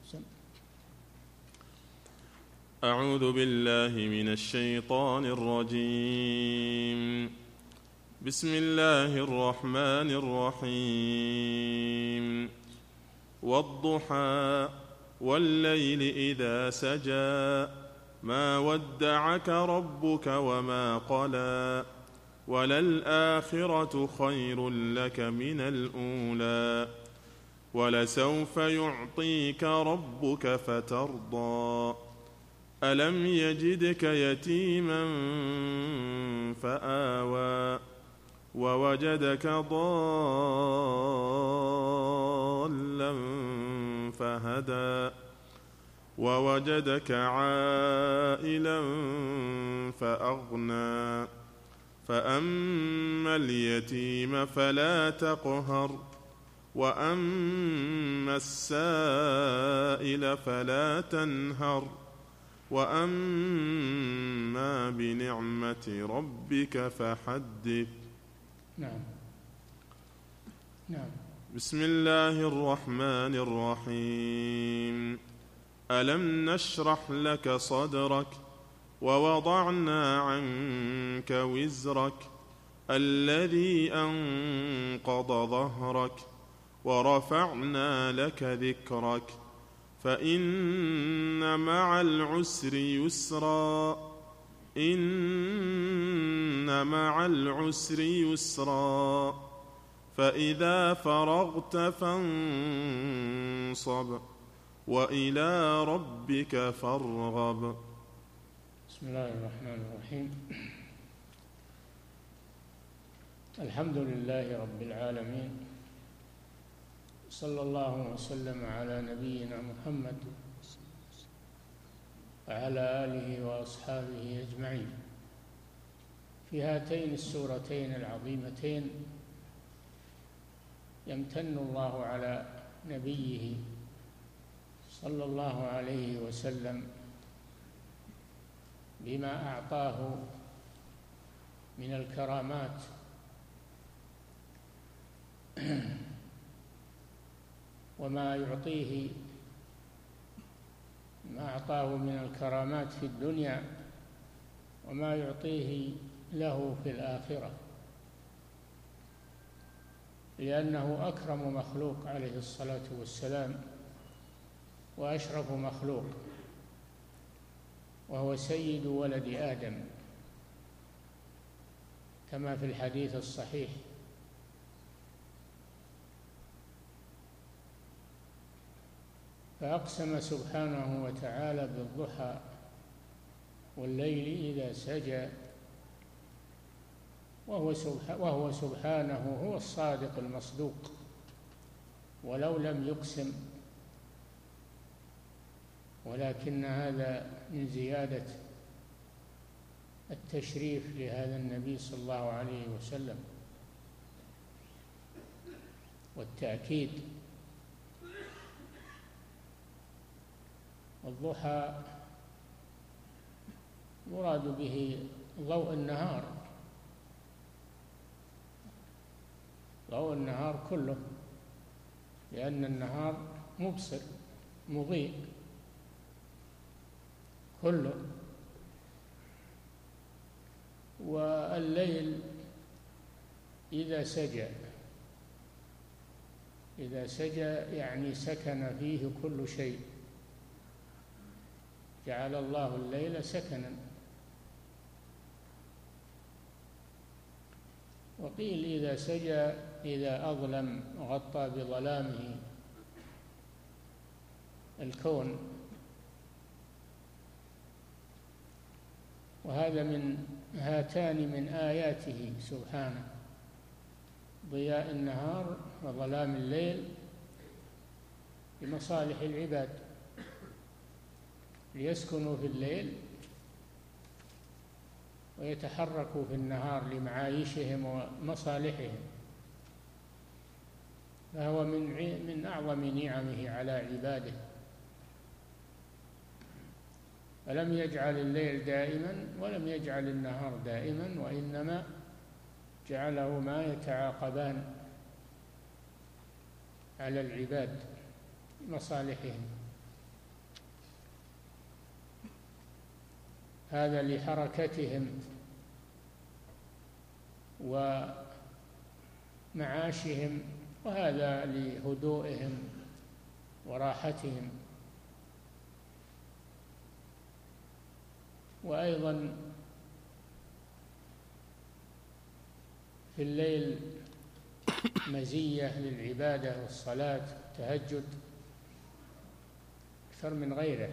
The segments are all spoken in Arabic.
أعوذ بالله من الشيطان الرجيم. بسم الله الرحمن الرحيم. والضحى والليل إذا سجى ما ودعك ربك وما قلى وللآخرة خير لك من الأولى ولسوف يعطيك ربك فترضى ألم يجدك يتيما فآوى ووجدك ضالا فهدى ووجدك عائلا فأغنى فأما اليتيم فلا تقهر وأما السائل فلا تنهر وأما بنعمة ربك فحدث. نعم. بسم الله الرحمن الرحيم. ألم نشرح لك صدرك ووضعنا عنك وزرك الذي أنقض ظهرك ورفعنا لك ذكرك فإن مع العسر يسرا إن مع العسر يسرا فإذا فرغت فانصب وإلى ربك فارغب. بسم الله الرحمن الرحيم. الحمد لله رب العالمين، صلى الله وسلم على نبينا محمد وعلى آله وأصحابه أجمعين. في هاتين السورتين العظيمتين يمتن الله على نبيه صلى الله عليه وسلم بما أعطاه من الكرامات وما يعطيه، ما أعطاه من الكرامات في الدنيا وما يعطيه له في الآخرة، لأنه أكرم مخلوق عليه الصلاة والسلام وأشرف مخلوق، وهو سيد ولد آدم كما في الحديث الصحيح. فأقسم سبحانه وتعالى بالضحى والليل إذا سجى، وهو سبحانه هو الصادق المصدوق، ولو لم يقسم، ولكن هذا من زيادة التشريف لهذا النبي صلى الله عليه وسلم والتأكيد. والضحى يراد به ضوء النهار، ضوء النهار كله، لأن النهار مبصر مضيء كله. والليل إذا سجى، إذا سجى يعني سكن فيه كل شيء، جعل الله الليل سكنا. وقيل إذا سجى إذا أظلم غطى بظلامه الكون، وهذا من هاتان من آياته سبحانه، ضياء النهار وظلام الليل لمصالح العباد، ليسكنوا في الليل ويتحركوا في النهار لمعايشهم ومصالحهم. فهو من أعظم نعمه على عباده. فلم يجعل الليل دائما ولم يجعل النهار دائما، وإنما جعله ما يتعاقبان على العباد لمصالحهم. هذا لحركتهم ومعاشهم، وهذا لهدوئهم وراحتهم. وأيضا في الليل مزية للعبادة والصلاة والتهجد أكثر من غيره.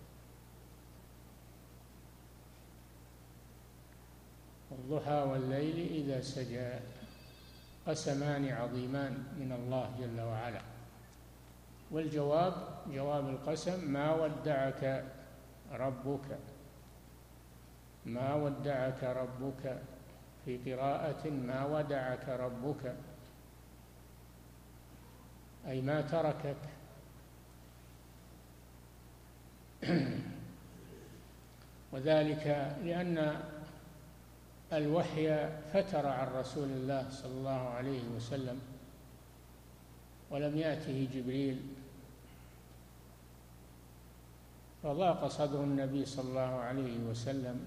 والضحى والليل إذا سجى قسمان عظيمان من الله جل وعلا. والجواب، جواب القسم: ما ودعك ربك، ما ودعك ربك، في قراءة ما ودعك ربك، أي ما تركك. وذلك لأن الوحي فتر عن رسول الله صلى الله عليه وسلم، ولم يأته جبريل، فضاق صدر النبي صلى الله عليه وسلم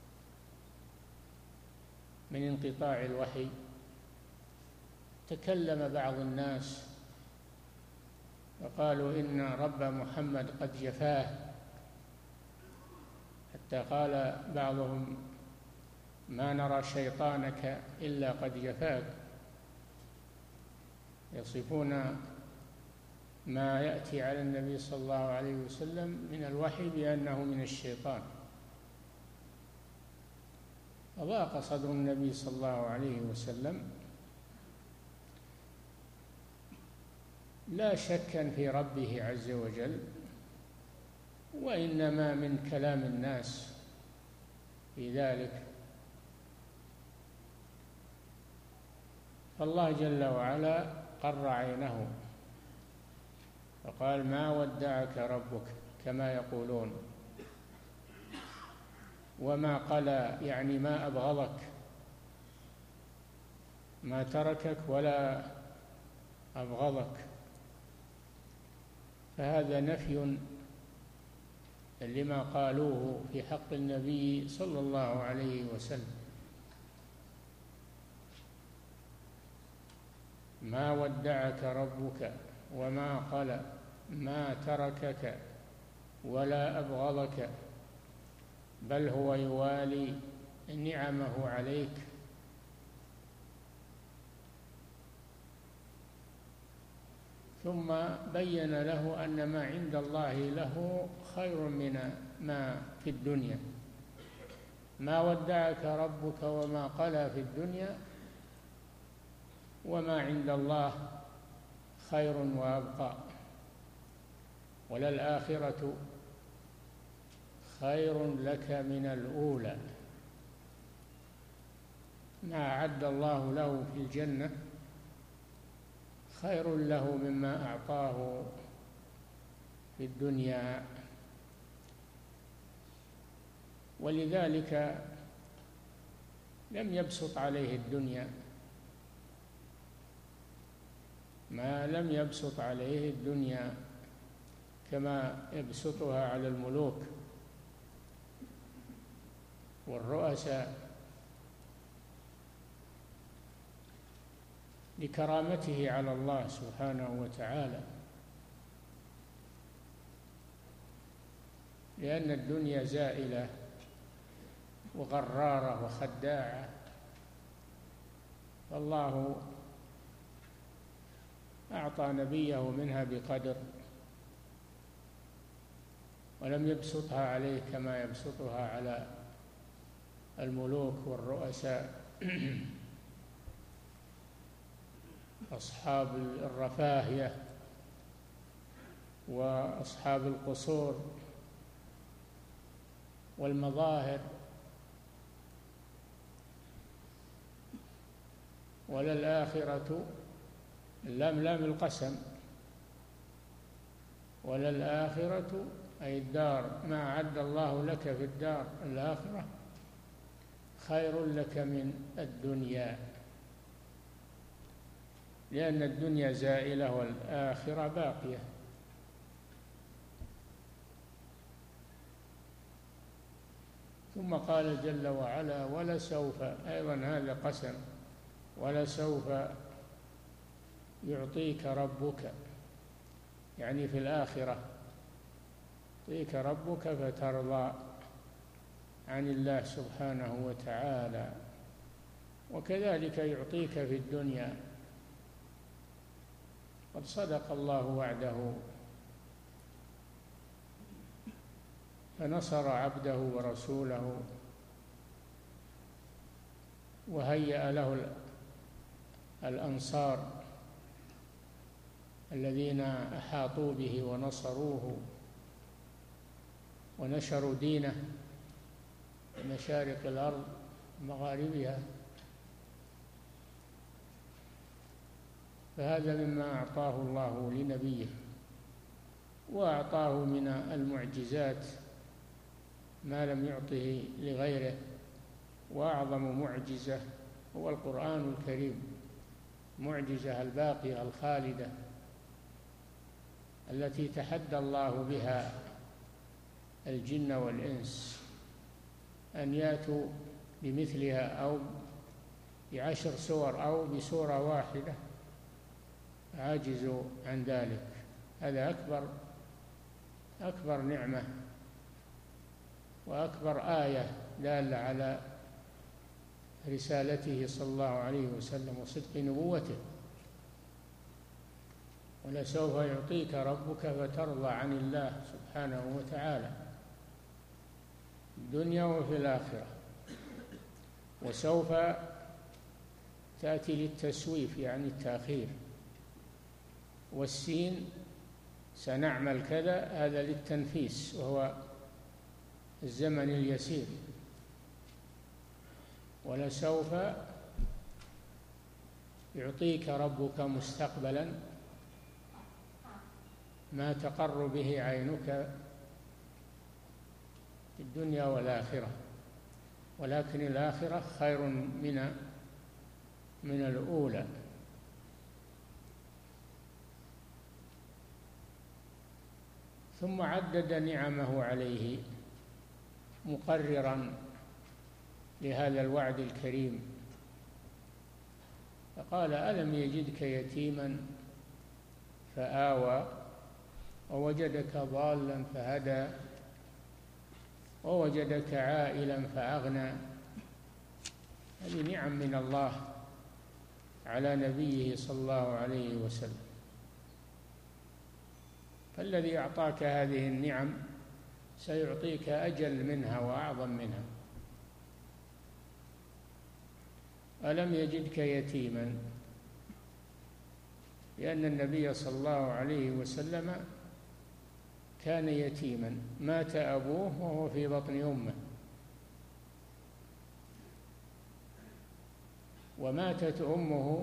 من انقطاع الوحي. تكلم بعض الناس وقالوا إن رب محمد قد جفاه، حتى قال بعضهم: ما نرى شيطانك إلا قد جفاك. يصفون ما يأتي على النبي صلى الله عليه وسلم من الوحي بأنه من الشيطان. وضاق صدر النبي صلى الله عليه وسلم، لا شكا في ربه عز وجل، وإنما من كلام الناس في ذلك. فالله جل وعلا قر عينه فقال: ما ودعك ربك، كما يقولون. وما قلى، يعني ما أبغضك، ما تركك ولا أبغضك. فهذا نفي لما قالوه في حق النبي صلى الله عليه وسلم. ما ودعك ربك وما قلى، ما تركك ولا أبغضك، بل هو يوالي نعمه عليك. ثم بين له أن ما عند الله له خير من ما في الدنيا. ما ودعك ربك وما قلى في الدنيا، وما عند الله خير وأبقى، وللآخرة خير لك من الأولى. ما أعد الله له في الجنة خير له مما أعطاه في الدنيا. ولذلك لم يبسط عليه الدنيا، ما لم يبسط عليه الدنيا كما يبسطها على الملوك والرؤساء، لكرامته على الله سبحانه وتعالى. لأن الدنيا زائلة وغرارة وخداعة، فالله أعطى نبيه منها بقدر، ولم يبسطها عليه كما يبسطها على الملوك والرؤساء أصحاب الرفاهية وأصحاب القصور والمظاهر. وللآخرة، اللام لام القسم، وللآخرة أي الدار، ما أعد الله لك في الدار الآخرة خير لك من الدنيا، لأن الدنيا زائلة والآخرة باقية. ثم قال جل وعلا ولسوف، أيضا هذا قسم، ولسوف يعطيك ربك، يعني في الآخرة يعطيك ربك فترضى عن الله سبحانه وتعالى، وكذلك يعطيك في الدنيا. قد صدق الله وعده فنصر عبده ورسوله وهيأ له الأنصار الذين أحاطوا به ونصروه ونشروا دينه في مشارق الأرض ومغاربها. فهذا مما أعطاه الله لنبيه، وأعطاه من المعجزات ما لم يعطه لغيره، وأعظم معجزة هو القرآن الكريم، معجزة الباقية الخالدة التي تحدى الله بها الجن والإنس أن يأتوا بمثلها أو ب10 سور أو بسورة واحدة، عاجزوا عن ذلك. هذا أكبر نعمة وأكبر آية دالة على رسالته صلى الله عليه وسلم وصدق نبوته. ولسوف يعطيك ربك فترضى عن الله سبحانه وتعالى في الدنيا وفي الآخرة. وسوف تأتي للتسويف يعني التأخير، والسين سنعمل كذا هذا للتنفيس وهو الزمن اليسير. ولسوف يعطيك ربك مستقبلا ما تقر به عينك في الدنيا والآخرة، ولكن الآخرة خير من الأولى. ثم عدد نعمه عليه مقررا لهذا الوعد الكريم، فقال ألم يجدك يتيما فآوى ووجدك ضالا فهدى ووجدك عائلا فأغنى. هذه نعم من الله على نبيه صلى الله عليه وسلم. فالذي أعطاك هذه النعم سيعطيك أجل منها وأعظم منها. ألم يجدك يتيما، لأن النبي صلى الله عليه وسلم كان يتيما، مات أبوه وهو في بطن أمه، وماتت أمه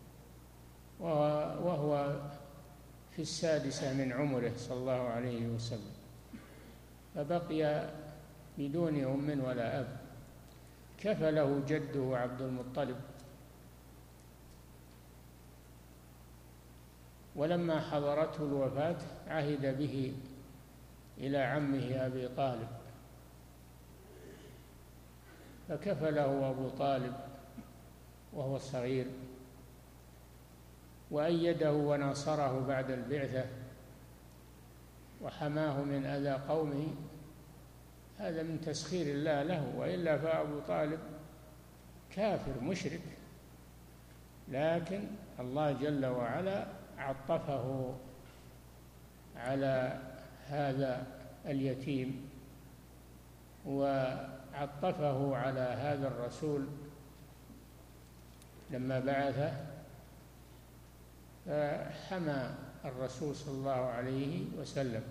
وهو في 6 من عمره صلى الله عليه وسلم، فبقي بدون أم ولا أب. كفله جده عبد المطلب، ولما حضرته الوفاة عهد به إلى عمه أبي طالب، فكفله أبو طالب وهو صغير، وأيده وناصره بعد البعثة وحماه من أذى قومه. هذا من تسخير الله له، وإلا فأبو طالب كافر مشرك، لكن الله جل وعلا عطفه على هذا اليتيم وعطفه على هذا الرسول لما بعثه، فحمى الرسول صلى الله عليه وسلم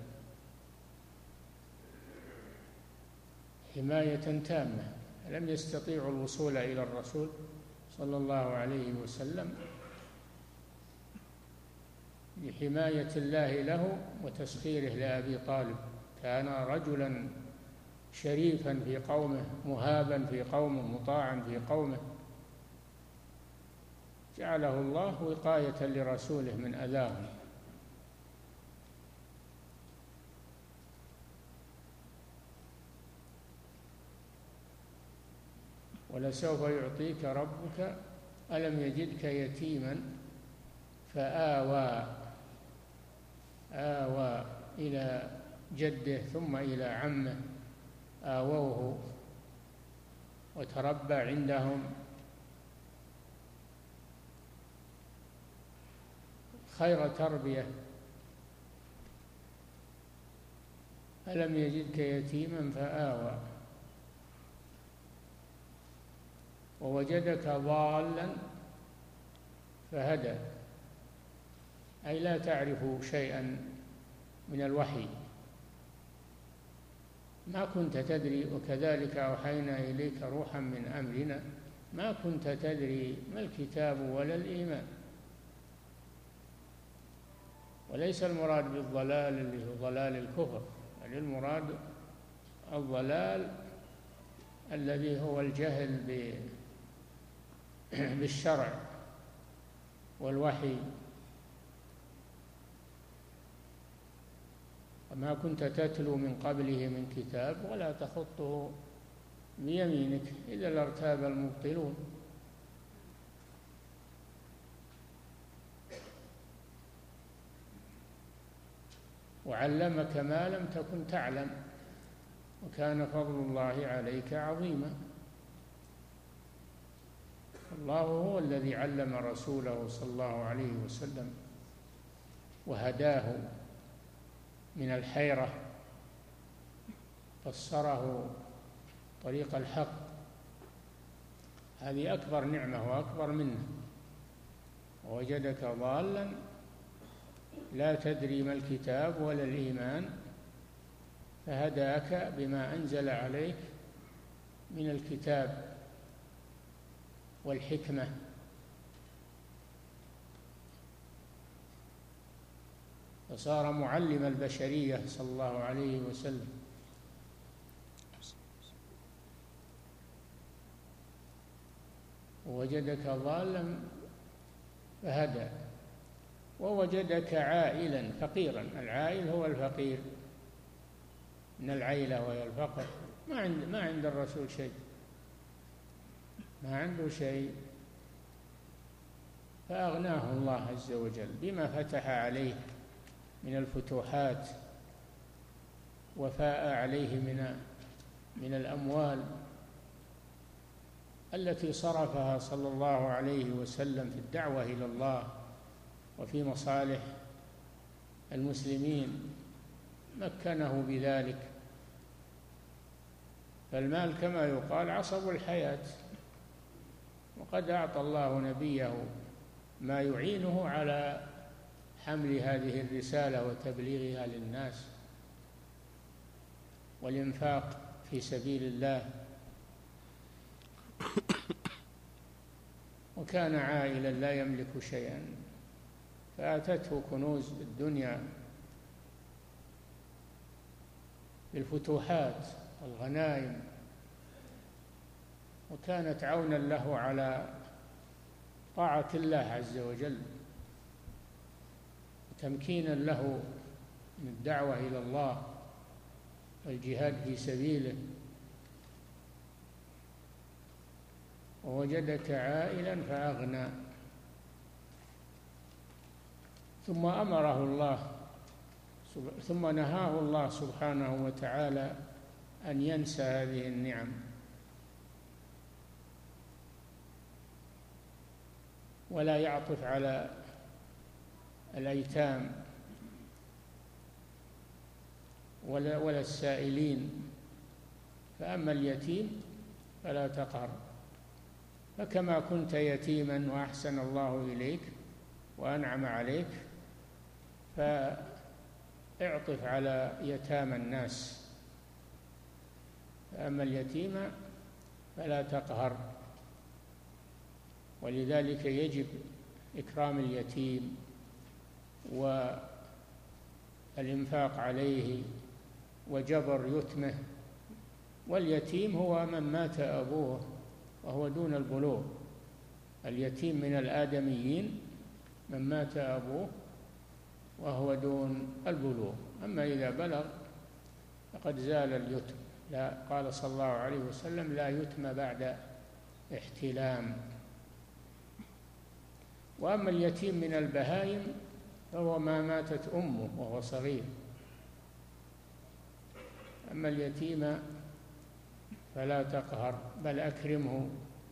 حماية تامة. لم يستطيعوا الوصول إلى الرسول صلى الله عليه وسلم لحماية الله له وتسخيره لأبي طالب. كان رجلا شريفا في قومه، مهابا في قومه، مطاعا في قومه، جعله الله وقاية لرسوله من أذاهم. ولسوف يعطيك ربك ألم يجدك يتيما فآوى، آوى إلى جده ثم إلى عمه، آووه وتربى عندهم. خير تربية. ألم يجدك يتيما فآوى ووجدك ضالا فهدى، أي لا تعرف شيئا من الوحي، ما كنت تدري، وكذلك أوحينا إليك روحا من أمرنا ما كنت تدري ما الكتاب ولا الإيمان. وليس المراد بالضلال اللي هو ضلال الكفر، بل المراد الضلال الذي هو الجهل بالشرع والوحي. وما كنت تتلو من قبله من كتاب ولا تخطه بيمينك إذا لارتاب المبطلون. وعلمك ما لم تكن تعلم وكان فضل الله عليك عظيما. الله هو الذي علم رسوله صلى الله عليه وسلم وهداه من الحيرة، فسره طريق الحق. هذه أكبر نعمة وأكبر منه. ووجدك ضالا لا تدري ما الكتاب ولا الإيمان فهداك بما أنزل عليك من الكتاب والحكمة. فصار معلم البشرية صلى الله عليه وسلم. ووجدك ضالا فهدى ووجدك عائلا فقيرا. العائل هو الفقير من العيلة وهي الفقر، ما عند الرسول شيء، ما عنده شيء، فأغناه الله عز وجل بما فتح عليه من الفتوحات وفاء عليه من الأموال التي صرفها صلى الله عليه وسلم في الدعوة إلى الله وفي مصالح المسلمين، مكنه بذلك. فالمال كما يقال عصب الحياة، وقد أعطى الله نبيه ما يعينه على حمل هذه الرسالة وتبليغها للناس والإنفاق في سبيل الله. وكان عائلا لا يملك شيئا فأتته كنوز الدنيا بالفتوحات والغنائم، وكانت عونا له على طاعة الله عز وجل وتمكينا له من الدعوة إلى الله والجهاد في سبيله. ووجدك عائلا فأغنى. ثم نهاه الله سبحانه وتعالى أن ينسى هذه النعم ولا يعطف على الأيتام ولا السائلين. فأما اليتيم فلا تقهر، فكما كنت يتيما وأحسن الله إليك وأنعم عليك فاعطف على يتامى الناس. فأما اليتيم فلا تقهر. ولذلك يجب إكرام اليتيم والإنفاق عليه وجبر يتمه. واليتيم هو من مات أبوه وهو دون البلوغ. اليتيم من الآدميين من مات أبوه وهو دون البلوغ. أما إذا بلغ فقد زال اليتم. لا، قال صلى الله عليه وسلم: لا يتم بعد احتلام. وأما اليتيم من البهائم فهو ما ماتت أمه وهو صغير. أما اليتيم فلا تقهر، بل أكرمه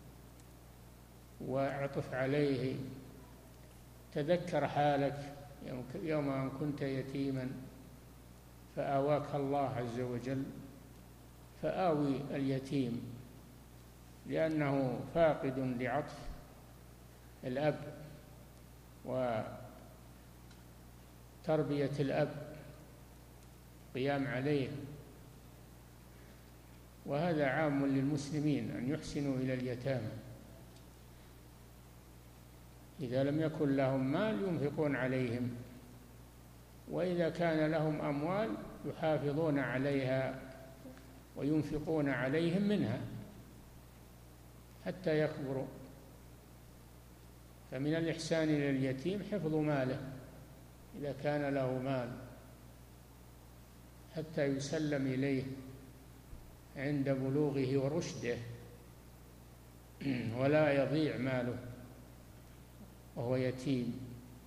واعطف عليه. تذكر حالك يوم أن كنت يتيما فآواك الله عز وجل، فآوي اليتيم لأنه فاقد لعطف الأب وتربية الأب، قيام عليه. وهذا عام للمسلمين أن يحسنوا إلى اليتامى. إذا لم يكن لهم مال ينفقون عليهم، وإذا كان لهم أموال يحافظون عليها وينفقون عليهم منها حتى يكبروا. فمن الإحسان إلى اليتيم حفظ ماله إذا كان له مال حتى يسلم إليه عند بلوغه ورشده، ولا يضيع ماله وهو يتيم.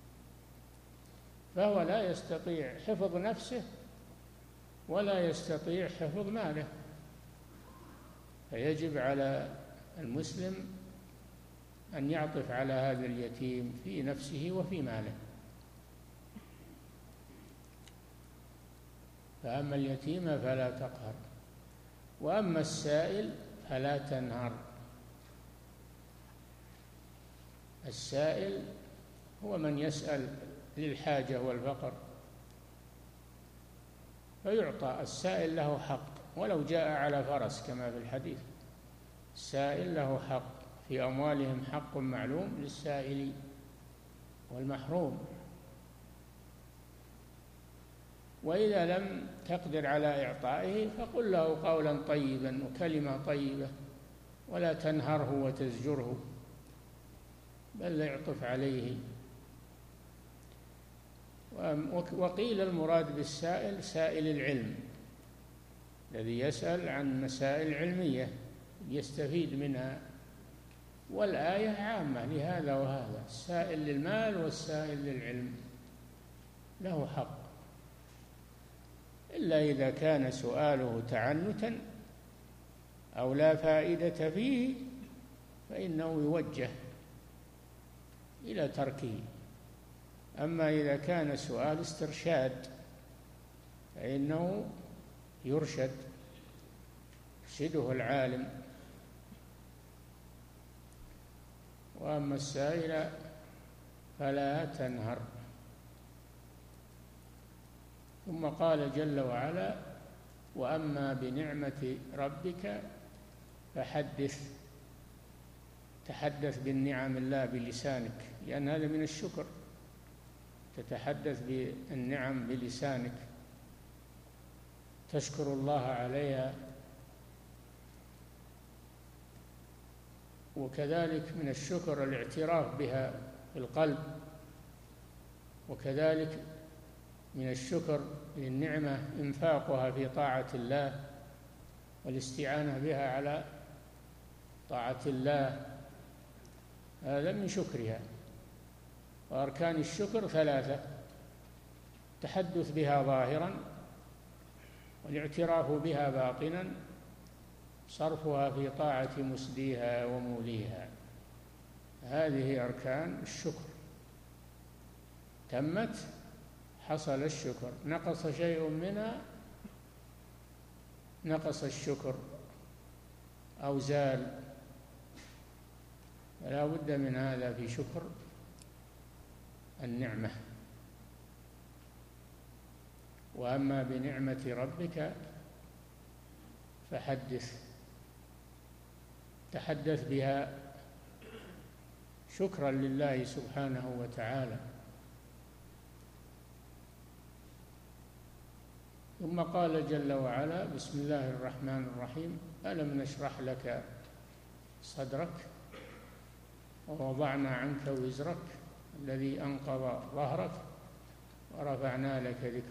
فهو لا يستطيع حفظ نفسه ولا يستطيع حفظ ماله، فيجب على المسلم أن يعطف على هذا اليتيم في نفسه وفي ماله. فأما اليتيم فلا تقهر، وأما السائل فلا تنهر. السائل هو من يسأل للحاجة والفقر فيعطى. السائل له حق ولو جاء على فرس كما في الحديث. السائل له حق، في أموالهم حق معلوم للسائل والمحروم. وإذا لم تقدر على إعطائه فقل له قولا طيبا وكلمة طيبة، ولا تنهره وتزجره، بل اعطف عليه. وقيل المراد بالسائل سائل العلم، الذي يسأل عن مسائل علمية يستفيد منها. والآية عامة لهذا وهذا، السائل للمال والسائل للعلم له حق، إلا إذا كان سؤاله تعنتا أو لا فائدة فيه فإنه يوجه إلى تركه. أما إذا كان سؤال استرشاد فإنه يرشده العالم. وأما السائل فلا تنهر. ثم قال جل وعلا: وأما بنعمة ربك فحدث. تحدث بالنعم الله بلسانك، لأن هذا من الشكر، تتحدث بالنعم بلسانك، تشكر الله عليها. وكذلك من الشكر الاعتراف بها في القلب، وكذلك من الشكر للنعمة إنفاقها في طاعة الله والاستعانة بها على طاعة الله، هذا من شكرها. وأركان الشكر ثلاثة: التحدث بها ظاهرا، والاعتراف بها باطنا، صرفها في طاعة مسديها وموليها. هذه أركان الشكر. تمت حصل الشكر، نقص شيء منها نقص الشكر أو زال. فلا بد من هذا في شكر النعمة. وأما بنعمة ربك فحدث. تحدث بها شكرا لله سبحانه وتعالى. ثم قال جل وعلا: بسم الله الرحمن الرحيم: ألم نشرح لك صدرك ووضعنا عنك وزرك الذي أنقض ظهرك ورفعنا لك ذكرك.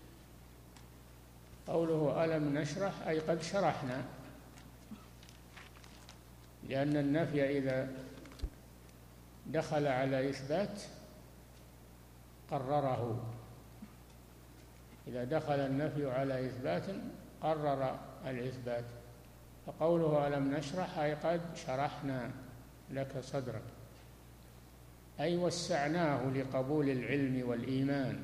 قوله ألم نشرح أي قد شرحنا، لأن النفي إذا دخل على إثبات قرره، إذا دخل النفي على إثبات قرر الإثبات. فقوله ألم نشرح أي قد شرحنا لك صدرك، أي وسعناه لقبول العلم والإيمان.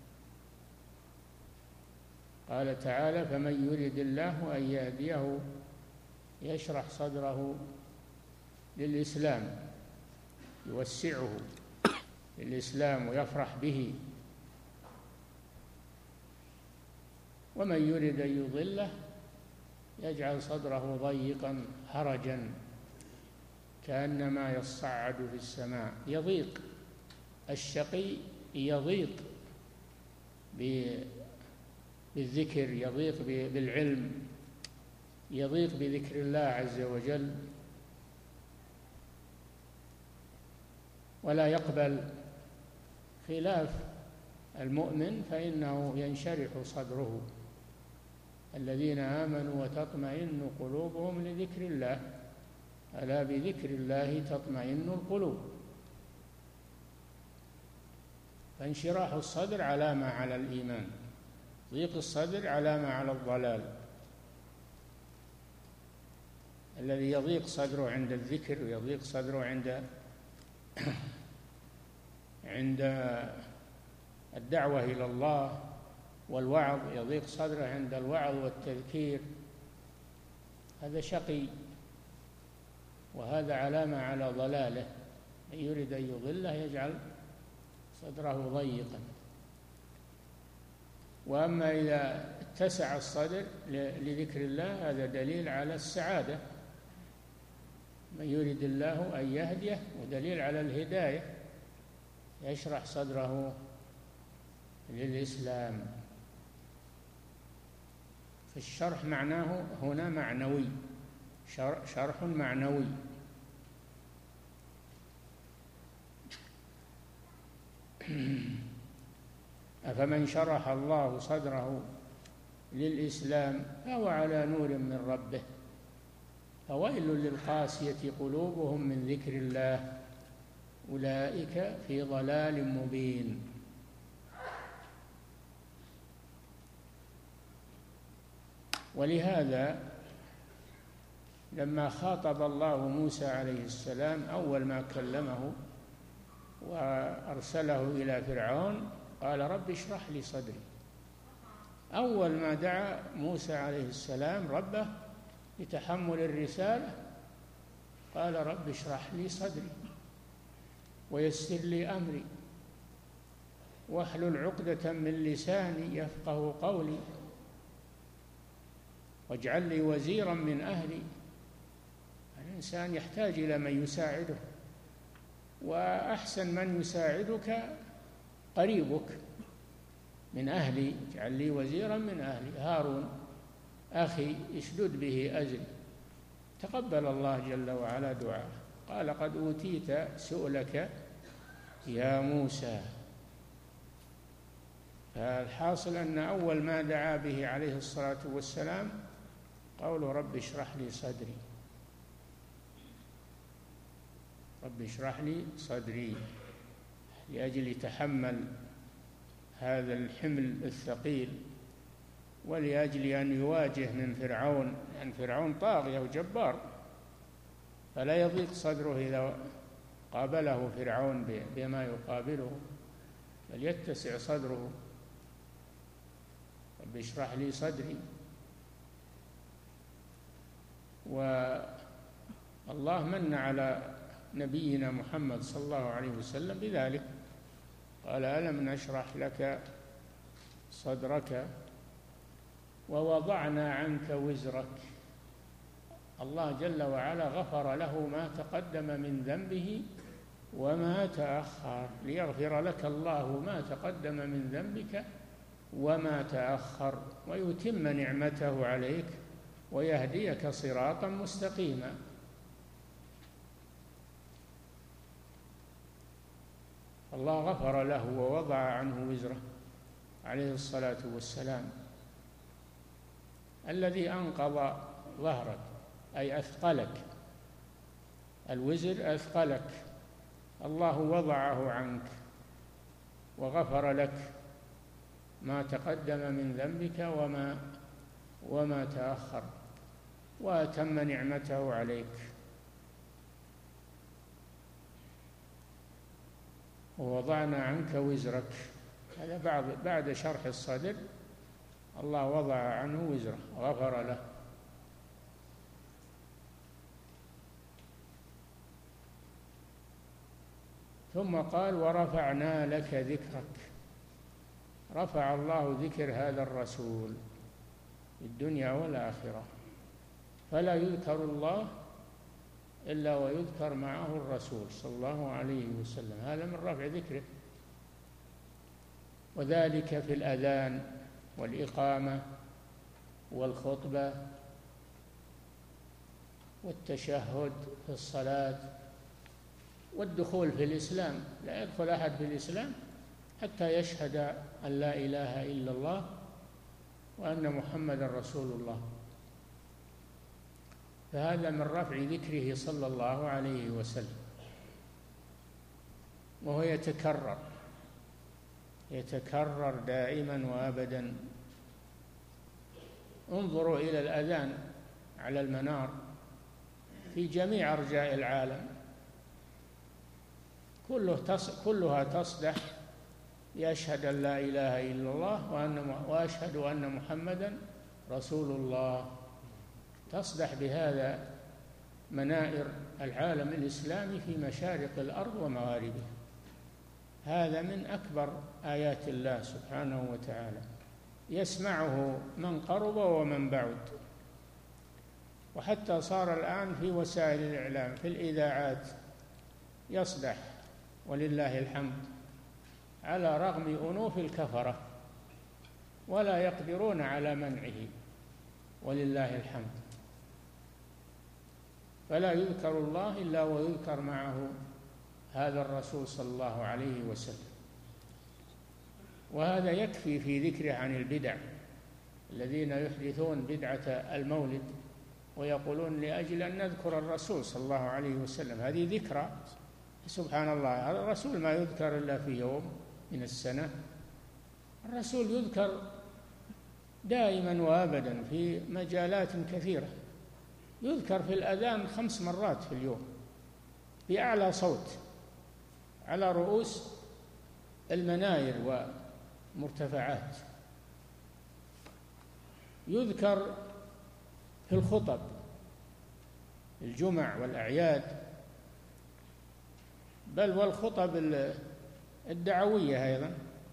قال تعالى فمن يرد الله أن يهديه يشرح صدره للإسلام، يوسعه للإسلام ويفرح به، ومن يرد أن يضله يجعل صدره ضيقا حرجا كأنما يصعد في السماء. يضيق، الشقي يضيق بالذكر، يضيق بالعلم، يضيق بذكر الله عز وجل، ولا يقبل. خلاف المؤمن فإنه ينشرح صدره. الذين آمنوا وتطمئن قلوبهم لذكر الله، ألا بذكر الله تطمئن القلوب. فانشراح الصدر علامة على الإيمان، ضيق الصدر علامة على الضلال. الذي يضيق صدره عند الذكر ويضيق صدره عند الدعوة إلى الله والوعظ، يضيق صدره عند الوعظ والتذكير، هذا شقي، وهذا علامة على ضلاله. من يريد أن يضله يجعل صدره ضيقا. وأما إذا اتسع الصدر لذكر الله هذا دليل على السعادة. من يريد الله أن يهديه ودليل على الهداية، يشرح صدره للإسلام. فالشرح معناه هنا معنوي، شرح معنوي. أفمن شرح الله صدره للإسلام فهو على نور من ربه، فويل للقاسية قلوبهم من ذكر الله أولئك في ضلال مبين. ولهذا لما خاطب الله موسى عليه السلام أول ما كلمه وأرسله إلى فرعون قال رب اشرح لي صدري. أول ما دعا موسى عليه السلام ربه لتحمل الرسالة قال رب اشرح لي صدري ويسر لي أمري واحلل عقدة من لساني يفقه قولي واجعل لي وزيرا من أهلي. الإنسان يحتاج إلى من يساعده، وأحسن من يساعدك قريبك من أهلي. اجعل لي وزيرا من أهلي، هارون أخي اشدد به أزري. تقبل الله جل وعلا دعاءه، قال قد أوتيت سؤلك يا موسى. فالحاصل أن أول ما دعا به عليه الصلاة والسلام قوله رب اشرح لي صدري، رب اشرح لي صدري، لأجل يتحمل هذا الحمل الثقيل، ولأجل أن يواجه من فرعون، لأن فرعون طاغية وجبار، فلا يضيق صدره إذا قابله فرعون بما يقابله، بل يتسع صدره. رب اشرح لي صدري. والله من على نبينا محمد صلى الله عليه وسلم بذلك، قال ألم نشرح لك صدرك ووضعنا عنك وزرك. الله جل وعلا غفر له ما تقدم من ذنبه وما تأخر، ليغفر لك الله ما تقدم من ذنبك وما تأخر ويتم نعمته عليك ويهديك صراطا مستقيما. الله غفر له ووضع عنه وزره عليه الصلاة والسلام. الذي أنقض ظهرك أي أثقلك الوزر أثقلك، الله وضعه عنك وغفر لك ما تقدم من ذنبك وما تأخر، وأتم نعمته عليك. ووضعنا عنك وزرك، هذا بعد شرح الصدر، الله وضع عنه وزره غفر له. ثم قال ورفعنا لك ذكرك، رفع الله ذكر هذا الرسول في الدنيا والآخرة، فلا يذكر الله إلا ويذكر معه الرسول صلى الله عليه وسلم، هذا من رفع ذكره. وذلك في الأذان والإقامة والخطبة والتشهد في الصلاة والدخول في الإسلام. لا يدخل أحد في الإسلام حتى يشهد أن لا إله إلا الله وأن محمدا رسول الله، فهذا من رفع ذكره صلى الله عليه وسلم، وهو يتكرر دائما وأبدا. انظروا إلى الأذان على المنار في جميع أرجاء العالم، كلها تصدح يشهد أن لا إله إلا الله وأشهد أن محمدا رسول الله، تصدح بهذا منائر العالم الإسلامي في مشارق الأرض ومغاربها. هذا من أكبر آيات الله سبحانه وتعالى، يسمعه من قرب ومن بعد. وحتى صار الآن في وسائل الإعلام في الإذاعات يصدح ولله الحمد، على رغم أنوف الكفرة، ولا يقدرون على منعه ولله الحمد. فلا يذكر الله إلا ويذكر معه هذا الرسول صلى الله عليه وسلم. وهذا يكفي في ذكره عن البدع، الذين يحدثون بدعة المولد ويقولون لأجل أن نذكر الرسول صلى الله عليه وسلم، هذه ذكرى. سبحان الله، الرسول ما يذكر إلا في يوم من السنة، الرسول يذكر دائما وأبدا في مجالات كثيرة، يذكر في الأذان 5 مرات في اليوم بأعلى صوت على رؤوس المناير ومرتفعات، يذكر في الخطب الجمع والأعياد، بل والخطب الدعوية أيضا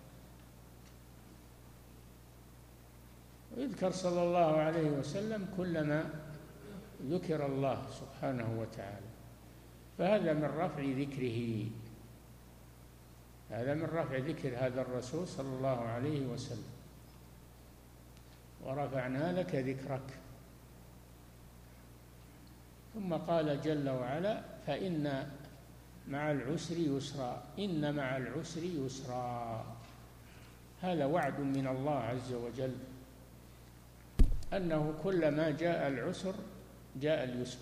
يذكر صلى الله عليه وسلم كلما ذكر الله سبحانه وتعالى. فهذا من رفع ذكره، هذا من رفع ذكر هذا الرسول صلى الله عليه وسلم. ورفعنا لك ذكرك. ثم قال جل وعلا فإن مع العسر يسرا، إن مع العسر يسرا، هذا وعد من الله عز وجل أنه كلما جاء العسر جاء اليسر،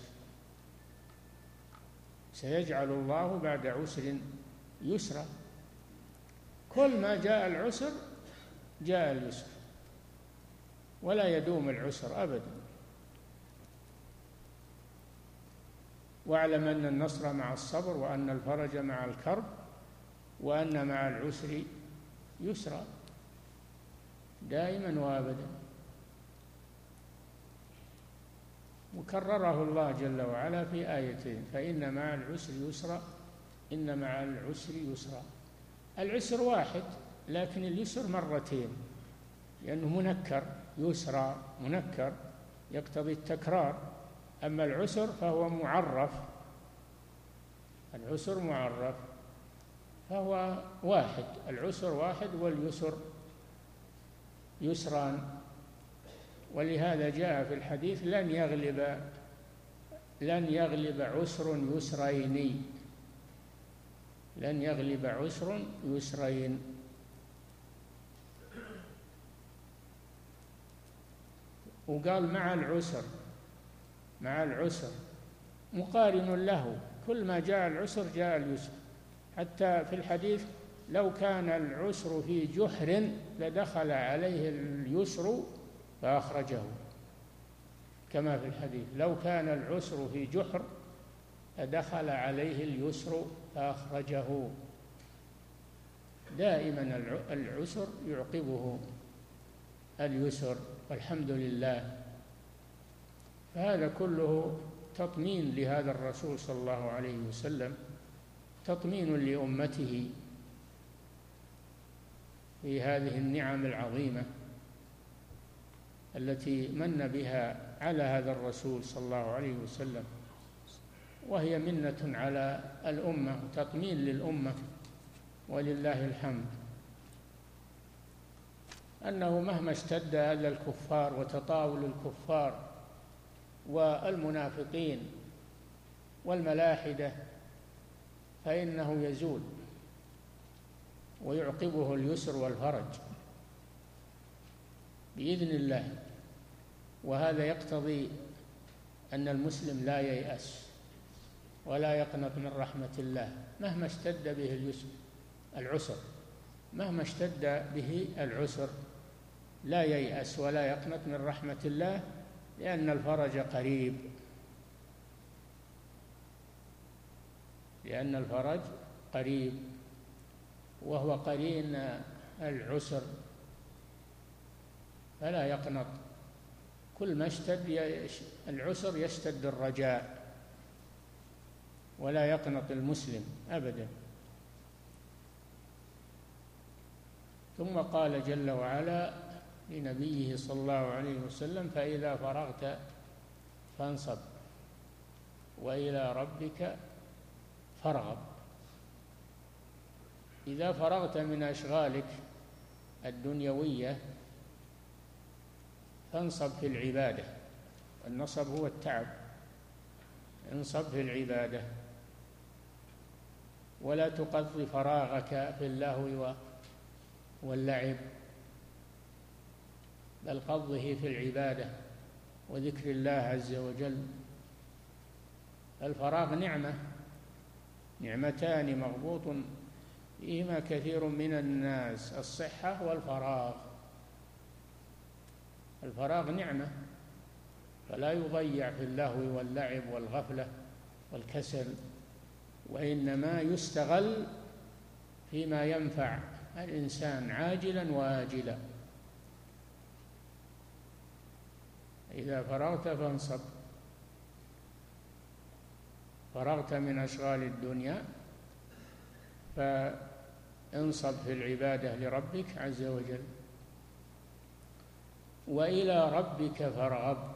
سيجعل الله بعد عسر يسرا، كل ما جاء العسر جاء اليسر، ولا يدوم العسر أبدا. واعلم أن النصر مع الصبر، وأن الفرج مع الكرب، وأن مع العسر يسرا، دائما وأبدا. وكرره الله جل وعلا في آيتين، فإن مع العسر يسرا، إن مع العسر يسرا. العسر واحد لكن اليسر مرتين، لأنه منكر، يسرا منكر يقتضي التكرار، أما العسر فهو معرف، العسر معرف فهو واحد، العسر واحد واليسر يسران. ولهذا جاء في الحديث لن يغلب عسر يسرين، لن يغلب عسر يسرين. وقال مع العسر، مع العسر مقارن له كل ما جاء العسر جاء اليسر. حتى في الحديث لو كان العسر في جحر لدخل عليه اليسر فأخرجه، كما في الحديث لو كان العسر في جحر لدخل عليه اليسر فأخرجه. دائما العسر يعقبه اليسر، والحمد لله. فهذا كله تطمين لهذا الرسول صلى الله عليه وسلم، تطمين لأمته في هذه النعم العظيمة التي من بها على هذا الرسول صلى الله عليه وسلم، وهي منة على الأمة، تطمين للأمة، ولله الحمد. أنه مهما اشتد أذى الكفار وتطاول الكفار والمنافقين والملاحدة فإنه يزول ويعقبه اليسر والفرج بإذن الله. وهذا يقتضي أن المسلم لا ييأس ولا يقنط من رحمة الله مهما اشتد به العسر، مهما اشتد به العسر لا ييأس ولا يقنط من رحمة الله، لأن الفرج قريب، لأن الفرج قريب وهو قرين العسر، فلا يقنط. كل ما اشتد العسر يشتد الرجاء، ولا يقنط المسلم أبدا. ثم قال جل وعلا لنبيه صلى الله عليه وسلم: فإذا فرغت فانصب وإلى ربك فارغب. إذا فرغت من أشغالك الدنيوية فانصب في العبادة، النصب هو التعب، انصب في العبادة، ولا تقضي فراغك في اللهو واللعب، بل قضه في العبادة وذكر الله عز وجل. الفراغ نعمة، نعمتان مغبوط فيهما كثير من الناس: الصحة والفراغ. الفراغ نعمة، فلا يضيع في اللهو واللعب والغفلة والكسل، وإنما يستغل فيما ينفع الإنسان عاجلا وآجلا. إذا فرغت فانصب، فرغت من أشغال الدنيا فانصب في العبادة لربك عز وجل. وإلى ربك فارغب،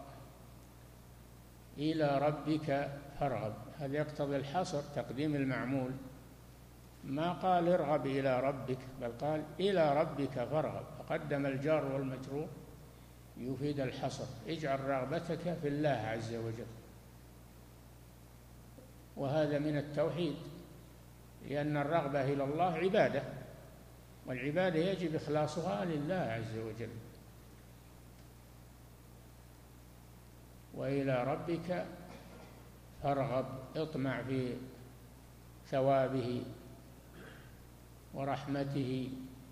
إلى ربك فارغب، هذا يقتضي الحصر، تقديم المعمول، ما قال ارغب إلى ربك، بل قال إلى ربك فارغب، فقدم الجار والمجرور يفيد الحصر. اجعل رغبتك في الله عز وجل، وهذا من التوحيد، لأن الرغبة إلى الله عبادة، والعبادة يجب إخلاصها لله عز وجل. وإلى ربك فارغب، اطمع في ثوابه ورحمته.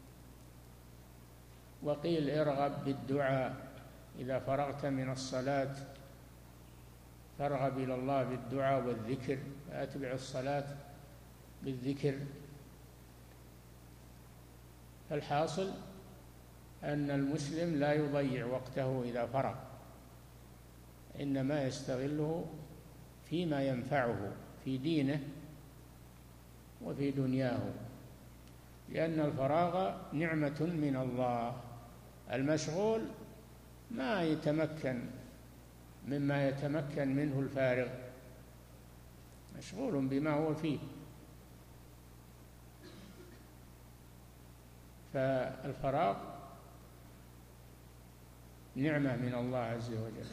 وقيل ارغب بالدعاء، إذا فرغت من الصلاة فارغب إلى الله بالدعاء والذكر، فأتبع الصلاة بالذكر. فالحاصل أن المسلم لا يضيع وقته إذا فرغ، إنما يستغله فيما ينفعه في دينه وفي دنياه، لأن الفراغ نعمة من الله. المشغول ما يتمكن مما يتمكن منه الفارغ، مشغول بما هو فيه. فالفراغ نعمة من الله عز وجل.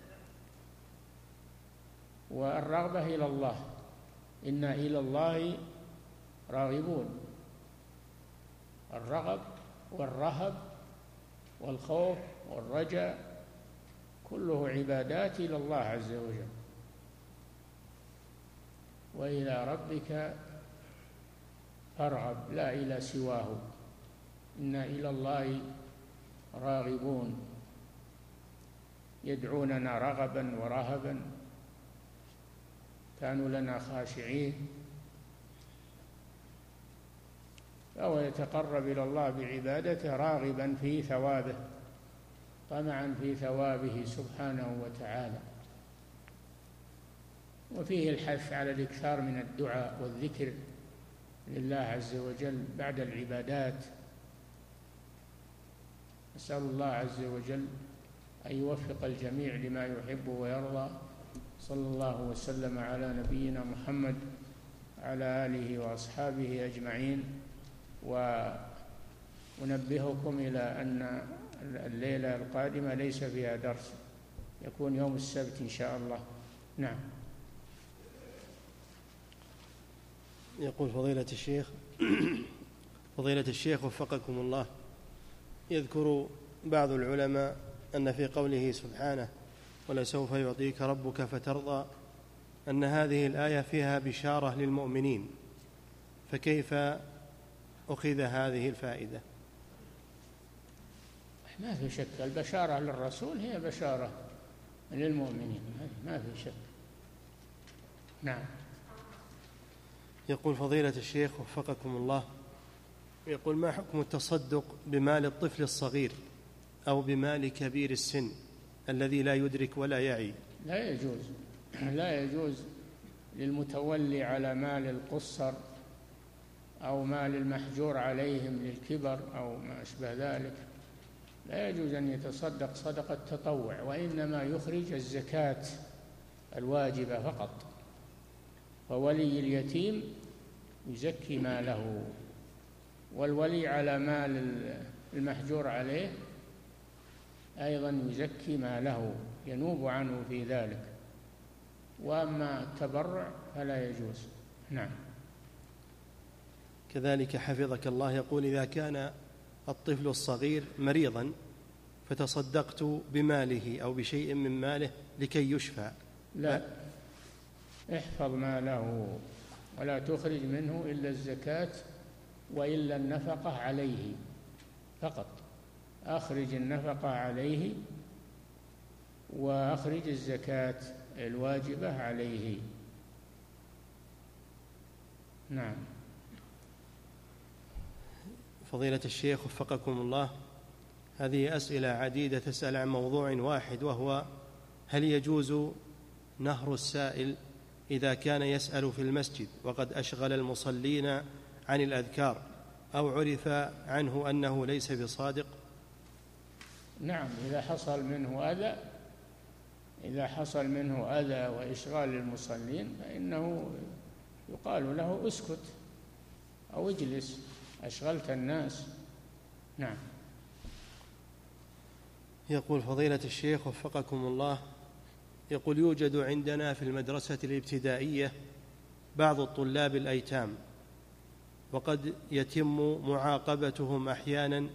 والرغبة إلى الله، إنا إلى الله راغبون. الرغب والرهب والخوف والرجاء كله عبادات إلى الله عز وجل. وإلى ربك فارغب لا إلى سواه، إنا إلى الله راغبون، يدعوننا رغبا ورهبا، كانوا لنا خاشعين. فهو يتقرب إلى الله بعبادته راغبا في ثوابه، طمعا في ثوابه سبحانه وتعالى. وفيه الحث على الإكثار من الدعاء والذكر لله عز وجل بعد العبادات. نسأل الله عز وجل أن يوفق الجميع لما يحب ويرضى. صلى الله وسلم على نبينا محمد وعلى آله وأصحابه أجمعين. وأنبهكم إلى أن الليلة القادمة ليس فيها درس، يكون يوم السبت إن شاء الله. نعم. يقول فضيلة الشيخ وفقكم الله، يذكر بعض العلماء أن في قوله سبحانه ولسوف يعطيك ربك فترضى أن هذه الآية فيها بشارة للمؤمنين، فكيف أخذ هذه الفائدة؟ ما في شك، البشارة للرسول هي بشارة للمؤمنين، ما في شك. نعم. يقول فضيلة الشيخ وفقكم الله، يقول ما حكم التصدق بمال الطفل الصغير أو بمال كبير السن الذي لا يدرك ولا يعي؟ لا يجوز للمتولي على مال القصر أو مال المحجور عليهم للكبر أو ما أشبه ذلك، لا يجوز أن يتصدق صدقة تطوع، وإنما يخرج الزكاة الواجبة فقط. فولي اليتيم يزكي ماله، والولي على مال المحجور عليه أيضا يزكي ماله، ينوب عنه في ذلك. وأما التبرع فلا يجوز. نعم. كذلك حفظك الله، يقول إذا كان الطفل الصغير مريضا فتصدقت بماله أو بشيء من ماله لكي يشفى، لا، احفظ ماله ولا تخرج منه إلا الزكاة وإلا النفقة عليه فقط. أخرج النفقة عليه وأخرج الزكاة الواجبة عليه. نعم. فضيلة الشيخ وفقكم الله، هذه أسئلة عديدة تسأل عن موضوع واحد، وهو هل يجوز نهر السائل إذا كان يسأل في المسجد وقد أشغل المصلين عن الأذكار أو عرف عنه أنه ليس بصادق؟ نعم، إذا حصل منه أذى وإشغال المصلين فإنه يقال له اسكت أو اجلس، أشغلت الناس. نعم. يقول فضيلة الشيخ وفقكم الله، يقول يوجد عندنا في المدرسة الابتدائية بعض الطلاب الأيتام، وقد يتم معاقبتهم أحيانا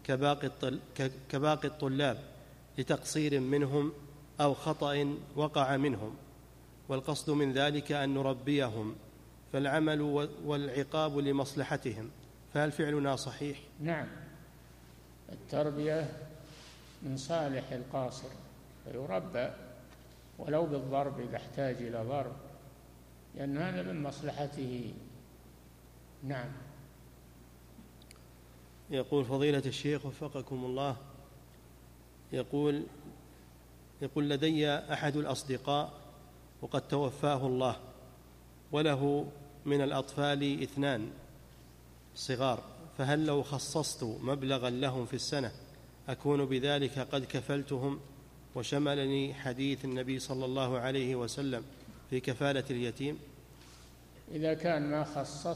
كباقي الطلاب لتقصير منهم أو خطأ وقع منهم، والقصد من ذلك أن نربيهم، فالعمل والعقاب لمصلحتهم، فهل فعلنا صحيح؟ نعم، التربية من صالح القاصر فيربى ولو بالضرب إذا احتاج إلى ضرب، لأن هذا من مصلحته. نعم. يقول فضيلة الشيخ وفقكم الله، يقول لدي أحد الأصدقاء وقد توفاه الله، وله من الأطفال 2 صغار، فهل لو خصصت مبلغا لهم في السنة أكون بذلك قد كفلتهم وشملني حديث النبي صلى الله عليه وسلم في كفالة اليتيم؟ إذا كان ما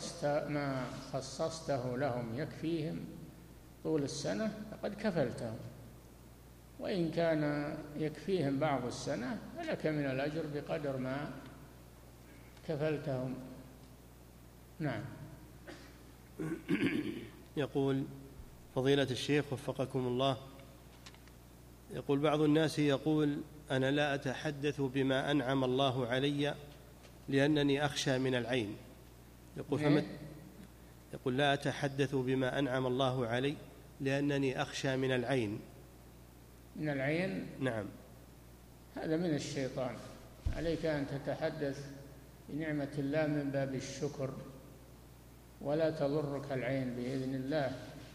خصصته لهم يكفيهم طول السنة فقد كفلتهم، وإن كان يكفيهم بعض السنة فلك من الأجر بقدر ما كفلتهم. نعم. يقول فضيلة الشيخ وفقكم الله، يقول بعض الناس يقول أنا لا أتحدث بما أنعم الله علي لأنني أخشى من العين. يقول لا أتحدث بما أنعم الله علي لأنني أخشى من العين. من العين؟ نعم. هذا من الشيطان. عليك أن تتحدث بنعمة الله من باب الشكر، ولا تضرك العين بإذن الله،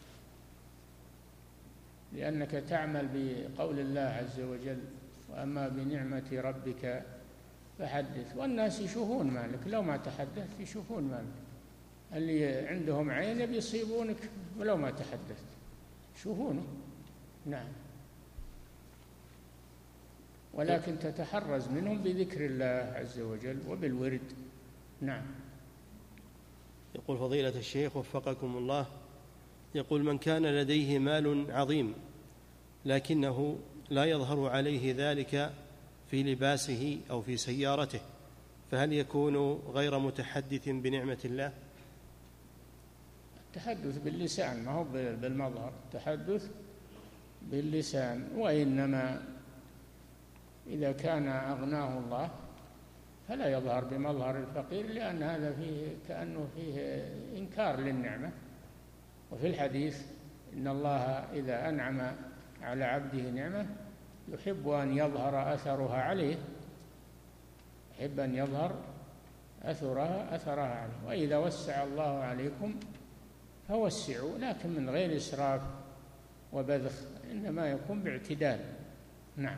لأنك تعمل بقول الله عز وجل: وأما بنعمة ربك فحدث. والناس يشوفون مالك، لو ما تحدثت يشوفون مالك. اللي عندهم عين بيصيبونك ولو ما تحدثت، يشوفونه. نعم. ولكن تتحرز منهم بذكر الله عز وجل وبالورد. نعم. يقول فضيلة الشيخ وفقكم الله، يقول: من كان لديه مال عظيم لكنه لا يظهر عليه ذلك في لباسه أو في سيارته، فهل يكون غير متحدث بنعمة الله؟ التحدث باللسان، ما هو بالمظهر، التحدث باللسان. وإنما إذا كان أغناه الله فلا يظهر بمظهر الفقير، لأن هذا فيه كأنه فيه إنكار للنعمة. وفي الحديث: إن الله إذا أنعم على عبده نعمة يحب أن يظهر أثرها عليه، يحب أن يظهر أثرها عليه. وإذا وسع الله عليكم فوسعوا، لكن من غير إسراف وبذخ، إنما يكون باعتدال. نعم.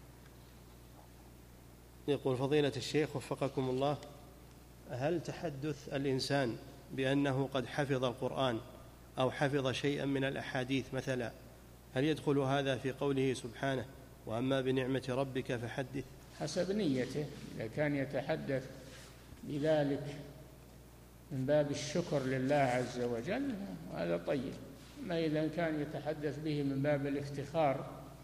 يقول فضيلة الشيخ وفقكم الله: هل تحدث الإنسان بأنه قد حفظ القرآن أو حفظ شيئا من الأحاديث مثلا، هل يدخل هذا في قوله سبحانه: وأما بنعمة ربك فحدث؟ حسب نيته. إذا كان يتحدث بذلك من باب الشكر لله عز وجل هذا طيب. أما إذا كان يتحدث به من باب الافتخار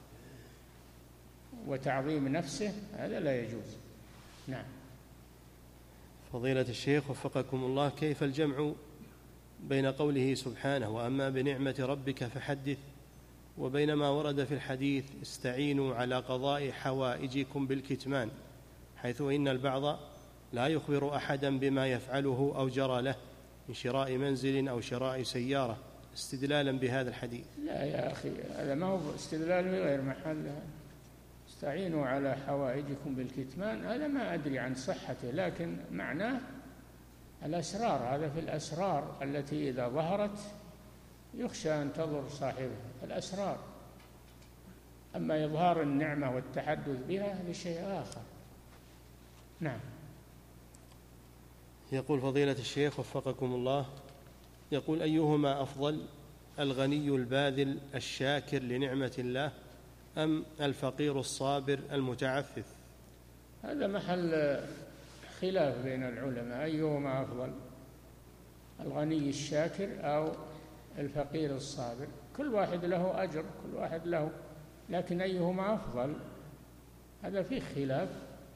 وتعظيم نفسه هذا لا يجوز. نعم. فضيلة الشيخ وفقكم الله، كيف الجمع بين قوله سبحانه: وأما بنعمة ربك فحدث، وبين ما ورد في الحديث: استعينوا على قضاء حوائجكم بالكتمان، حيث إن البعض لا يخبر أحدا بما يفعله أو جرى له من شراء منزل أو شراء سيارة استدلالا بهذا الحديث؟ لا يا أخي، هذا ما هو استدلال بغير محل. استعينوا على حوائجكم بالكتمان، هذا ما أدري عن صحته، لكن معناه الأسرار. هذا في الأسرار التي إذا ظهرت يخشى أن تضر صاحبها، الأسرار. أما إظهار النعمة والتحدث بها هذا شيء آخر. نعم. يقول فضيلة الشيخ وفقكم الله، يقول: أيهما أفضل، الغني الباذل الشاكر لنعمة الله أم الفقير الصابر المتعفف؟ هذا محل خلاف بين العلماء، أيهما أفضل، الغني الشاكر أو الفقير الصابر. كل واحد له أجر، كل واحد له، لكن أيهما أفضل هذا فيه خلاف.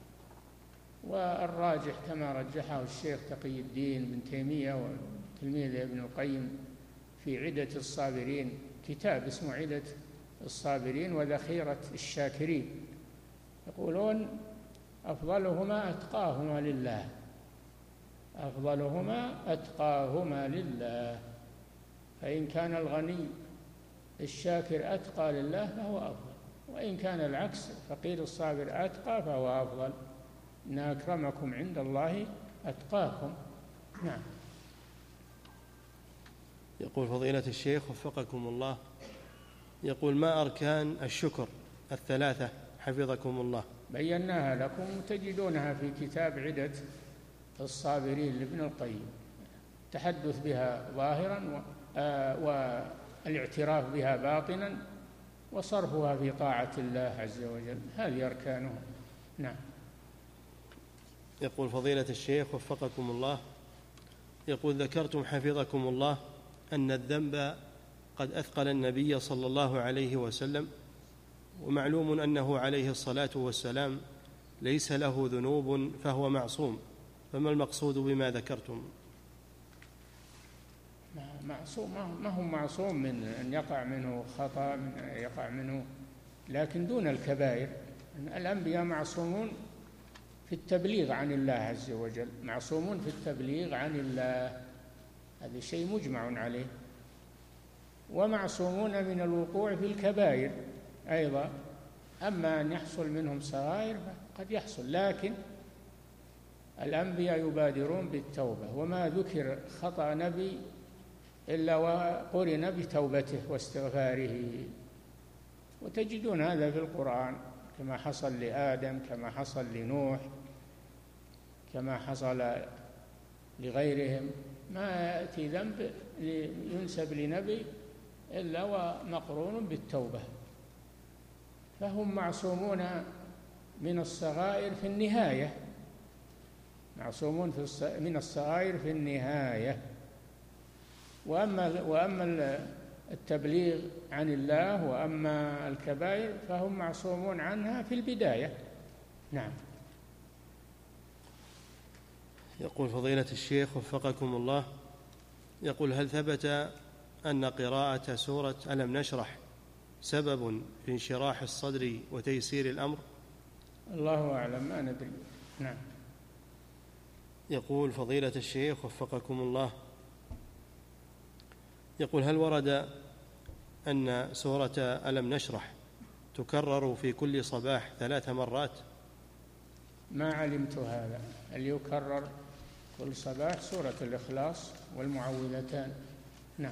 والراجح كما رجحه الشيخ تقي الدين بن تيمية وتلميذه ابن القيم في عدة الصابرين، كتاب اسمه عدة الصابرين وذخيرة الشاكرين، يقولون: أفضلهما أتقاهما لله، أفضلهما أتقاهما لله. فإن كان الغني الشاكر أتقى لله فهو أفضل، وإن كان العكس الفقير الصابر أتقى فهو أفضل. إن أكرمكم عند الله أتقاكم. نعم. يقول فضيلة الشيخ وفقكم الله، يقول: ما أركان الشكر الثلاثة حفظكم الله؟ بيناها لكم تجدونها في كتاب عدة الصابرين لابن القيم، التحدث بها ظاهرا والاعتراف بها باطنا وصرفها في طاعة الله عز وجل، هذه أركانها. نعم. يقول فضيلة الشيخ وفقكم الله، يقول: ذكرتم حفظكم الله أن الذنب قد أثقل النبي صلى الله عليه وسلم، ومعلوم أنه عليه الصلاة والسلام ليس له ذنوب فهو معصوم، فما المقصود بما ذكرتم؟ معصوم ما هو معصوم من أن يقع منه خطأ، من أن يقع منه، لكن دون الكبائر. الأنبياء معصومون في التبليغ عن الله عز وجل، معصومون في التبليغ عن الله، هذا شيء مجمع عليه. ومعصومون من الوقوع في الكبائر أيضا، أما أن يحصل منهم صغائر قد يحصل، لكن الأنبياء يبادرون بالتوبة، وما ذكر خطأ نبي إلا وقرن بتوبته واستغفاره، وتجدون هذا في القرآن كما حصل لآدم، كما حصل لنوح، كما حصل لغيرهم. ما يأتي ذنب ينسب لنبي إلا ومقرون بالتوبة، فهم معصومون من الصغائر في النهاية، معصومون من الصغائر في النهاية. وأما التبليغ عن الله وأما الكبائر فهم معصومون عنها في البداية. نعم. يقول فضيلة الشيخ وفقكم الله، يقول: هل ثبت أن قراءة سورة ألم نشرح سبب في انشراح الصدر وتيسير الأمر؟ الله أعلم، ما ندري. نعم. يقول فضيلة الشيخ وفقكم الله، يقول: هل ورد أن سورة ألم نشرح تكرر في كل صباح 3 مرات؟ ما علمت هذا. هل يكرر كل صباح سورة الإخلاص والمعوذتان؟ نعم.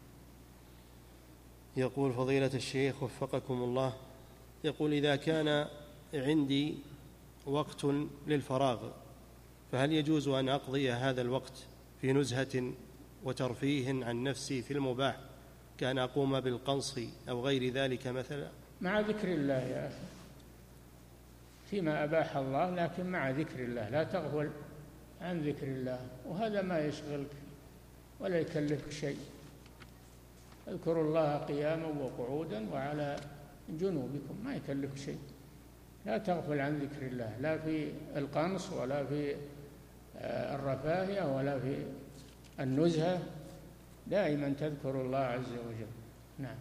يقول فضيلة الشيخ وفقكم الله، يقول: إذا كان عندي وقت للفراغ فهل يجوز أن أقضي هذا الوقت في نزهة وترفيه عن نفسي في المباح، كأن أقوم بالقنص أو غير ذلك مثلا؟ مع ذكر الله يا أخي، فيما أباح الله، لكن مع ذكر الله، لا تغفل عن ذكر الله، وهذا ما يشغلك ولا يكلفك شيء. اذكروا الله قياما وقعودا وعلى جنوبكم، ما يكلفك شيء. لا تغفل عن ذكر الله، لا في القنص ولا في الرفاهية ولا في النزهة، دائما تذكر الله عز وجل. نعم.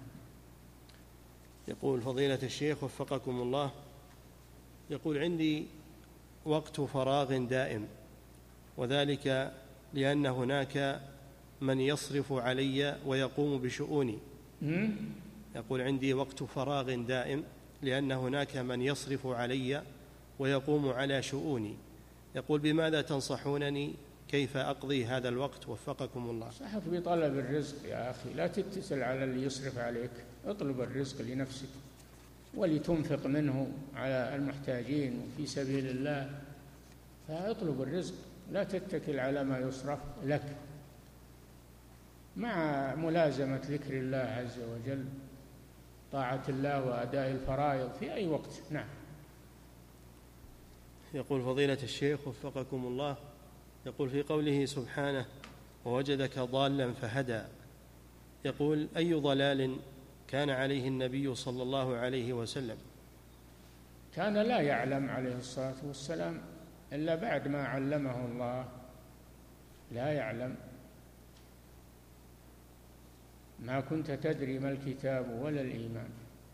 يقول فضيلة الشيخ وفقكم الله، يقول: عندي وقت فراغ دائم، وذلك لأن هناك من يصرف علي ويقوم بشؤوني. يقول: عندي وقت فراغ دائم لأن هناك من يصرف علي ويقوم على شؤوني. يقول: بماذا تنصحونني كيف أقضي هذا الوقت وفقكم الله؟ صحك بطلب الرزق يا أخي، لا تتسل على اللي يصرف عليك، اطلب الرزق لنفسك ولتنفق منه على المحتاجين وفي سبيل الله، فاطلب الرزق، لا تتكل على ما يصرف لك، مع ملازمة ذكر الله عز وجل، طاعة الله وأداء الفرائض في أي وقت. نعم. يقول فضيلة الشيخ وفقكم الله، يقول: في قوله سبحانه: ووجدك ضالا فهدى، يقول: أي ضلال كان عليه النبي صلى الله عليه وسلم؟ كان لا يعلم عليه الصلاة والسلام إلا بعد ما علمه الله، لا يعلم. ما كنت تدري ما الكتاب ولا الإيمان،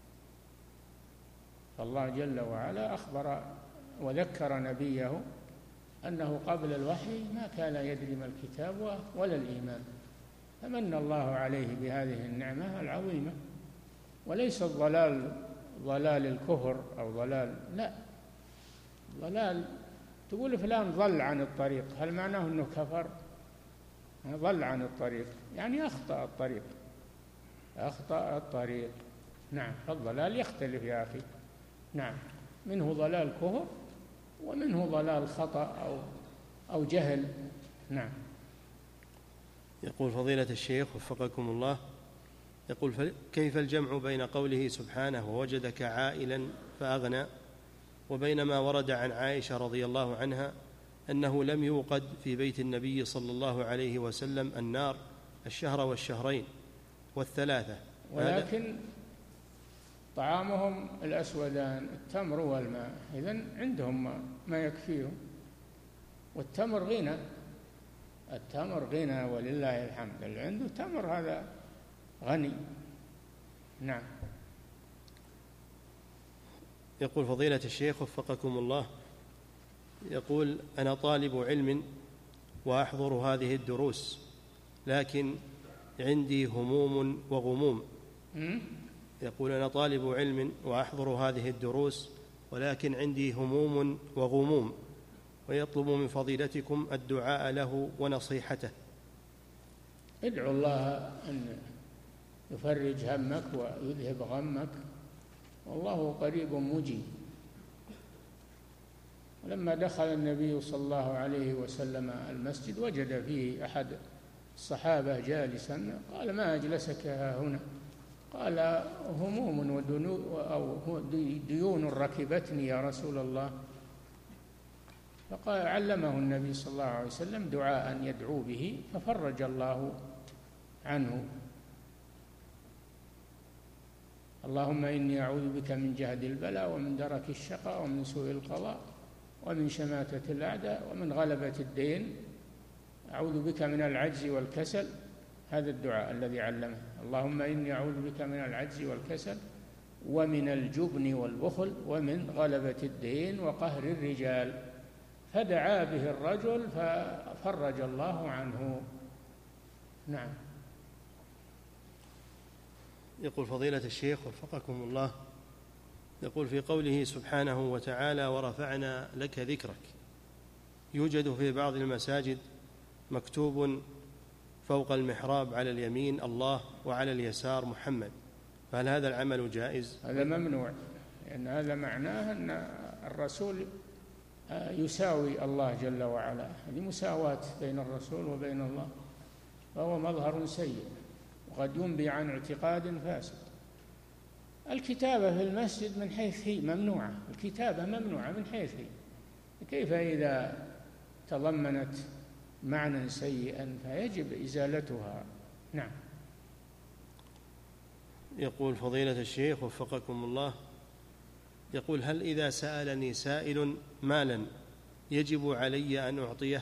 فالله جل وعلا أخبر وذكر نبيه أنه قبل الوحي ما كان يدري ما الكتاب ولا الإيمان، فمن الله عليه بهذه النعمة العظيمة. وليس الضلال ضلال الكفر أو ضلال، لا، ضلال تقول فلان ضل عن الطريق، هل معناه أنه كفر؟ ضل عن الطريق يعني أخطأ الطريق، أخطأ الطريق. نعم. فالضلال يختلف يا أخي. نعم. منه ضلال كفر ومنه ضلال خطأ أو جهل. نعم. يقول فضيلة الشيخ وفقكم الله، يقول: كيف الجمع بين قوله سبحانه: ووجدك عائلا فأغنى، وبين ما ورد عن عائشة رضي الله عنها أنه لم يوقد في بيت النبي صلى الله عليه وسلم النار الشهر والشهرين والثلاثة، ولكن طعامهم الأسودان التمر والماء، إذن عندهم ما يكفيهم، والتمر غنى، التمر غنى ولله الحمد، اللي عنده تمر هذا غني. نعم. يقول فضيلة الشيخ وفقكم الله، يقول: أنا طالب علم وأحضر هذه الدروس، لكن عندي هموم وغموم. يقول: أنا طالب علم وأحضر هذه الدروس، ولكن عندي هموم وغموم، ويطلب من فضيلتكم الدعاء له ونصيحته. ادعو الله أن يفرج همك ويذهب غمك، والله قريب مجيب. ولما دخل النبي صلى الله عليه وسلم المسجد وجد فيه أحد الصحابة جالسا، قال: ما أجلسك هنا؟ قال: هموم أو ديون ركبتني يا رسول الله. فقال: علمه النبي صلى الله عليه وسلم دعاء يدعو به ففرج الله عنه: اللهم إني أعوذ بك من جهد البلاء ومن درك الشقاء ومن سوء القضاء ومن شماتة الأعداء ومن غلبة الدين، أعوذ بك من العجز والكسل. هذا الدعاء الذي علمه: اللهم إني أعوذ بك من العجز والكسل ومن الجبن والبخل ومن غلبة الدين وقهر الرجال. فدعا به الرجل ففرج الله عنه. نعم. يقول فضيلة الشيخ وفقكم الله، يقول: في قوله سبحانه وتعالى: ورفعنا لك ذكرك، يوجد في بعض المساجد مكتوب فوق المحراب على اليمين الله وعلى اليسار محمد، فهل هذا العمل جائز؟ هذا ممنوع، لأن هذا معناه أن الرسول يساوي الله جل وعلا، هذه مساواة بين الرسول وبين الله، فهو مظهر سيء وقد ينبي عن اعتقاد فاسد. الكتابة في المسجد من حيث هي ممنوعة، الكتابة ممنوعة من حيث هي، كيف إذا تضمنت معنى سيئا فيجب إزالتها. نعم. يقول فضيلة الشيخ وفقكم الله، يقول: هل إذا سألني سائل مالا يجب علي أن أعطيه؟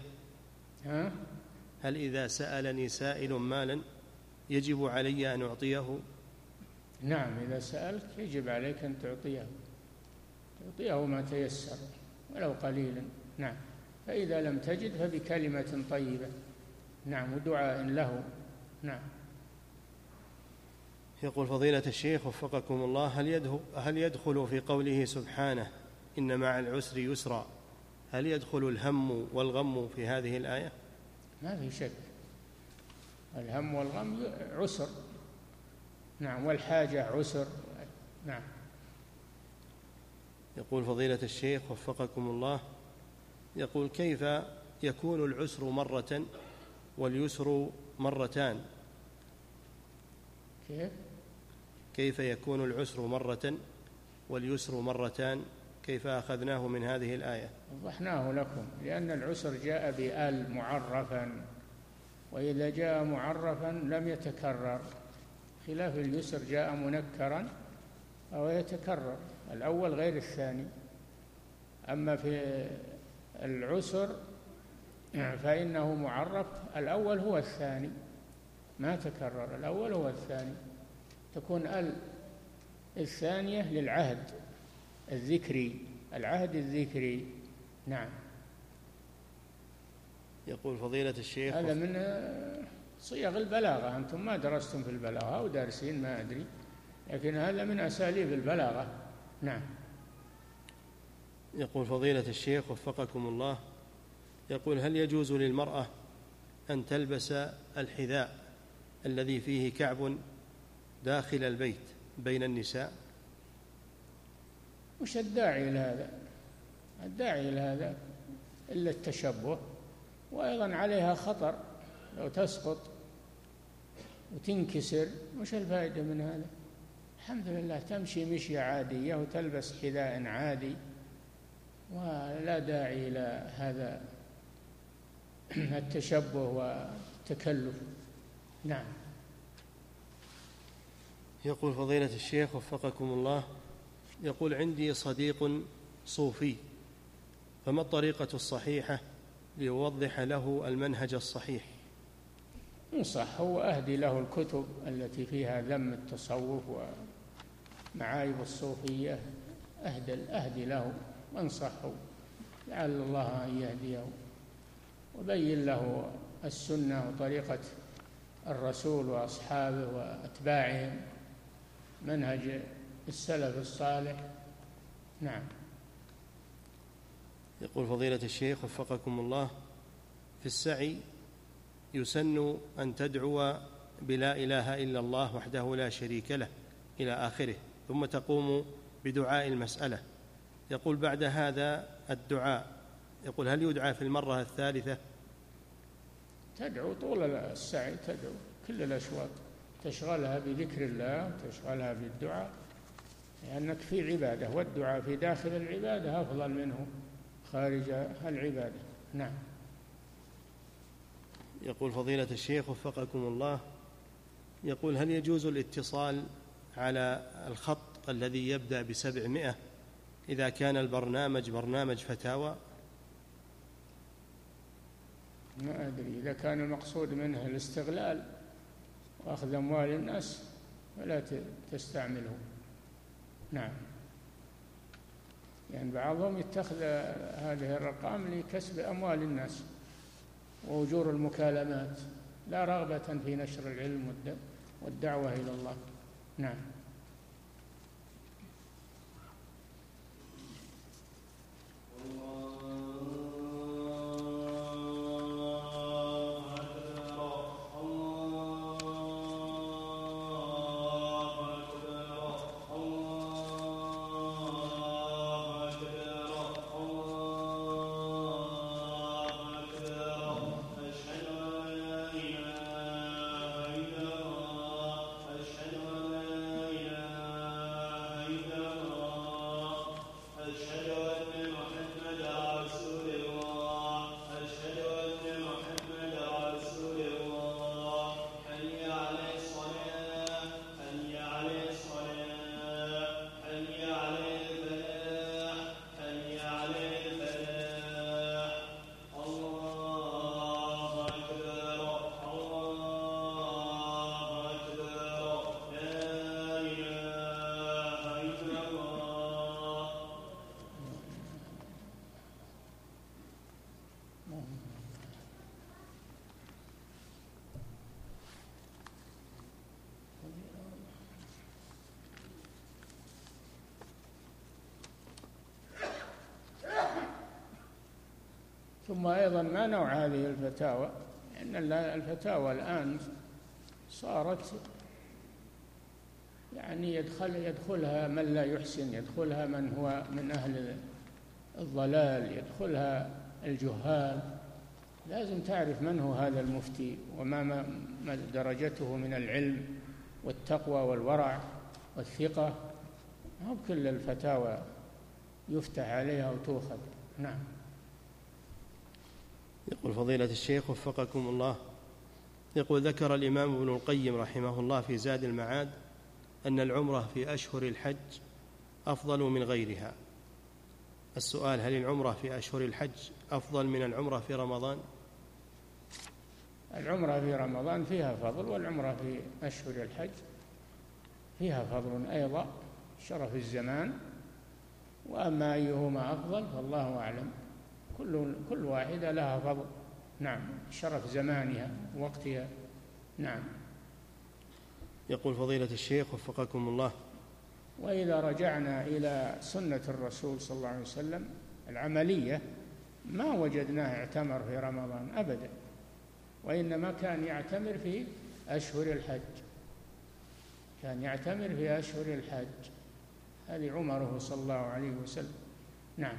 هل إذا سألني سائل مالا يجب علي أن أعطيه؟ نعم، إذا سألك يجب عليك أن تعطيه ما تيسر ولو قليلا. نعم. فإذا لم تجد فبكلمة طيبة. نعم، ودعاء له. نعم. يقول فضيلة الشيخ وفقكم الله: هل يدخل في قوله سبحانه إن مع العسر يسرا، هل يدخل الهم والغم في هذه الآية؟ ما في شك، الهم والغم عسر. نعم، والحاجة عسر. نعم. يقول فضيلة الشيخ وفقكم الله، يقول: كيف يكون العسر مرة واليسر مرتان؟ كيف يكون العسر مرة واليسر مرتان؟ كيف أخذناه من هذه الآية؟ وضحناه لكم، لأن العسر جاء بآل معرفا، وإذا جاء معرفا لم يتكرر، خلاف اليسر جاء منكرا أو يتكرر، الأول غير الثاني. أما في العسر فإنه معرف، الأول هو الثاني، ما تكرر، الأول هو الثاني، تكون الثانية للعهد الذكري، العهد الذكري. نعم. يقول فضيلة الشيخ: هذا من صيغ البلاغة، أنتم ما درستم في البلاغة أو دارسين ما أدري، لكن هذا من أساليب البلاغة. نعم. يقول فضيلة الشيخ وفقكم الله، يقول: هل يجوز للمرأة أن تلبس الحذاء الذي فيه كعب داخل البيت بين النساء؟ وش الداعي لهذا؟ الداعي لهذا إلا التشبه، وأيضا عليها خطر لو تسقط وتنكسر، وش الفائدة من هذا؟ الحمد لله تمشي مشية عادية وتلبس حذاء عادي، ولا داعي إلى هذا التشبه والتكلف. نعم. يقول فضيلة الشيخ وفقكم الله، يقول: عندي صديق صوفي، فما الطريقة الصحيحة ليوضح له المنهج الصحيح؟ انصح وأهدي له الكتب التي فيها ذم التصوف ومعايب الصوفية، أهدي له وانصحه، لعل الله أن يهديه، وبين له السنة وطريقة الرسول وأصحابه وأتباعهم، منهج السلف الصالح. نعم. يقول فضيلة الشيخ وفقكم الله: في السعي يسن أن تدعو بلا إله إلا الله وحده لا شريك له إلى آخره، ثم تقوم بدعاء المسألة. يقول بعد هذا الدعاء، يقول هل يدعى في المرة الثالثة؟ تدعو طول السعي، تدعو كل الأشواط، تشغلها بذكر الله وتشغلها بالدعاء، لأنك في عبادة، والدعاء في داخل العبادة أفضل منه خارج العبادة. نعم. يقول فضيلة الشيخ وفقكم الله: يقول هل يجوز الاتصال على الخط الذي يبدأ ب700 إذا كان البرنامج برنامج فتاوى؟ ما أدري، إذا كان المقصود منه الاستغلال وأخذ أموال الناس فلا تستعمله. نعم. يعني بعضهم يتخذ هذه الأرقام لكسب أموال الناس وأجور المكالمات، لا رغبة في نشر العلم والدعوة إلى الله. نعم. ثم أيضا ما نوع هذه الفتاوى، لأن الفتاوى الآن صارت يعني يدخلها من لا يحسن، يدخلها من هو من أهل الضلال، يدخلها الجهال. لازم تعرف من هو هذا المفتي وما درجته من العلم والتقوى والورع والثقة. ما بكل الفتاوى يفتح عليها وتؤخذ. نعم. يقول فضيلة الشيخ وفقكم الله: يقول ذكر الإمام ابن القيم رحمه الله في زاد المعاد أن العمرة في أشهر الحج أفضل من غيرها. السؤال: هل العمرة في أشهر الحج أفضل من العمرة في رمضان؟ العمرة في رمضان فيها فضل، والعمرة في أشهر الحج فيها فضل أيضا، شرف الزمان. وأما أيهما أفضل فالله أعلم، كل واحدة لها فضل. نعم. شرف زمانها ووقتها. نعم. يقول فضيلة الشيخ وفقكم الله: وإذا رجعنا إلى سنة الرسول صلى الله عليه وسلم العملية ما وجدناه اعتمر في رمضان أبدا، وإنما كان يعتمر في أشهر الحج، كان يعتمر في أشهر الحج. هذه عمره صلى الله عليه وسلم. نعم.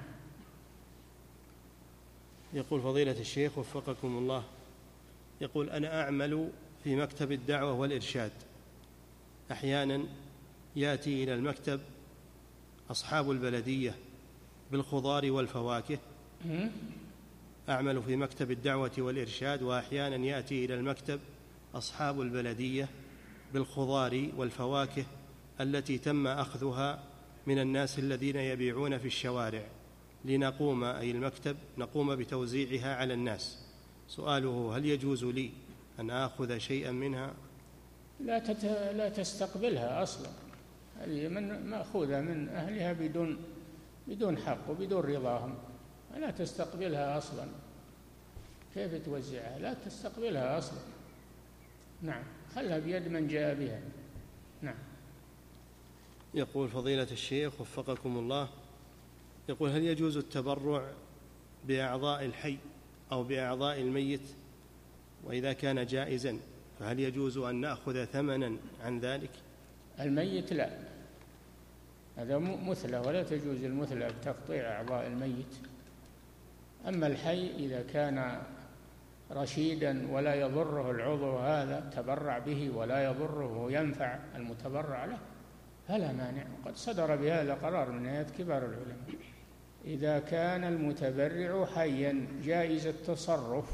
يقول فضيلة الشيخ وفقكم الله: يقول أنا أعمل في مكتب الدعوة والإرشاد، أحيانا يأتي إلى المكتب أصحاب البلدية بالخضار والفواكه. أعمل في مكتب الدعوة والإرشاد، وأحيانا يأتي إلى المكتب أصحاب البلدية بالخضار والفواكه التي تم أخذها من الناس الذين يبيعون في الشوارع، لنقوم أي المكتب نقوم بتوزيعها على الناس. سؤاله: هل يجوز لي أن آخذ شيئا منها؟ لا تستقبلها أصلا، هذه مأخوذة من أهلها بدون حق وبدون رضاهم. لا تستقبلها أصلا، كيف توزعها؟ لا تستقبلها أصلا. نعم، خلها بيد من جاء بها. نعم. يقول فضيلة الشيخ وفقكم الله، يقول هل يجوز التبرع بأعضاء الحي أو بأعضاء الميت؟ وإذا كان جائزا فهل يجوز أن نأخذ ثمنا عن ذلك؟ الميت لا، هذا مثلة، ولا تجوز المثلة بتقطيع أعضاء الميت. أما الحي إذا كان رشيدا ولا يضره العضو هذا تبرع به ولا يضره وينفع المتبرع له فلا مانع. وقد صدر بهذا قرار من هيئة كبار العلماء. إذا كان المتبرع حيا جائز التصرف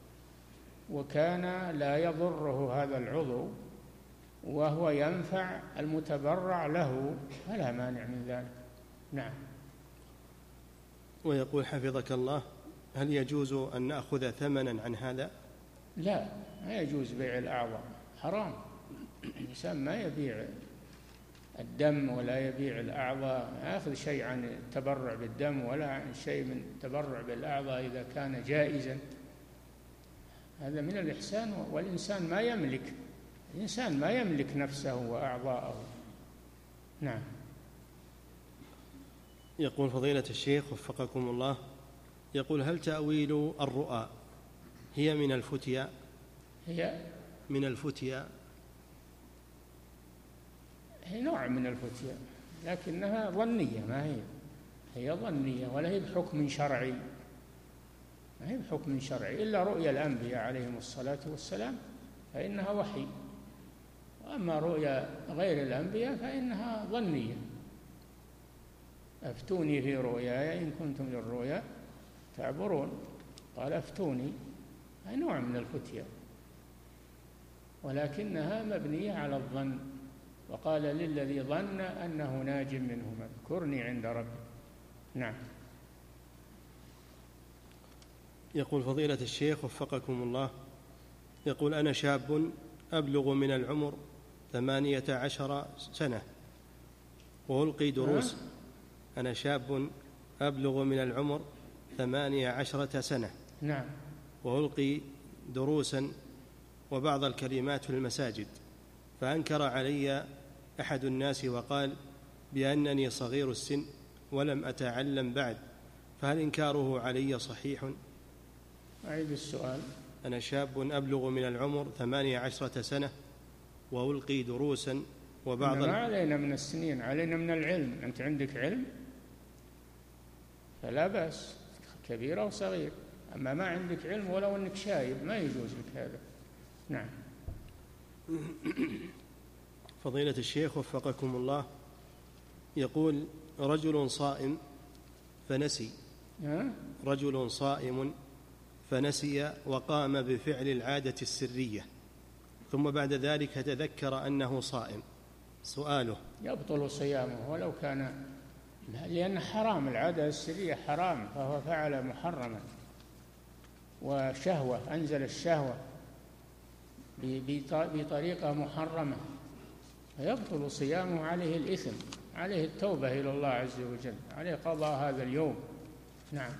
وكان لا يضره هذا العضو وهو ينفع المتبرع له فلا مانع من ذلك. نعم. ويقول حفظك الله هل يجوز أن نأخذ ثمنا عن هذا؟ لا، ما يجوز بيع الأعضاء، حرام. الإنسان ما يبيع الدم ولا يبيع الأعضاء، يأخذ شيء عن التبرع بالدم ولا عن شيء من التبرع بالأعضاء إذا كان جائزا. هذا من الإحسان، والإنسان ما يملك، الإنسان ما يملك نفسه وأعضاءه. نعم. يقول فضيلة الشيخ وفقكم الله، يقول هل تأويل الرؤى هي من الفتيا؟ هي من الفتيا، هي نوع من الفتيا لكنها ظنية، ما هي ظنية ولا هي بحكم شرعي، ما هي بحكم شرعي إلا رؤيا الأنبياء عليهم الصلاة والسلام فإنها وحي، وأما رؤيا غير الأنبياء فإنها ظنية. أفتوني في رؤياي إن كنتم للرؤيا تعبرون، قال أفتوني، هي نوع من الفتيا ولكنها مبنية على الظن. وقال للذي ظن أنه ناج منهما اذكرني عند ربي. نعم. يقول فضيلة الشيخ وفقكم الله، يقول أنا شاب أبلغ من العمر 18 سنة وألقي دروس. أنا شاب أبلغ من العمر 18 سنة. نعم. وألقي دروسا وبعض الكلمات في المساجد، فأنكر علي أحد الناس وقال بأنني صغير السن ولم أتعلم بعد، فهل إنكاره علي صحيح؟ أعيد السؤال. أنا شاب أبلغ من العمر 18 سنة وألقي دروسا وبعض ما علينا من السنين، علينا من العلم. أنت عندك علم فلا بأس، كبير أو صغير. أما ما عندك علم ولو أنك شايب ما يجوز لك هذا. نعم. فضيلة الشيخ وفقكم الله، يقول رجل صائم فنسي، رجل صائم فنسي وقام بفعل العادة السرية ثم بعد ذلك تذكر أنه صائم، سؤاله يبطل صيامه ولو كان، لأن حرام، العادة السرية حرام، فهو فعل محرما وشهوة، أنزل الشهوة بطريقة محرمة فيبطل صيامه، عليه الإثم، عليه التوبة إلى الله عز وجل، عليه قضاء هذا اليوم. نعم.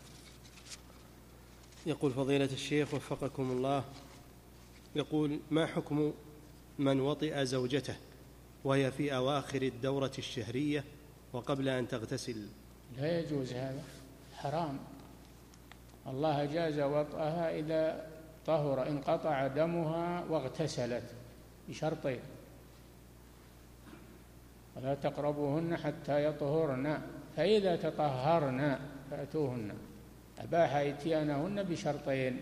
يقول فضيلة الشيخ وفقكم الله، يقول ما حكم من وطئ زوجته وهي في أواخر الدورة الشهرية وقبل أن تغتسل؟ لا يجوز هذا، حرام. الله جاز وطئها إذا طهر، انقطع دمها واغتسلت بشرطين: ولا تقربوهن حتى يطهرن، فإذا تطهرن فأتوهن. أباح إتيانهن بشرطين: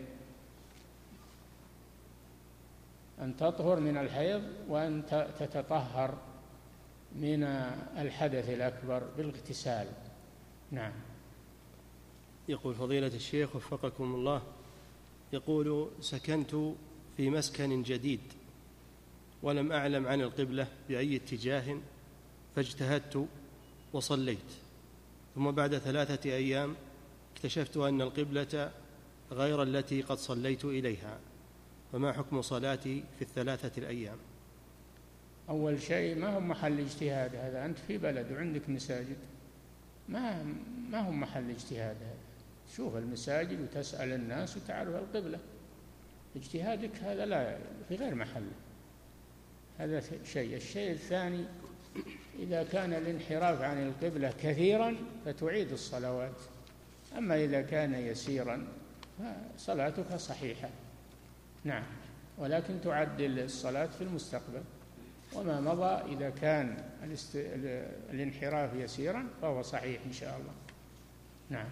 أن تطهر من الحيض وأن تتطهر من الحدث الأكبر بالاغتسال. نعم. يقول فضيلة الشيخ وفقكم الله، يقول سكنت في مسكن جديد ولم أعلم عن القبلة بأي اتجاه، فاجتهدت وصليت، ثم بعد 3 أيام اكتشفت أن القبلة غير التي قد صليت إليها، فما حكم صلاتي في 3 الأيام؟ أول شيء ما هو محل اجتهاد هذا، أنت في بلد وعندك مساجد، ما هو محل اجتهاد هذا. تشوف المساجد وتسأل الناس وتعرف القبلة. اجتهادك هذا لا في غير محله، هذا شيء. الشيء الثاني، إذا كان الانحراف عن القبلة كثيرا فتعيد الصلوات، أما إذا كان يسيرا فصلاتك صحيحة. نعم، ولكن تعدل الصلاة في المستقبل. وما مضى إذا كان الانحراف يسيرا فهو صحيح إن شاء الله. نعم.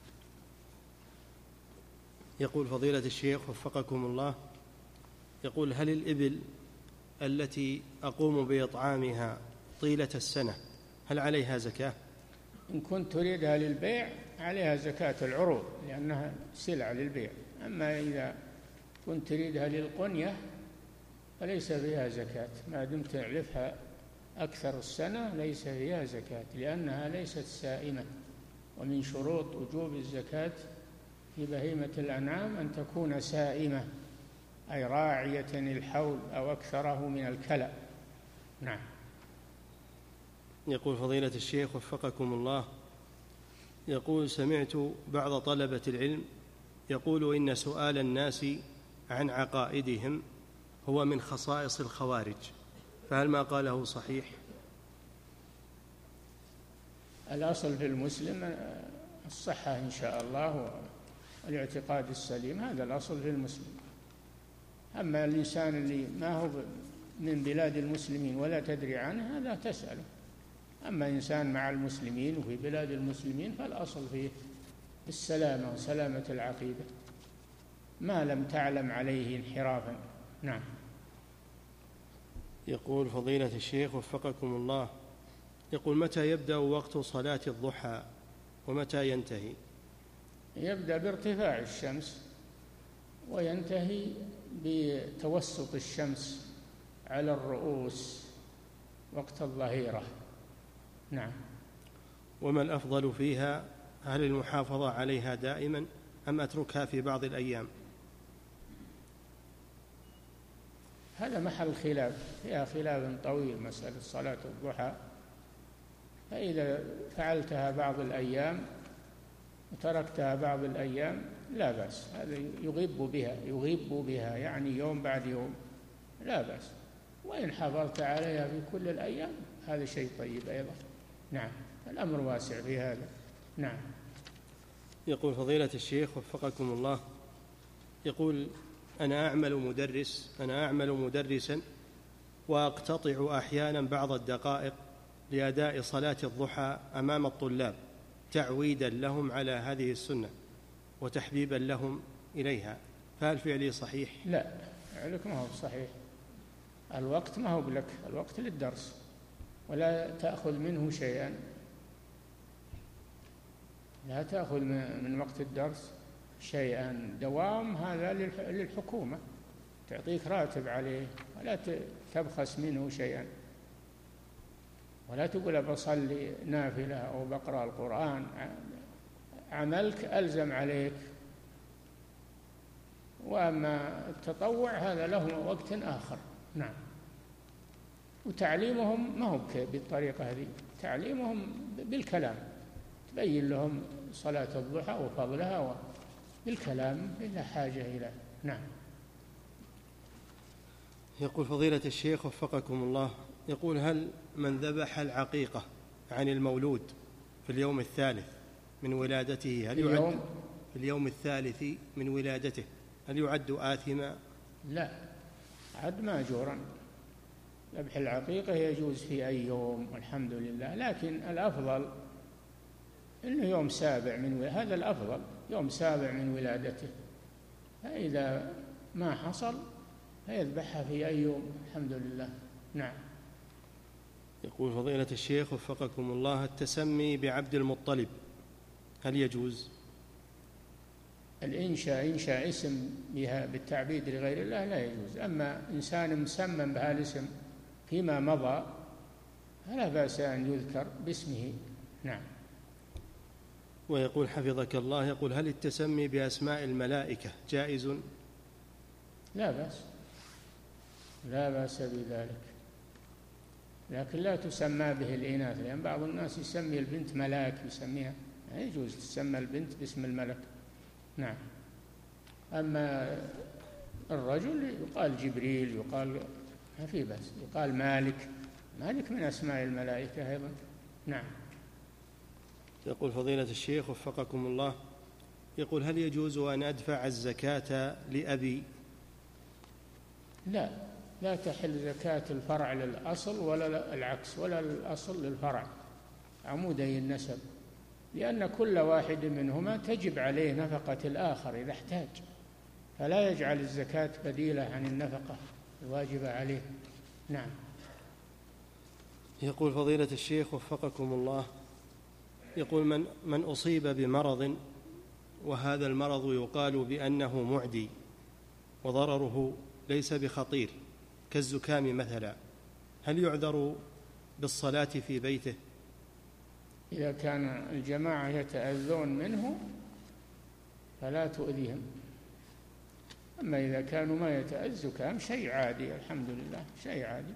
يقول فضيلة الشيخ وفقكم الله، يقول: هل الإبل التي أقوم بإطعامها طيلة السنة هل عليها زكاة؟ إن كنت تريدها للبيع عليها زكاة العروض لأنها سلعة للبيع، أما إذا كنت تريدها للقنية فليس فيها زكاة، ما دمت تعلفها أكثر السنة ليس فيها زكاة لأنها ليست سائمة. ومن شروط وجوب الزكاة في بهيمة الأنعام أن تكون سائمة، أي راعية الحول أو أكثره من الكلأ. نعم. يقول فضيلة الشيخ وفقكم الله، يقول: سمعت بعض طلبة العلم يقول إن سؤال الناس عن عقائدهم هو من خصائص الخوارج، فهل ما قاله صحيح؟ الأصل في المسلم الصحة إن شاء الله والاعتقاد السليم، هذا الأصل في المسلم. أما الإنسان اللي ما هو من بلاد المسلمين ولا تدري عنه هذا تسأله. أما إنسان مع المسلمين وفي بلاد المسلمين فالأصل فيه السلامة وسلامة العقيدة ما لم تعلم عليه انحرافا. نعم. يقول فضيلة الشيخ وفقكم الله، يقول: متى يبدأ وقت صلاة الضحى ومتى ينتهي؟ يبدأ بارتفاع الشمس وينتهي بتوسط الشمس على الرؤوس وقت الظهيرة. نعم. وما الأفضل فيها؟ هل المحافظة عليها دائما أم أتركها في بعض الأيام؟ هذا محل خلاف، فيها خلاف طويل مسألة صلاة الضحى. فإذا فعلتها بعض الأيام وتركتها بعض الأيام لا بأس، هذا يغيب بها يعني يوم بعد يوم لا بأس. وإن حافظت عليها في كل الأيام هذا شيء طيب أيضا. نعم، الأمر واسع في هذا. نعم. يقول فضيلة الشيخ وفقكم الله، يقول: أنا أعمل مدرسا وأقتطع أحيانا بعض الدقائق لأداء صلاة الضحى أمام الطلاب تعويدا لهم على هذه السنة وتحبيبا لهم إليها، فهل فعلي صحيح؟ لا، فعلك ما هو صحيح. الوقت ما هو لك، الوقت للدرس ولا تأخذ منه شيئا، لا تأخذ من وقت الدرس شيئا. دوام هذا للحكومة تعطيك راتب عليه ولا تبخس منه شيئا، ولا تقول بصلي نافلة أو بقرأ القرآن. عملك ألزم عليك، وأما التطوع هذا له وقت آخر. نعم. وتعليمهم ما هو بالطريقة هذه، تعليمهم بالكلام، تبين لهم صلاة الضحى وفضلها بالكلام بلا حاجة إلى. نعم. يقول فضيلة الشيخ وفقكم الله، يقول: هل من ذبح العقيقة عن المولود في اليوم الثالث من ولادته في اليوم الثالث من ولادته هل يعد آثما؟ لا، عد ماجورا. ذبح العقيقة يجوز في أي يوم والحمد لله، لكن الأفضل إنه يوم سابع هذا الأفضل، يوم سابع من ولادته. فإذا ما حصل فيذبحها في أي يوم الحمد لله. نعم. يقول فضيلة الشيخ وفقكم الله: التسمي بعبد المطلب هل يجوز؟ إنشاء اسم بها بالتعبيد لغير الله لا يجوز. أما إنسان مسمى بهذا الاسم فيما مضى فلا بأس أن يذكر باسمه. نعم. ويقول حفظك الله، يقول: هل التسمي بأسماء الملائكة جائز؟ لا بأس بذلك، لكن لا تسمى به الإناث، لأن بعض الناس يسمي البنت ملاك، يسميها، لا يجوز تسمى البنت باسم الملك. نعم. أما الرجل يقال جبريل، يقال ما في بس، يقال مالك. مالك من أسماء الملائكة أيضا. نعم. يقول فضيلة الشيخ وفقكم الله، يقول هل يجوز أن أدفع الزكاة لأبي؟ لا، لا تحل زكاة الفرع للأصل ولا العكس، ولا الأصل للفرع، عمودي النسب، لأن كل واحد منهما تجب عليه نفقة الآخر إذا احتاج، فلا يجعل الزكاة بديلة عن النفقة الواجبة عليه. نعم. يقول فضيلة الشيخ وفقكم الله، يقول من أصيب بمرض وهذا المرض يقال بأنه معدي وضرره ليس بخطير كالزكام مثلا، هل يعذر بالصلاة في بيته؟ إذا كان الجماعة يتأذون منه فلا تؤذيهم، أما إذا كانوا ما يتأذوا شيء عادي الحمد لله، شيء عادي،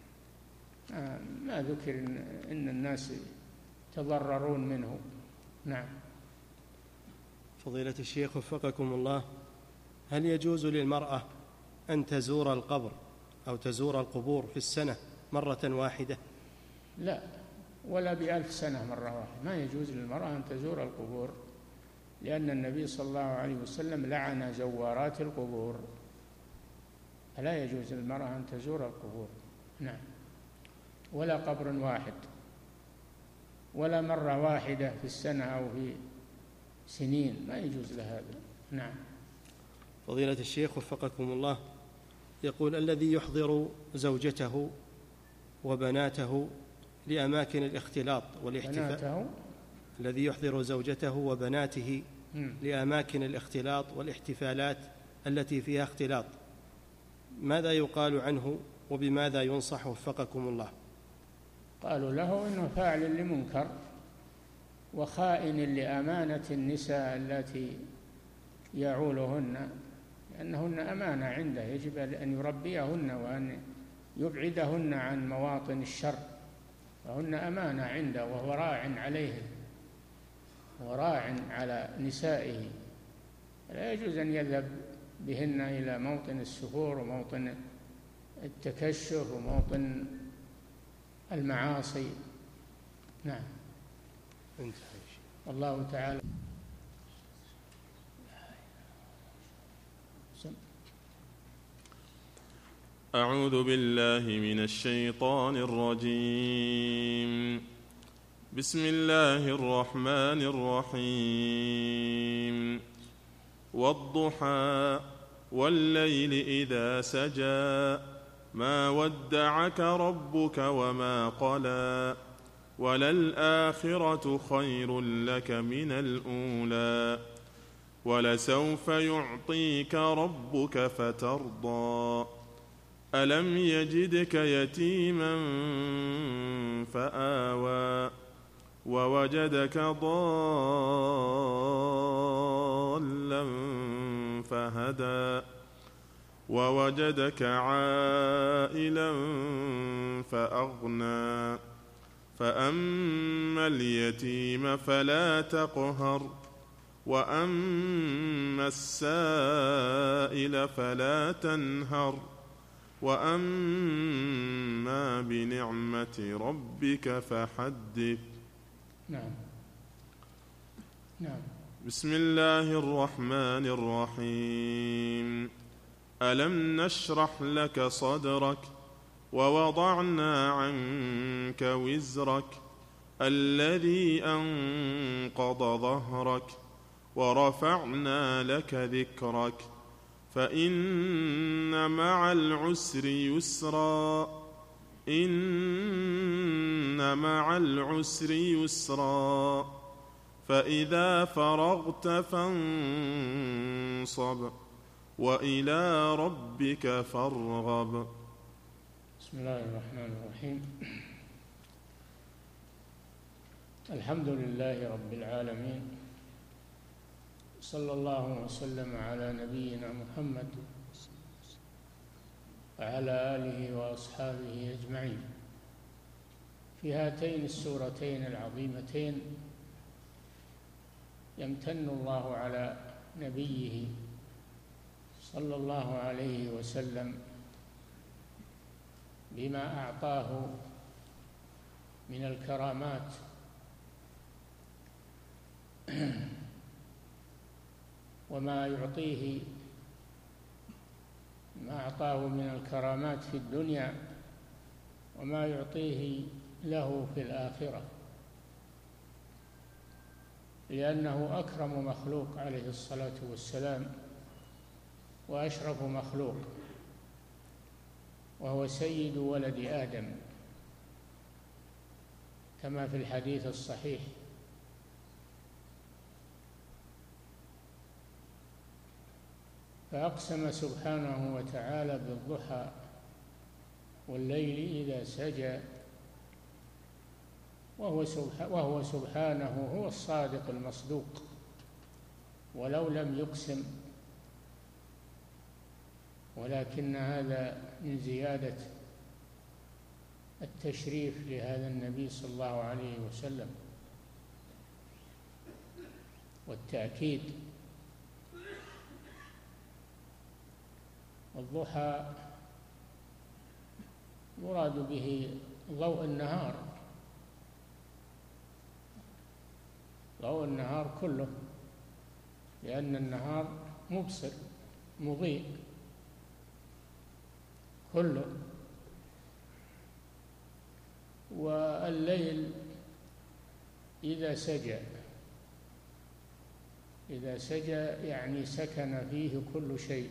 ما ذكر إن الناس يتضررون منه. نعم. فضيلة الشيخ وفقكم الله، هل يجوز للمرأة أن تزور القبر أو تزور القبور في السنة مرة واحدة؟ لا، ولا ب1000 سنة مرة واحدة، ما يجوز للمرأة أن تزور القبور، لأن النبي صلى الله عليه وسلم لعن زوارات القبور، فلا يجوز للمرأة أن تزور القبور. نعم. ولا قبر واحد، ولا مرة واحدة في السنة أو في سنين، ما يجوز لهذا. نعم. فضيلة الشيخ وفقكم الله، يقول الذي يحضر زوجته وبناته لأماكن الاختلاط والاحتفال، الذي يحضر زوجته وبناته لأماكن الاختلاط والاحتفالات التي فيها اختلاط، ماذا يقال عنه وبماذا ينصح وفقكم الله؟ قالوا له إنه فاعل لمنكر وخائن لأمانة النساء التي يعولهن، لأنهن أمانة عنده، يجب أن يربيهن وأن يبعدهن عن مواطن الشر، فهن أمانة عنده وهو راع عليهن وراع على نسائه، لا يجوز أن يذهب بهن إلى موطن السفور وموطن التكشف وموطن المعاصي. نعم. الله تعالى. أعوذ بالله من الشيطان الرجيم. بسم الله الرحمن الرحيم. والضحى والليل إذا سجى ما ودعك ربك وما قلى وللآخرة خير لك من الأولى ولسوف يعطيك ربك فترضى ألم يجدك يتيما فآوى ووجدك ضالا فهدى ووجدك عائلا فأغنى فأما اليتيم فلا تقهر وأما السائل فلا تنهر وأما بنعمة ربك فحدث. نعم. نعم. بسم الله الرحمن الرحيم. ألم نشرح لك صدرك ووضعنا عنك وزرك الذي أنقض ظهرك ورفعنا لك ذكرك فإن مع العسر يسرا إن مع العسر يسرا فإذا فرغت فانصب وإلى ربك فارغب. بسم الله الرحمن الرحيم. الحمد لله رب العالمين، صلى الله وسلم على نبينا محمد وعلى آله وأصحابه أجمعين. في هاتين السورتين العظيمتين يمتن الله على نبيه صلى الله عليه وسلم بما أعطاه من الكرامات وما يعطيه، ما أعطاه من الكرامات في الدنيا وما يعطيه له في الآخرة، لأنه أكرم مخلوق عليه الصلاة والسلام وأشرف مخلوق، وهو سيد ولد آدم كما في الحديث الصحيح. فأقسم سبحانه وتعالى بالضحى والليل إذا سجى، وهو سبحانه هو الصادق المصدوق، ولو لم يقسم، ولكن هذا من زيادة التشريف لهذا النبي صلى الله عليه وسلم والتأكيد. والضحى يراد به ضوء النهار، ضوء النهار كله، لأن النهار مبصر مضيء كله. والليل إذا سجى، إذا سجى يعني سكن فيه كل شيء،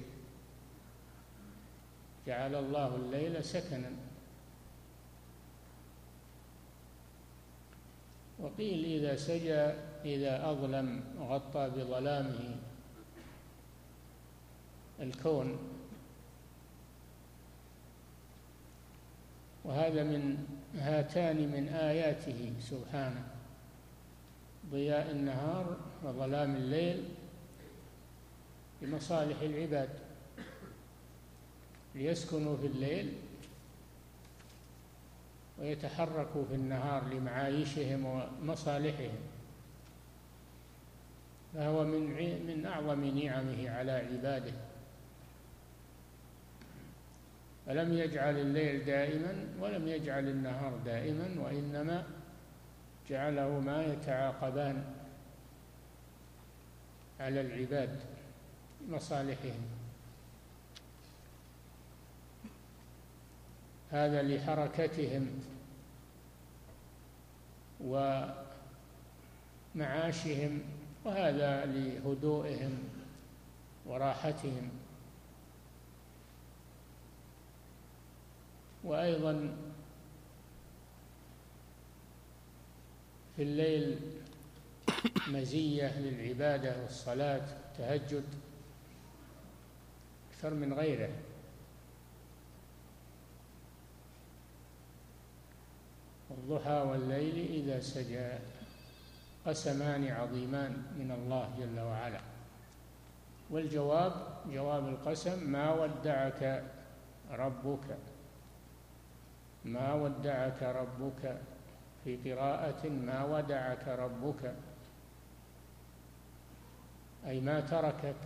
جعل الله الليل سكنا. وقيل إذا سجى إذا أظلم غطى بظلامه الكون، وهذا من هاتان من آياته سبحانه، ضياء النهار وظلام الليل لمصالح العباد، ليسكنوا في الليل ويتحركوا في النهار لمعايشهم ومصالحهم. فهو من أعظم نعمه على عباده، فلم يجعل الليل دائما ولم يجعل النهار دائما، وإنما جعلهما يتعاقبان على العباد لمصالحهم، هذا لحركتهم ومعاشهم، وهذا لهدوئهم وراحتهم. وأيضا في الليل مزية للعبادة والصلاة والتهجد أكثر من غيره. والضحى والليل إذا سجى قسمان عظيمان من الله جل وعلا. والجواب، جواب القسم: ما ودعك ربك، ما ودعك ربك، في قراءة ما ودعك ربك، أي ما تركك.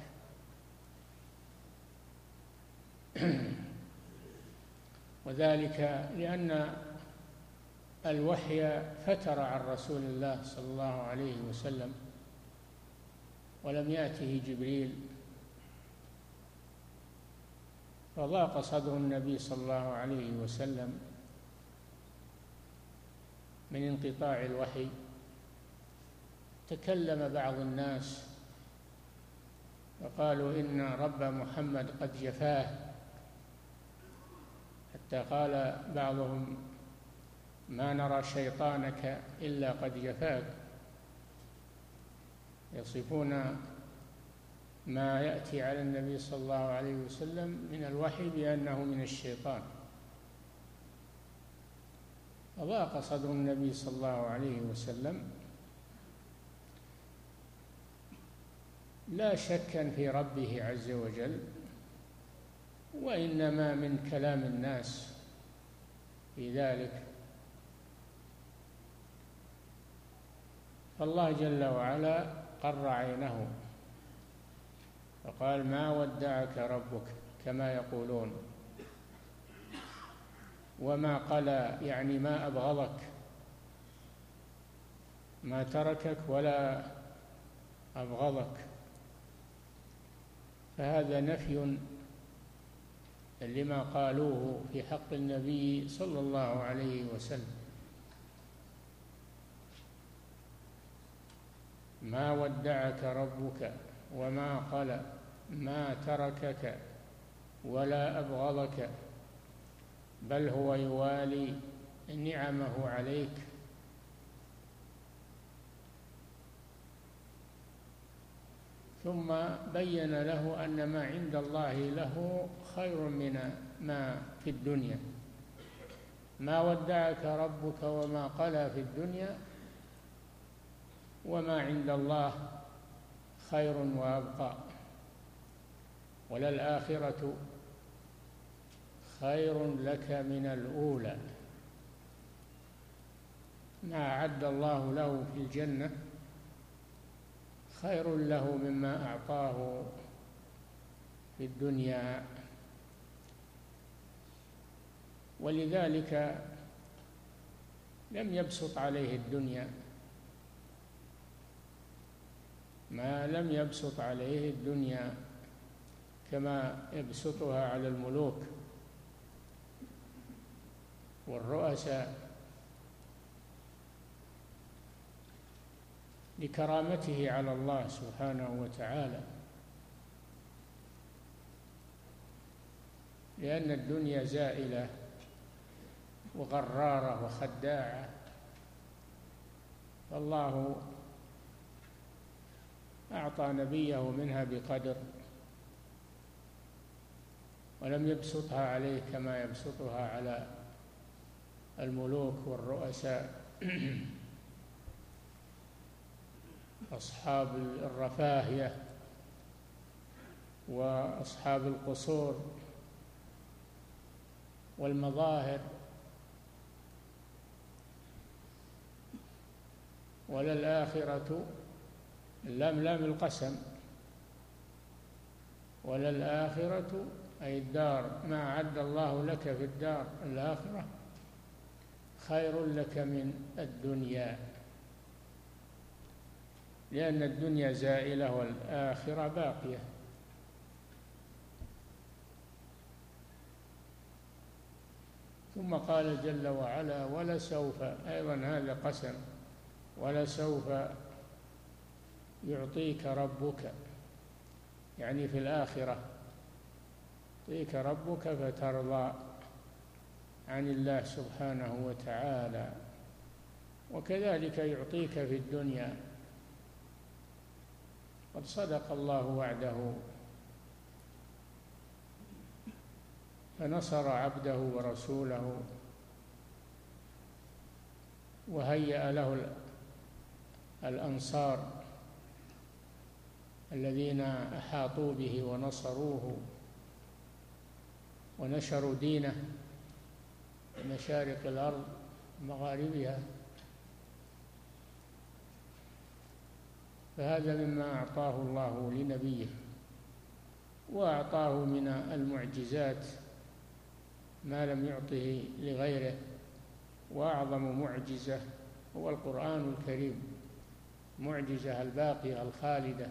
وذلك لأن الوحي فتر عن رسول الله صلى الله عليه وسلم، ولم يأته جبريل، فضاق صدر النبي صلى الله عليه وسلم من انقطاع الوحي. تكلم بعض الناس وقالوا إن رب محمد قد جفاه، حتى قال بعضهم: ما نرى شيطانك إلا قد جفاك، يصفون ما يأتي على النبي صلى الله عليه وسلم من الوحي بأنه من الشيطان. وضاق صدر النبي صلى الله عليه وسلم، لا شكا في ربه عز وجل، وإنما من كلام الناس في ذلك. فالله جل وعلا قر عينه فقال ما ودعك ربك كما يقولون، وما قلى يعني ما أبغضك، ما تركك ولا أبغضك. فهذا نفي لما قالوه في حق النبي صلى الله عليه وسلم. ما ودعك ربك وما قلى، ما تركك ولا أبغضك، بل هو يوالي نعمه عليك. ثم بين له أن ما عند الله له خير من ما في الدنيا. ما ودعك ربك وما قلى في الدنيا، وما عند الله خير وأبقى، وللآخرة خير لك من الأولى. ما أعد الله له في الجنة خير له مما أعطاه في الدنيا. ولذلك لم يبسط عليه الدنيا، ما لم يبسط عليه الدنيا كما يبسطها على الملوك والرؤساء، لكرامته على الله سبحانه وتعالى، لأن الدنيا زائلة وغرارة وخداعة، فالله أعطى نبيه منها بقدر، ولم يبسطها عليه كما يبسطها على الملوك والرؤساء أصحاب الرفاهية وأصحاب القصور والمظاهر. وللآخرة اللام لام القسم، وللآخرة أي الدار، ما أعد الله لك في الدار الآخرة خير لك من الدنيا، لأن الدنيا زائلة والآخرة باقية. ثم قال جل وعلا ولسوف، أيضا هذا قسم، ولسوف يعطيك ربك، يعني في الآخرة يعطيك ربك فترضى عن الله سبحانه وتعالى، وكذلك يعطيك في الدنيا. قد صدق الله وعده فنصر عبده ورسوله، وهيأ له الأنصار الذين أحاطوا به ونصروه ونشروا دينه في مشارق الأرض ومغاربها. فهذا مما أعطاه الله لنبيه، وأعطاه من المعجزات ما لم يعطه لغيره. وأعظم معجزة هو القرآن الكريم، معجزة الباقية الخالدة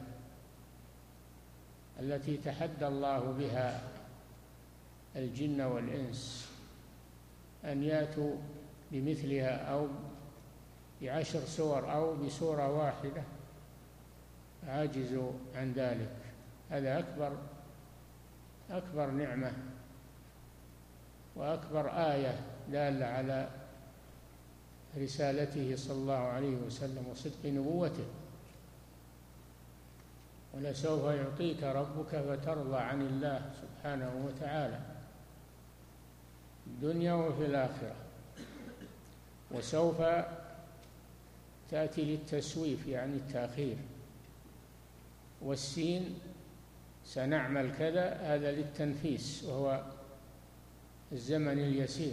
التي تحدى الله بها الجن والإنس أن يأتوا بمثلها أو ب10 سور أو بسورة واحدة، عاجزوا عن ذلك. هذا أكبر نعمة وأكبر آية دالة على رسالته صلى الله عليه وسلم وصدق نبوته. ولسوف يعطيك ربك فترضى عن الله سبحانه وتعالى في الدنيا وفي الآخرة. وسوف تأتي للتسويف يعني التأخير، والسين سنعمل كذا هذا للتنفيس وهو الزمن اليسير.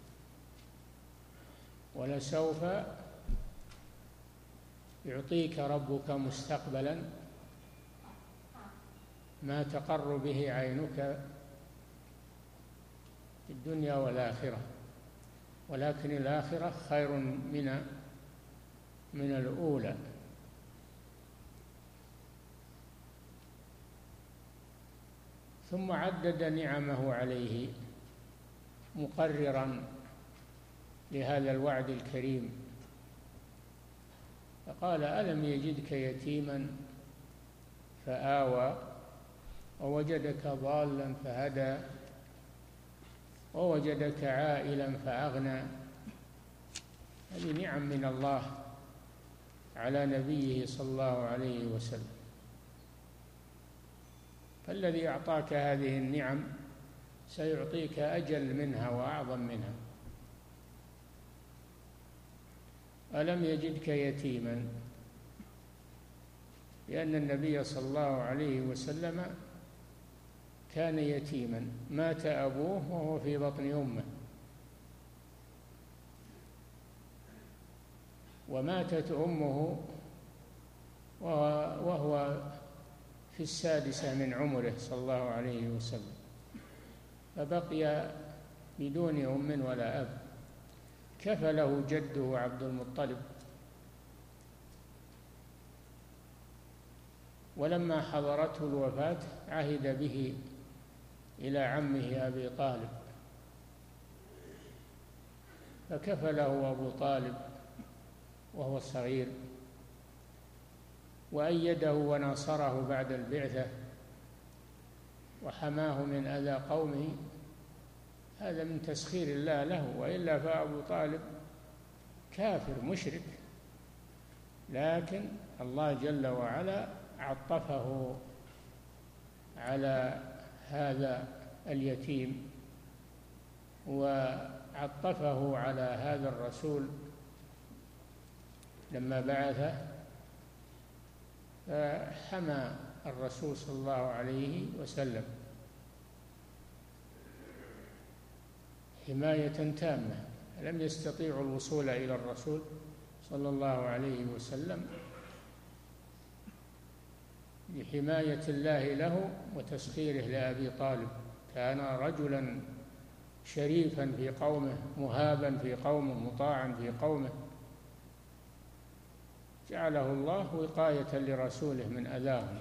ولسوف يعطيك ربك مستقبلا ما تقر به عينك في الدنيا والآخرة، ولكن الآخرة خير من الأولى. ثم عدد نعمه عليه مقررا لهذا الوعد الكريم، فقال: ألم يجدك يتيما فآوى ووجدك ضالا فهدى ووجدك عائلا فأغنى. هذه نعم من الله على نبيه صلى الله عليه وسلم. فالذي أعطاك هذه النعم سيعطيك أجل منها وأعظم منها. ألم يجدك يتيما، لأن النبي صلى الله عليه وسلم كان يتيما، مات أبوه وهو في بطن أمه، وماتت أمه وهو في 6 من عمره صلى الله عليه وسلم، فبقي بدون أم ولا أب. كفله جده عبد المطلب، ولما حضرته الوفاة عهد به إلى عمه أبي طالب، فكفله أبو طالب وهو صغير، وأيده وناصره بعد البعثة، وحماه من أذى قومه. هذا من تسخير الله له، وإلا فأبو طالب كافر مشرك، لكن الله جل وعلا عطفه على هذا اليتيم، وعطفه على هذا الرسول لما بعثه، فحمى الرسول صلى الله عليه وسلم حماية تامة. لم يستطيعوا الوصول إلى الرسول صلى الله عليه وسلم لحماية الله له وتسخيره لأبي طالب. كان رجلا شريفا في قومه، مهابا في قومه، مطاعا في قومه، جعله الله وقاية لرسوله من أذاهم.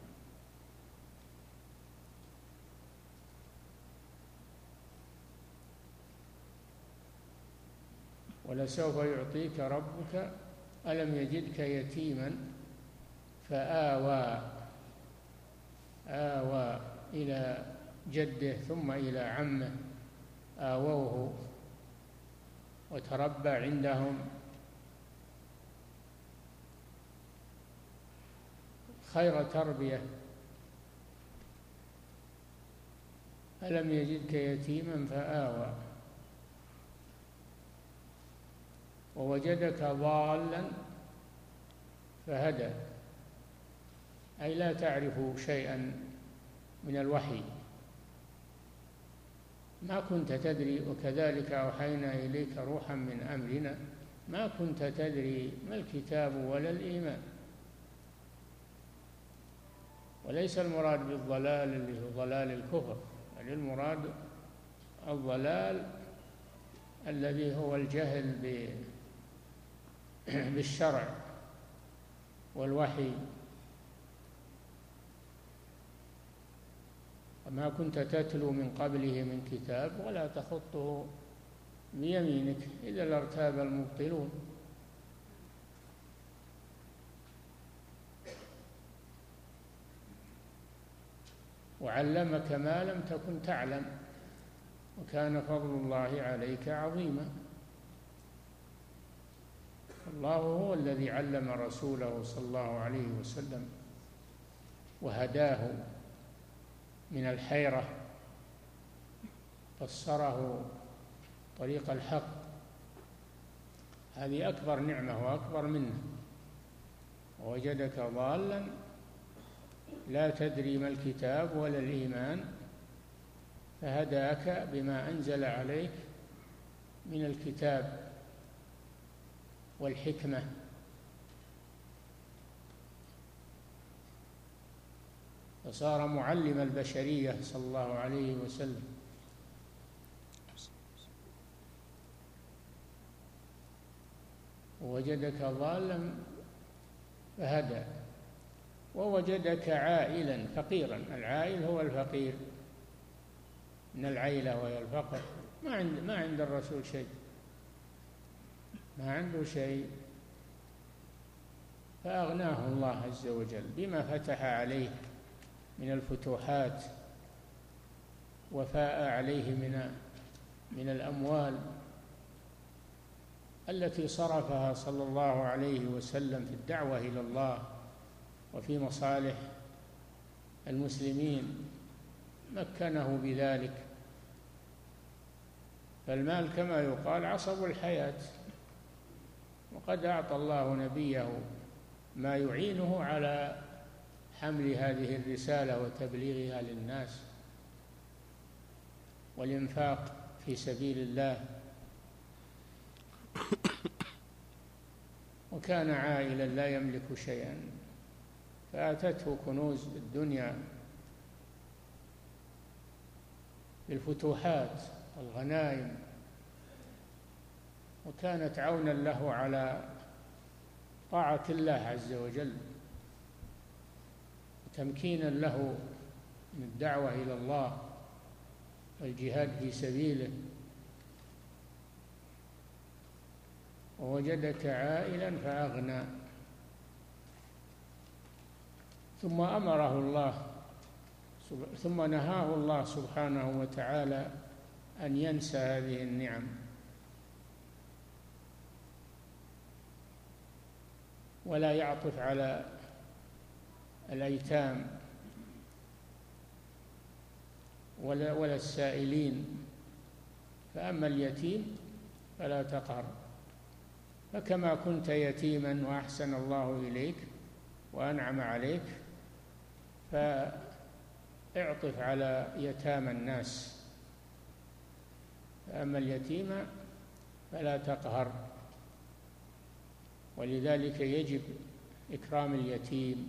ولسوف يعطيك ربك ألم يجدك يتيما فآوى، آوى إلى جده ثم إلى عمه، آووه وتربى عندهم. خير تربية. ألم يجدك يتيما فآوى ووجدك ضالا فهدى، أي لا تعرف شيئا من الوحي، ما كنت تدري، وكذلك أوحينا إليك روحا من أمرنا ما كنت تدري ما الكتاب ولا الإيمان. وليس المراد بالضلال اللي هو ضلال الكفر، بل المراد الضلال الذي هو الجهل بالشرع والوحي. وما كنت تتلو من قبله من كتاب ولا تخطه بيمينك إذا لارتاب المبطلون. وعلمك ما لم تكن تعلم وكان فضل الله عليك عظيما. الله هو الذي علم رسوله صلى الله عليه وسلم وهداه من الحيرة، بصره طريق الحق. هذه أكبر نعمة وأكبر منه. ووجدك ضالا لا تدري ما الكتاب ولا الإيمان فهداك بما أنزل عليك من الكتاب والحكمة. فصار معلم البشرية صلى الله عليه وسلم. ووجدك ضالا فهدى، ووجدك عائلا فقيرا. العائل هو الفقير، من العيلة وهي الفقر. ما عند الرسول شيء، ما عنده شيء، فأغناه الله عز وجل بما فتح عليه من الفتوحات، وفاء عليه من الأموال التي صرفها صلى الله عليه وسلم في الدعوة إلى الله وفي مصالح المسلمين، مكنه بذلك. فالمال كما يقال عصب الحياة، وقد أعطى الله نبيه ما يعينه على حمل هذه الرسالة وتبليغها للناس والإنفاق في سبيل الله. وكان عائلا لا يملك شيئا، فأتته كنوز الدنيا بالفتوحات والغنائم، وكانت عونا له على طاعة الله عز وجل، وتمكينا له من الدعوة إلى الله والجهاد في سبيله. ووجدك عائلا فأغنى. ثم نهاه الله سبحانه وتعالى أن ينسى هذه النعم، ولا يعطف على الأيتام ولا السائلين. فأما اليتيم فلا تقهر، فكما كنت يتيما وأحسن الله إليك وأنعم عليك، فاعطف على يتامى الناس. فأما اليتيم فلا تقهر. ولذلك يجب إكرام اليتيم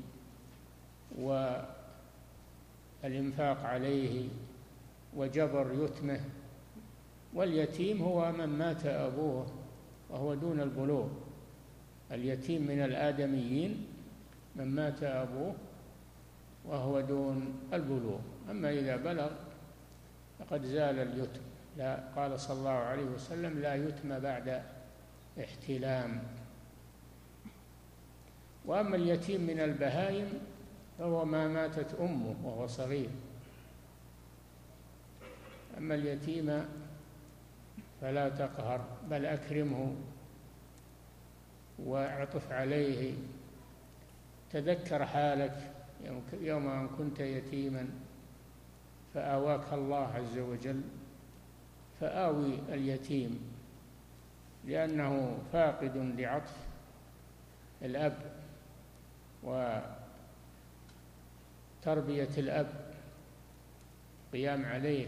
والإنفاق عليه وجبر يتمه. واليتيم هو من مات أبوه وهو دون البلوغ. اليتيم من الآدميين من مات أبوه وهو دون البلوغ. أما إذا بلغ فقد زال اليتم. لا، قال صلى الله عليه وسلم: لا يتم بعد احتلام. وأما اليتيم من البهائم فهو ما ماتت أمه وهو صغير. أما اليتيم فلا تقهر، بل أكرمه واعطف عليه. تذكر حالك يوم أن كنت يتيما فآواك الله عز وجل، فآوي اليتيم، لأنه فاقد لعطف الأب وتربية الأب، قيام عليه.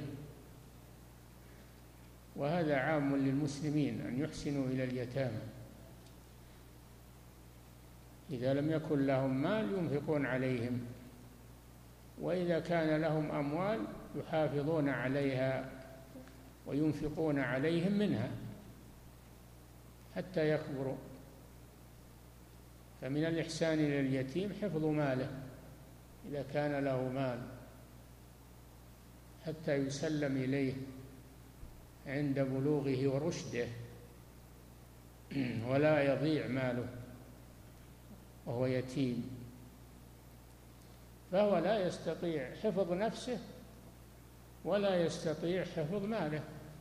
وهذا عام للمسلمين أن يحسنوا إلى اليتامى. إذا لم يكن لهم مال ينفقون عليهم، وإذا كان لهم أموال يحافظون عليها وينفقون عليهم منها حتى يكبروا. فمن الإحسان إلى اليتيم حفظ ماله إذا كان له مال، حتى يسلم إليه عند بلوغه ورشده، ولا يضيع ماله وهو يتيم. فهو لا يستطيع حفظ نفسه ولا يستطيع حفظ ماله،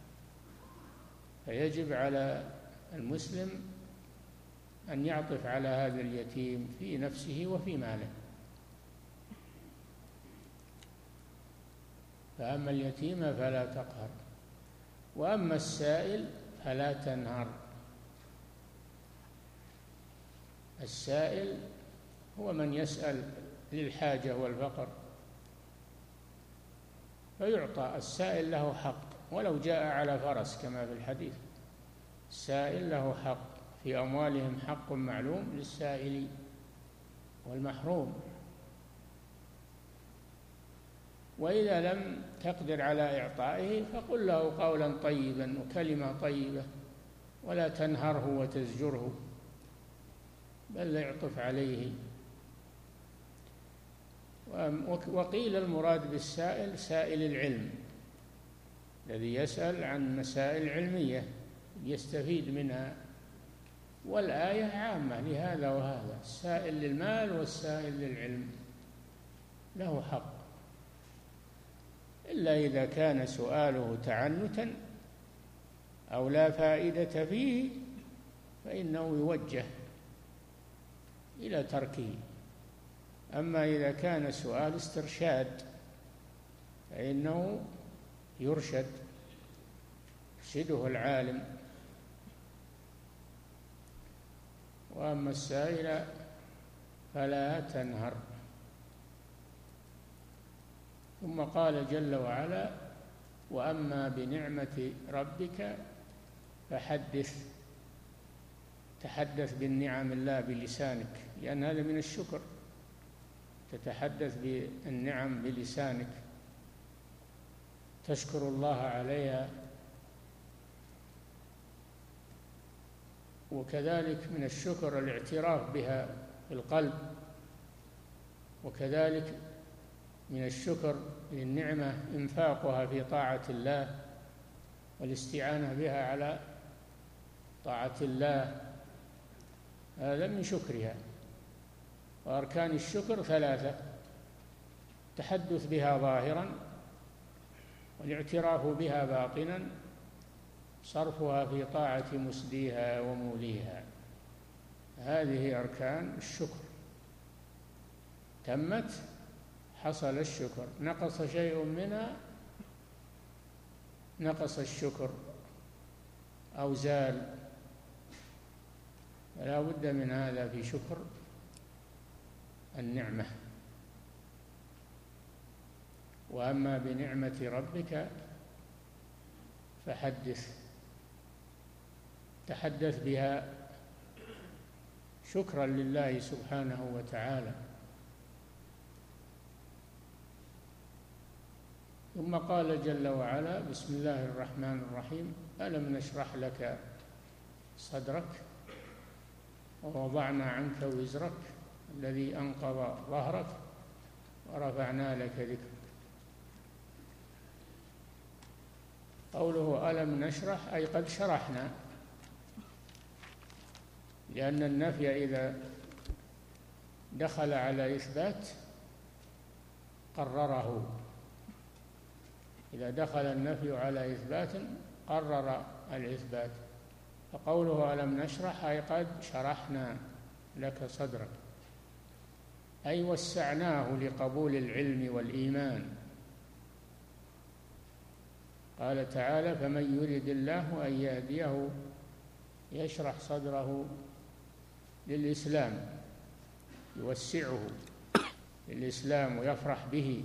فيجب على المسلم أن يعطف على هذا اليتيم في نفسه وفي ماله. فأما اليتيم فلا تقهر، وأما السائل فلا تنهر. السائل هو من يسأل للحاجة والفقر فيعطى. السائل له حق ولو جاء على فرس كما في الحديث. السائل له حق، في أموالهم حق معلوم للسائل والمحروم. وإذا لم تقدر على إعطائه فقل له قولا طيبا وكلمة طيبة، ولا تنهره وتزجره، بل اعطف عليه. وقيل المراد بالسائل سائل العلم، الذي يسأل عن مسائل علمية يستفيد منها، والآية عامة لهذا وهذا، السائل للمال والسائل للعلم له حق، إلا إذا كان سؤاله تعنتا أو لا فائدة فيه فإنه يوجه إلى تركه. أما إذا كان سؤال استرشاد فإنه يرشده العالم. وأما السائل فلا تنهر. ثم قال جل وعلا: وأما بنعمة ربك فحدث. تحدث بالنعم الله بلسانك، لأن هذا من الشكر، تتحدث بالنعم بلسانك، تشكر الله عليها. وكذلك من الشكر الاعتراف بها في القلب، وكذلك من الشكر للنعمة إنفاقها في طاعة الله والاستعانة بها على طاعة الله، هذا من شكرها. وأركان الشكر 3: التحدث بها ظاهرا، والاعتراف بها باطنا، صرفها في طاعة مسديها وموليها. هذه أركان الشكر، تمت حصل الشكر، نقص شيء منها نقص الشكر أو زال، فلا بد من هذا في شكر النعمة. وأما بنعمة ربك فحدث، تحدث بها شكرا لله سبحانه وتعالى. ثم قال جل وعلا: بسم الله الرحمن الرحيم: ألم نشرح لك صدرك ووضعنا عنك وزرك الذي أنقض ظهرك ورفعنا لك ذكرك. قوله ألم نشرح أي قد شرحنا، لأن النفي إذا دخل على إثبات قرره، إذا دخل النفي على إثبات قرر الإثبات. فقوله ألم نشرح أي قد شرحنا لك صدرك، أي وسعناه لقبول العلم والإيمان. قال تعالى: فمن يرد الله أن يهديه يشرح صدره للإسلام، يوسعه للإسلام ويفرح به.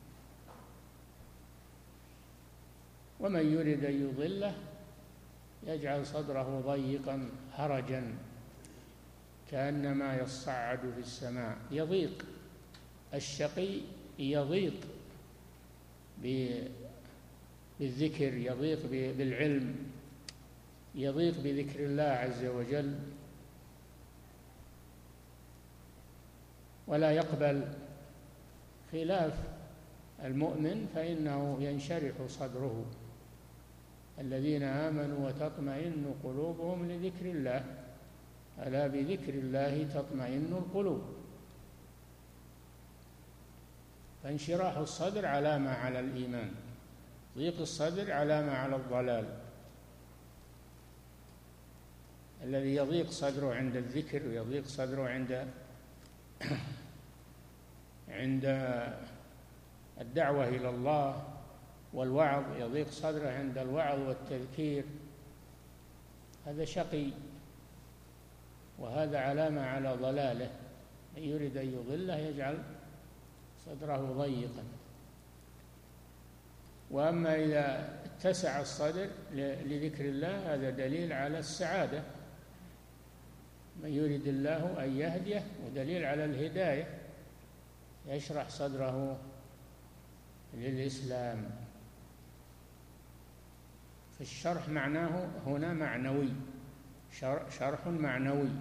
ومن يرد أن يضله يجعل صدره ضيقا حرجا كأنما يصعد في السماء. يضيق الشقي، يضيق بالذكر، يضيق بالعلم، يضيق بذكر الله عز وجل، ولا يقبل. خلاف المؤمن فإنه ينشرح صدره. الذين آمنوا وتطمئن قلوبهم لذكر الله، ألا بذكر الله تطمئن القلوب. فانشراح الصدر علامة على الإيمان، ضيق الصدر علامة على الضلال. الذي يضيق صدره عند الذكر ويضيق صدره عند الدعوة إلى الله والوعظ، يضيق صدره عند الوعظ والتذكير، هذا شقي، وهذا علامة على ضلاله. من يريد أن يضله يجعل صدره ضيقا. وأما إذا اتسع الصدر لذكر الله هذا دليل على السعادة. من يريد الله أن يهديه ودليل على الهداية، يشرح صدره للإسلام. فالشرح معناه هنا معنوي، شرح معنوي.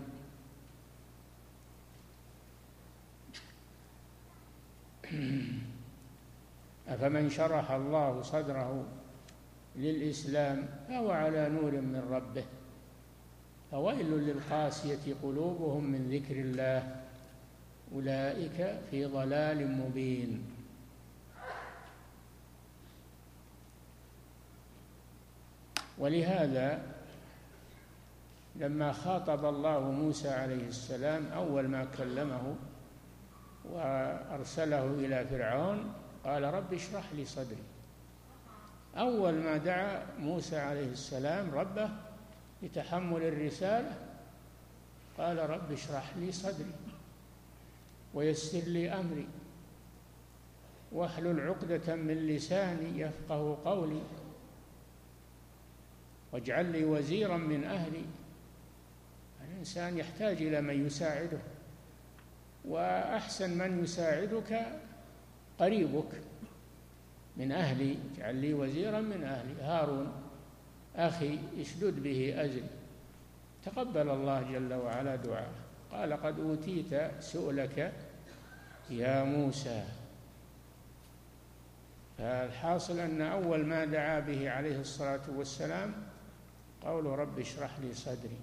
أفمن شرح الله صدره للإسلام فهو على نور من ربه، فويل للقاسية قلوبهم من ذكر الله أولئك في ضلال مبين. ولهذا لما خاطب الله موسى عليه السلام أول ما كلمه وأرسله إلى فرعون قال رب اشرح لي صدري. أول ما دعا موسى عليه السلام ربه لتحمل الرسالة قال رب اشرح لي صدري ويسر لي أمري واحلل عقدة من لساني يفقه قولي واجعل لي وزيرا من أهلي. الإنسان يحتاج إلى من يساعده، وأحسن من يساعدك قريبك من أهلي. اجعل لي وزيرا من أهلي، هارون أخي اشدد به أزري. تقبل الله جل وعلا دعاءه، قال قد أوتيت سؤلك يا موسى. فالحاصل أن أول ما دعا به عليه الصلاة والسلام قول رب اشرح لي صدري،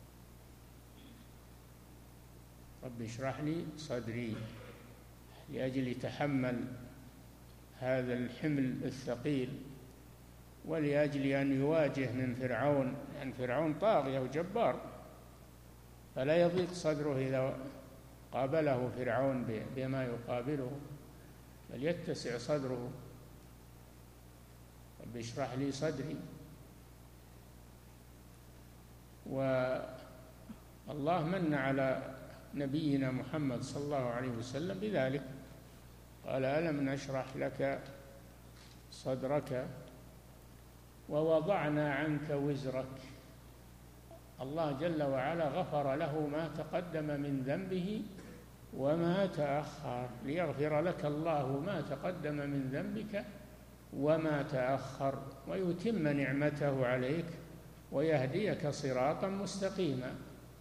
رب اشرح لي صدري، لأجل يتحمل هذا الحمل الثقيل، ولأجل أن يواجه من فرعون، لأن فرعون طاغية وجبار، فلا يضيق صدره إذا قابله فرعون بما يقابله، بل يتسع صدره. رب اشرح لي صدري. والله من على نبينا محمد صلى الله عليه وسلم بذلك، قال ألم نشرح لك صدرك ووضعنا عنك وزرك. الله جل وعلا غفر له ما تقدم من ذنبه وما تأخر، ليغفر لك الله ما تقدم من ذنبك وما تأخر ويتم نعمته عليك ويهديك صراطا مستقيما.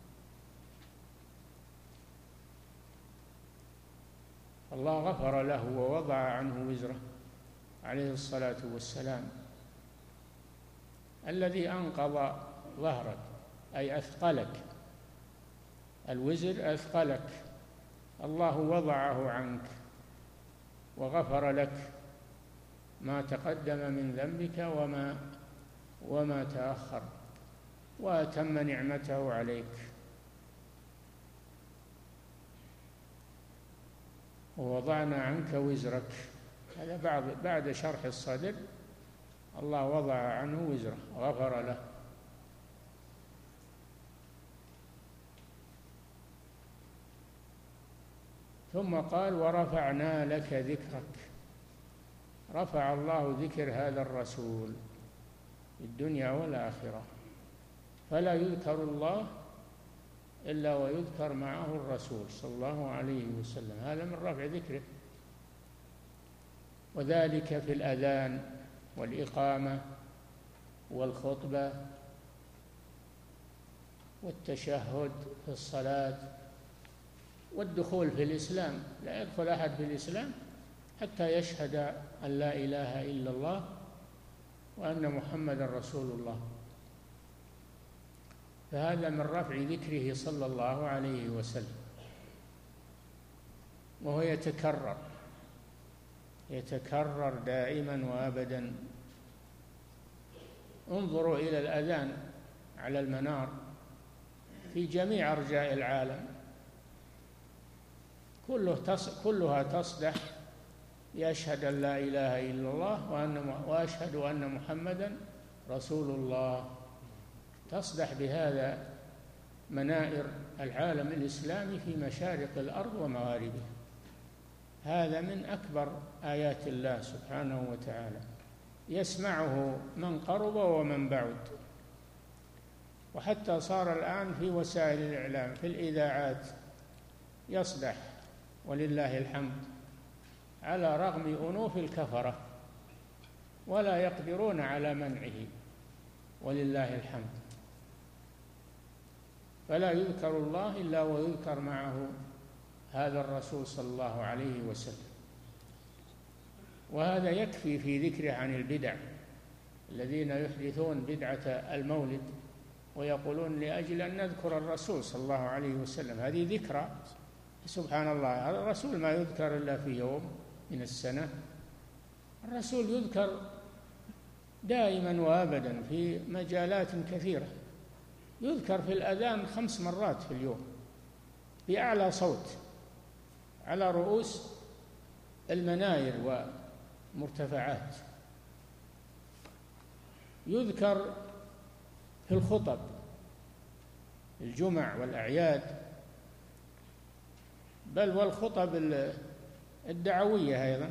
الله غفر له ووضع عنه وزره عليه الصلاة والسلام الذي أنقض ظهرك، أي أثقلك. الوزر أثقلك، الله وضعه عنك وغفر لك ما تقدم من ذنبك وما تأخر، وأتم نعمته عليك. ووضعنا عنك وزرك، هذا بعد شرح الصدر الله وضع عنه وزره غفر له. ثم قال ورفعنا لك ذكرك. رفع الله ذكر هذا الرسول في الدنيا والآخرة، فلا يذكر الله إلا ويذكر معه الرسول صلى الله عليه وسلم، هذا من رفع ذكره. وذلك في الأذان والإقامة والخطبة والتشهد في الصلاة والدخول في الإسلام. لا يدخل أحد في الإسلام حتى يشهد أن لا إله إلا الله وأن محمدا رسول الله، فهذا من رفع ذكره صلى الله عليه وسلم. وهو يتكرر دائما وأبدا. انظروا إلى الأذان على المنار في جميع أرجاء العالم، كلها تصدح يشهد أن لا إله إلا الله وأشهد أن محمدا رسول الله. تصدح بهذا منائر العالم الإسلامي في مشارق الأرض ومغاربها. هذا من أكبر آيات الله سبحانه وتعالى، يسمعه من قرب ومن بعد. وحتى صار الآن في وسائل الإعلام في الإذاعات يصدح ولله الحمد على رغم أنوف الكفرة، ولا يقدرون على منعه، ولله الحمد. فلا يذكر الله إلا ويذكر معه هذا الرسول صلى الله عليه وسلم. وهذا يكفي في ذكره عن البدع، الذين يحدثون بدعة المولد ويقولون لأجل أن نذكر الرسول صلى الله عليه وسلم. هذه ذكرى، سبحان الله، الرسول ما يذكر إلا في يوم من السنة. الرسول يذكر دائما وأبدا في مجالات كثيرة. يذكر في الأذان 5 مرات في اليوم بأعلى صوت على رؤوس المناير والمرتفعات. يذكر في الخطب، الجمع والأعياد، بل والخطب الدعوية أيضا.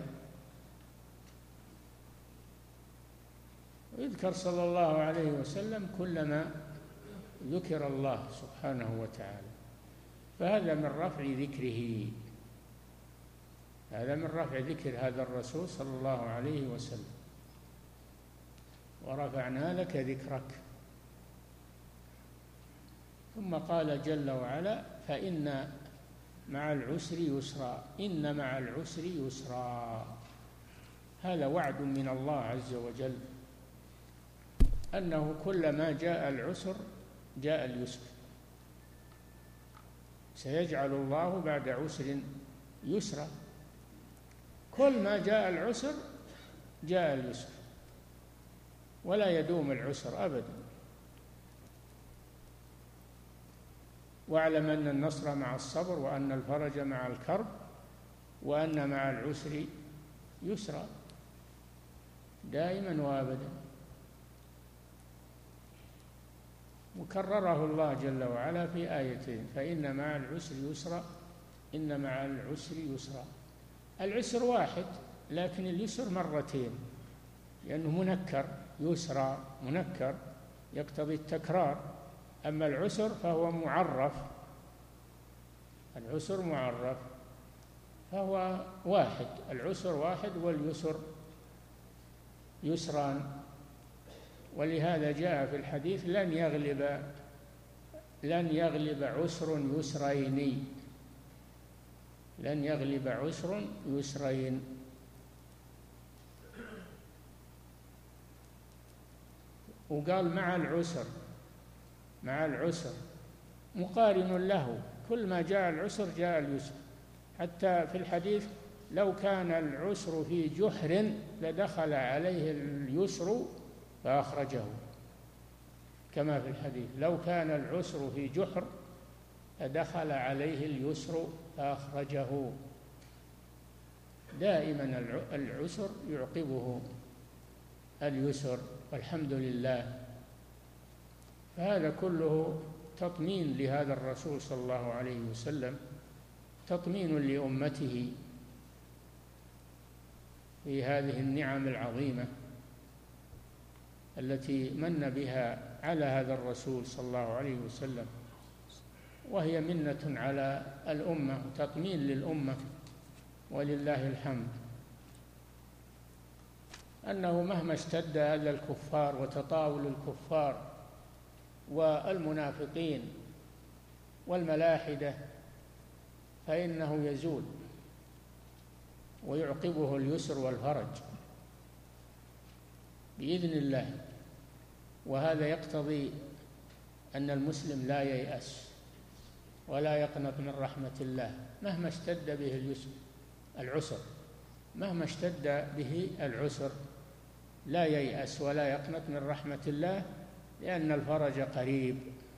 يذكر صلى الله عليه وسلم كلما ذكر الله سبحانه وتعالى. فهذا من رفع ذكره، هذا من رفع ذكر هذا الرسول صلى الله عليه وسلم. ورفعنا لك ذكرك. ثم قال جل وعلا: فإن مع العسر يسرا، إن مع العسر يسرا. هذا وعد من الله عز وجل أنه كلما جاء العسر جاء اليسر. سيجعل الله بعد عسر يسرا. كل ما جاء العسر جاء اليسر، ولا يدوم العسر أبدا. واعلم أن النصر مع الصبر، وأن الفرج مع الكرب، وأن مع العسر يسرا، دائما وأبدا. وكرره الله جل وعلا في آيتين: فإن مع العسر يسرا، إن مع العسر يسرا. العسر واحد، لكن اليسر مرتين، لأنه منكر. يسرا منكر يقتضي التكرار، أما العسر فهو معرف. العسر معرف فهو واحد، العسر واحد واليسر يسران. ولهذا جاء في الحديث: لن يغلب عسر يسرين، لن يغلب عسر يسرين. وقال مع العسر، مع العسر مقارن له، كل ما جاء العسر جاء اليسر. حتى في الحديث: لو كان العسر في جحر لدخل عليه اليسر فأخرجه، كما في الحديث: لو كان العسر في جحر لدخل عليه اليسر فأخرجه. دائما العسر يعقبه اليسر، والحمد لله. فهذا كله تطمين لهذا الرسول صلى الله عليه وسلم، تطمين لأمته في هذه النعم العظيمة التي من بها على هذا الرسول صلى الله عليه وسلم، وهي منة على الأمة، تطمين للأمة، ولله الحمد. أنه مهما اشتد أذى الكفار وتطاول الكفار والمنافقين والملاحدة فإنه يزول ويعقبه اليسر والفرج بإذن الله. وهذا يقتضي أن المسلم لا ييأس ولا يقنط من رحمة الله مهما اشتد به العسر، مهما اشتد به العسر لا ييأس ولا يقنط من رحمة الله، لأن الفرج قريب،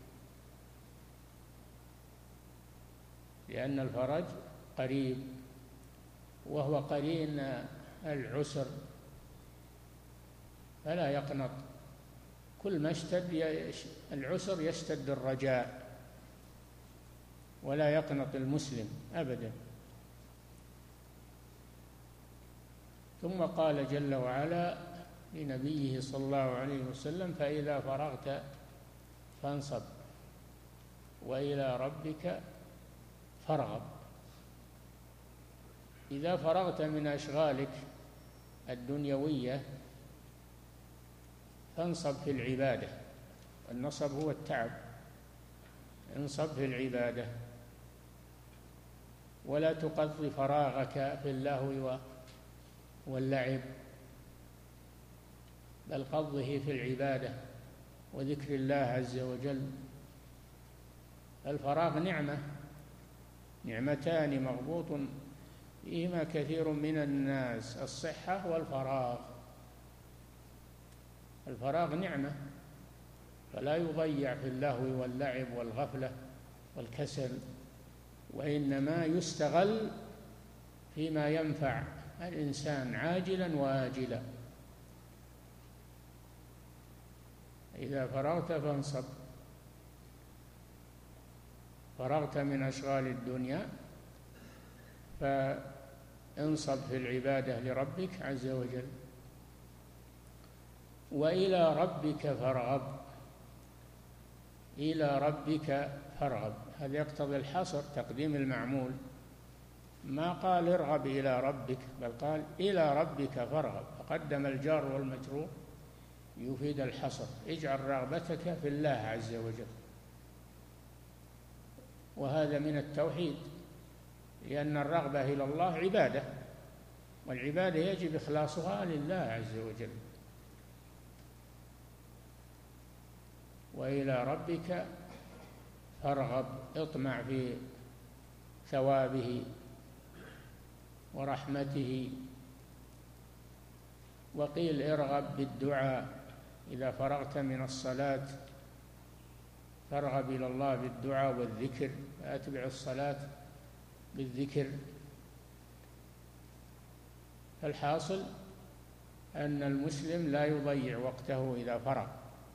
لأن الفرج قريب، وهو قرين العسر، فلا يقنط. كل ما اشتد العسر يشتد الرجاء، ولا يقنط المسلم أبدا. ثم قال جل وعلا لنبيه صلى الله عليه وسلم: فإذا فرغت فانصب وإلى ربك فارغب. إذا فرغت من أشغالك الدنيوية فانصب في العبادة، النصب هو التعب، انصب في العبادة، ولا تقضي فراغك في اللهو واللعب، بل قضه في العبادة وذكر الله عز وجل. الفراغ نعمتان مغبوط فيهما كثير من الناس، الصحة والفراغ. الفراغ نعمة، فلا يضيع في اللهو واللعب والغفلة والكسل، وإنما يستغل فيما ينفع الإنسان عاجلا وآجلا. إذا فرغت فانصب، فرغت من أشغال الدنيا فانصب في العبادة لربك عز وجل. وإلى ربك فارغب، إلى ربك فارغب، هذا يقتضي الحصر، تقديم المعمول، ما قال ارغب إلى ربك، بل قال إلى ربك فارغب، فقدم الجار والمجرور يفيد الحصر. اجعل رغبتك في الله عز وجل، وهذا من التوحيد، لأن الرغبة إلى الله عبادة، والعبادة يجب إخلاصها لله عز وجل. وإلى ربك فارغب، اطمع في ثوابه ورحمته. وقيل ارغب بالدعاء، إذا فرغت من الصلاة فارغب إلى الله بالدعاء والذكر، فأتبع الصلاة بالذكر. فالحاصل أن المسلم لا يضيع وقته إذا فرغ،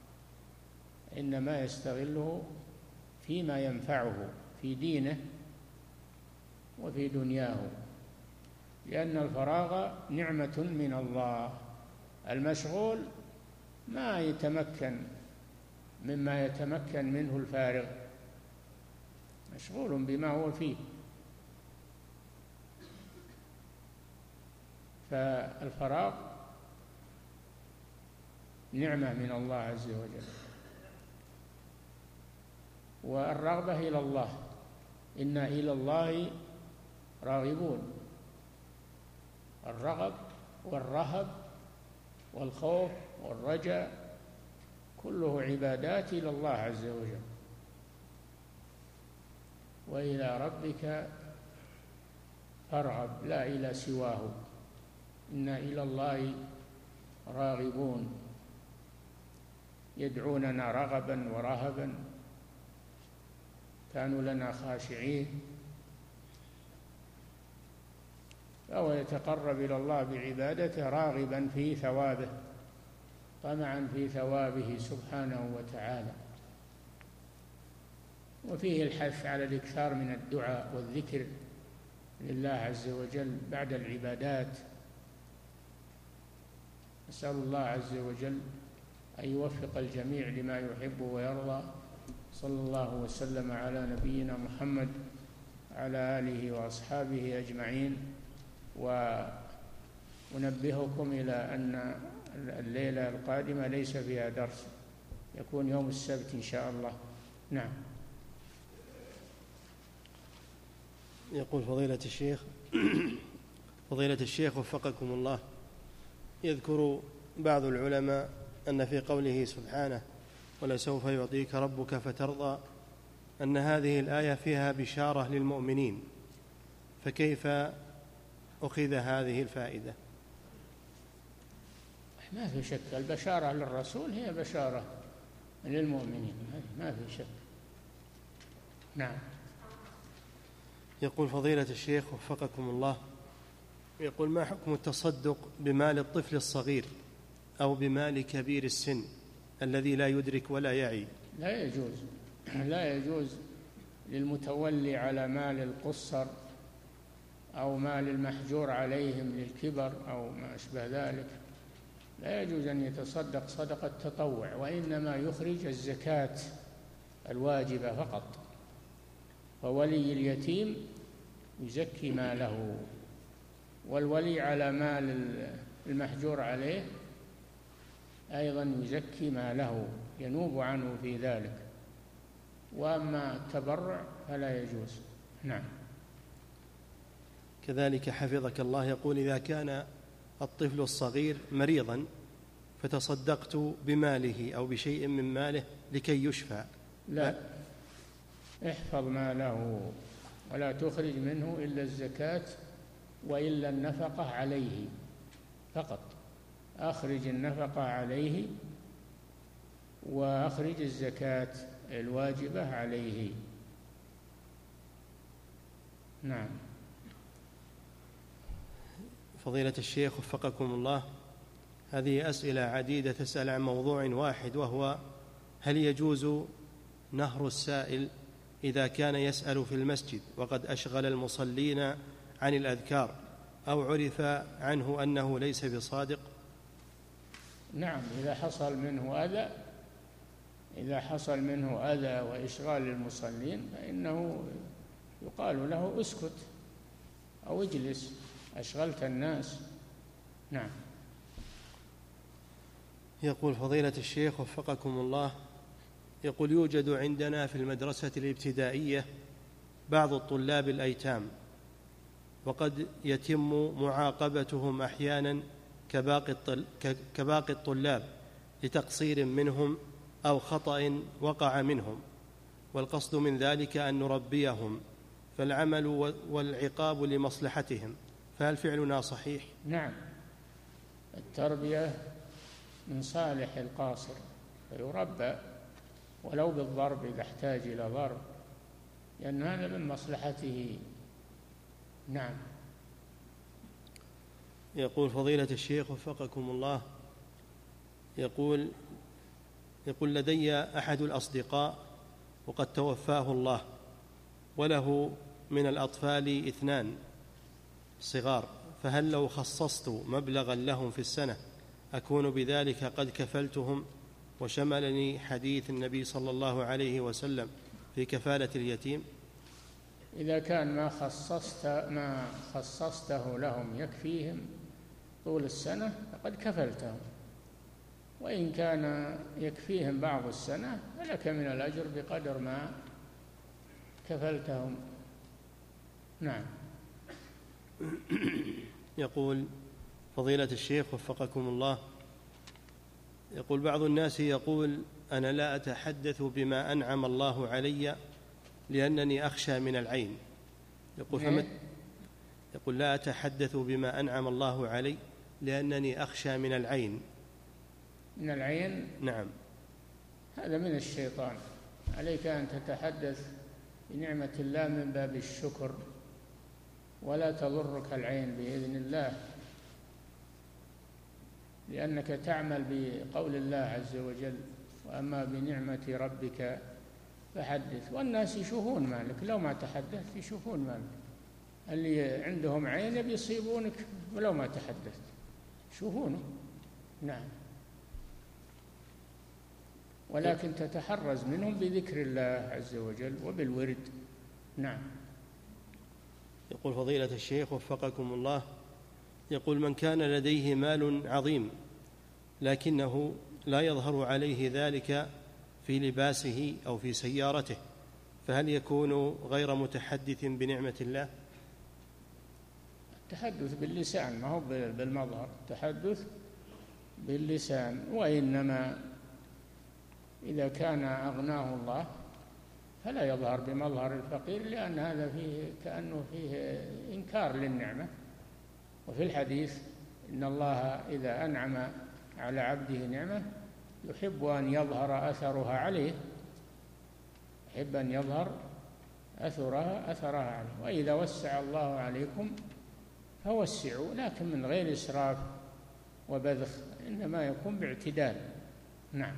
إنما يستغله فيما ينفعه في دينه وفي دنياه، لأن الفراغ نعمة من الله. المشغول ما يتمكن مما يتمكن منه الفارغ، مشغول بما هو فيه. فالفراغ نعمة من الله عز وجل. والرغبة إلى الله، إنا إلى الله راغبون. الرغب والرهب والخوف والرجاء كله عبادات إلى الله عز وجل. وإلى ربك فارغب، لا إلى سواه، إنا إلى الله راغبون، يدعوننا رغبا ورهبا، كانوا لنا خاشعين. فهو يتقرب إلى الله بعبادته راغبا في ثوابه، طمعا في ثوابه سبحانه وتعالى. وفيه الحث على الإكثار من الدعاء والذكر لله عز وجل بعد العبادات. نسأل الله عز وجل أن يوفق الجميع لما يحب ويرضى. صلى الله وسلم على نبينا محمد وعلى آله وأصحابه أجمعين. وأنبهكم إلى أن الليلة القادمة ليس فيها درس، يكون يوم السبت إن شاء الله. نعم. يقول فضيلة الشيخ وفقكم الله، يذكر بعض العلماء أن في قوله سبحانه ولسوف يعطيك ربك فترضى أن هذه الآية فيها بشارة للمؤمنين، فكيف أخذ هذه الفائدة؟ ما في شك، البشارة للرسول هي بشارة للمؤمنين، ما في شك. نعم. يقول فضيلة الشيخ وفقكم الله، يقول ما حكم التصدق بمال الطفل الصغير أو بمال كبير السن الذي لا يدرك ولا يعي؟ لا يجوز للمتولي على مال القصر أو مال المحجور عليهم للكبر أو ما أشبه ذلك، لا يجوز أن يتصدق صدقة تطوع، وإنما يخرج الزكاة الواجبة فقط. فولي اليتيم يزكي ماله والولي على مال المحجور عليه أيضا يزكي ماله، ينوب عنه في ذلك. وأما التبرع فلا يجوز. نعم. كذلك حفظك الله يقول: إذا كان الطفل الصغير مريضا فتصدقت بماله أو بشيء من ماله لكي يشفى، لا، احفظ ماله ولا تخرج منه إلا الزكاة وإلا النفقة عليه فقط. أخرج النفقة عليه وأخرج الزكاة الواجبة عليه. نعم. فضيلة الشيخ وفقكم الله، هذه أسئلة عديدة تسأل عن موضوع واحد، وهو: هل يجوز نهر السائل إذا كان يسأل في المسجد وقد أشغل المصلين عن الأذكار أو عرف عنه أنه ليس بصادق؟ نعم، إذا حصل منه أذى وإشغال المصلين فإنه يقال له اسكت أو اجلس، أشغلت الناس. نعم. يقول فضيلة الشيخ وفقكم الله، يقول: يوجد عندنا في المدرسة الابتدائية بعض الطلاب الأيتام، وقد يتم معاقبتهم أحيانا كباقي الطلاب لتقصير منهم أو خطأ وقع منهم، والقصد من ذلك أن نربيهم، فالعمل والعقاب لمصلحتهم، فهل فعلنا صحيح؟ نعم، التربية من صالح القاصر فيربى ولو بالضرب إذا احتاج إلى ضرب، لأن هذا من مصلحته. نعم. يقول فضيلة الشيخ وفقكم الله، يقول لدي أحد الأصدقاء وقد توفاه الله، وله من الأطفال 2 صغار، فهل لو خصصت مبلغا لهم في السنة أكون بذلك قد كفلتهم وشملني حديث النبي صلى الله عليه وسلم في كفالة اليتيم؟ إذا كان ما خصصته لهم يكفيهم طول السنة فقد كفلتهم، وإن كان يكفيهم بعض السنة فلك من الأجر بقدر ما كفلتهم. نعم. يقول فضيلة الشيخ وفقكم الله، يقول: بعض الناس يقول: أنا لا أتحدث بما أنعم الله علي لأنني أخشى من العين. يقول: لا أتحدث بما أنعم الله علي لأنني أخشى من العين. من العين؟ نعم. هذا من الشيطان. عليك أن تتحدث بنعمة الله من باب الشكر، ولا تضرك العين بإذن الله، لأنك تعمل بقول الله عز وجل: وأما بنعمة ربك فحدث. والناس يشوفون مالك، لو ما تحدثت يشوفون مالك. اللي عندهم عين بيصيبونك ولو ما تحدثت، يشوفونه. نعم. ولكن تتحرز منهم بذكر الله عز وجل وبالورد. نعم. يقول فضيلة الشيخ وفقكم الله، يقول: من كان لديه مال عظيم لكنه لا يظهر عليه ذلك في لباسه أو في سيارته، فهل يكون غير متحدث بنعمة الله؟ التحدث باللسان، ما هو بالمظهر، التحدث باللسان. وإنما إذا كان أغناه الله فلا يظهر بمظهر الفقير، لأن هذا فيه كأنه فيه إنكار للنعمة. وفي الحديث: إن الله إذا أنعم على عبده نعمة يحب أن يظهر أثرها عليه، يحب أن يظهر أثرها عليه. وإذا وسع الله عليكم فوسعوا، لكن من غير إسراف وبذخ، إنما يكون باعتدال. نعم.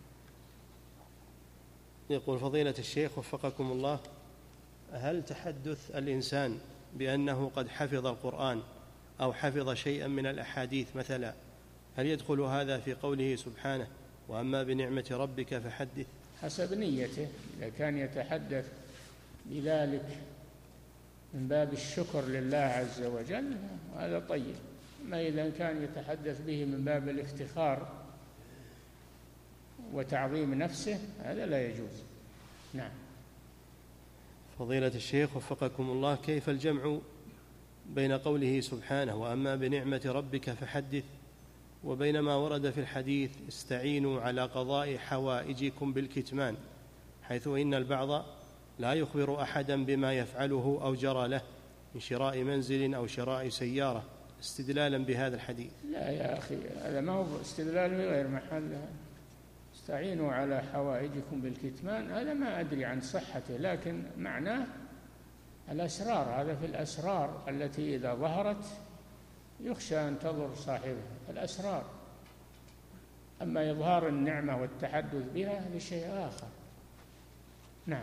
يقول فضيلة الشيخ وفقكم الله: هل تحدث الإنسان بأنه قد حفظ القرآن أو حفظ شيئا من الأحاديث مثلا، هل يدخل هذا في قوله سبحانه: وأما بنعمة ربك فحدث؟ حسب نيته. إذا كان يتحدث بذلك من باب الشكر لله عز وجل هذا طيب. أما إذا كان يتحدث به من باب الافتخار وتعظيم نفسه هذا لا يجوز. نعم. فضيلة الشيخ وفقكم الله، كيف الجمع بين قوله سبحانه وأما بنعمة ربك فحدث وبين ما ورد في الحديث استعينوا على قضاء حوائجكم بالكتمان، حيث إن البعض لا يخبر أحدا بما يفعله أو جرى له من شراء منزل أو شراء سيارة استدلالا بهذا الحديث؟ لا يا أخي، هذا ما هو استدلال بغير محل. استعينوا على حوائجكم بالكتمان هذا ما أدري عن صحته، لكن معناه الأسرار، هذا في الأسرار التي إذا ظهرت يخشى أن تضر صاحبها، الأسرار. أما إظهار النعمة والتحدث بها هذا شيء آخر. نعم.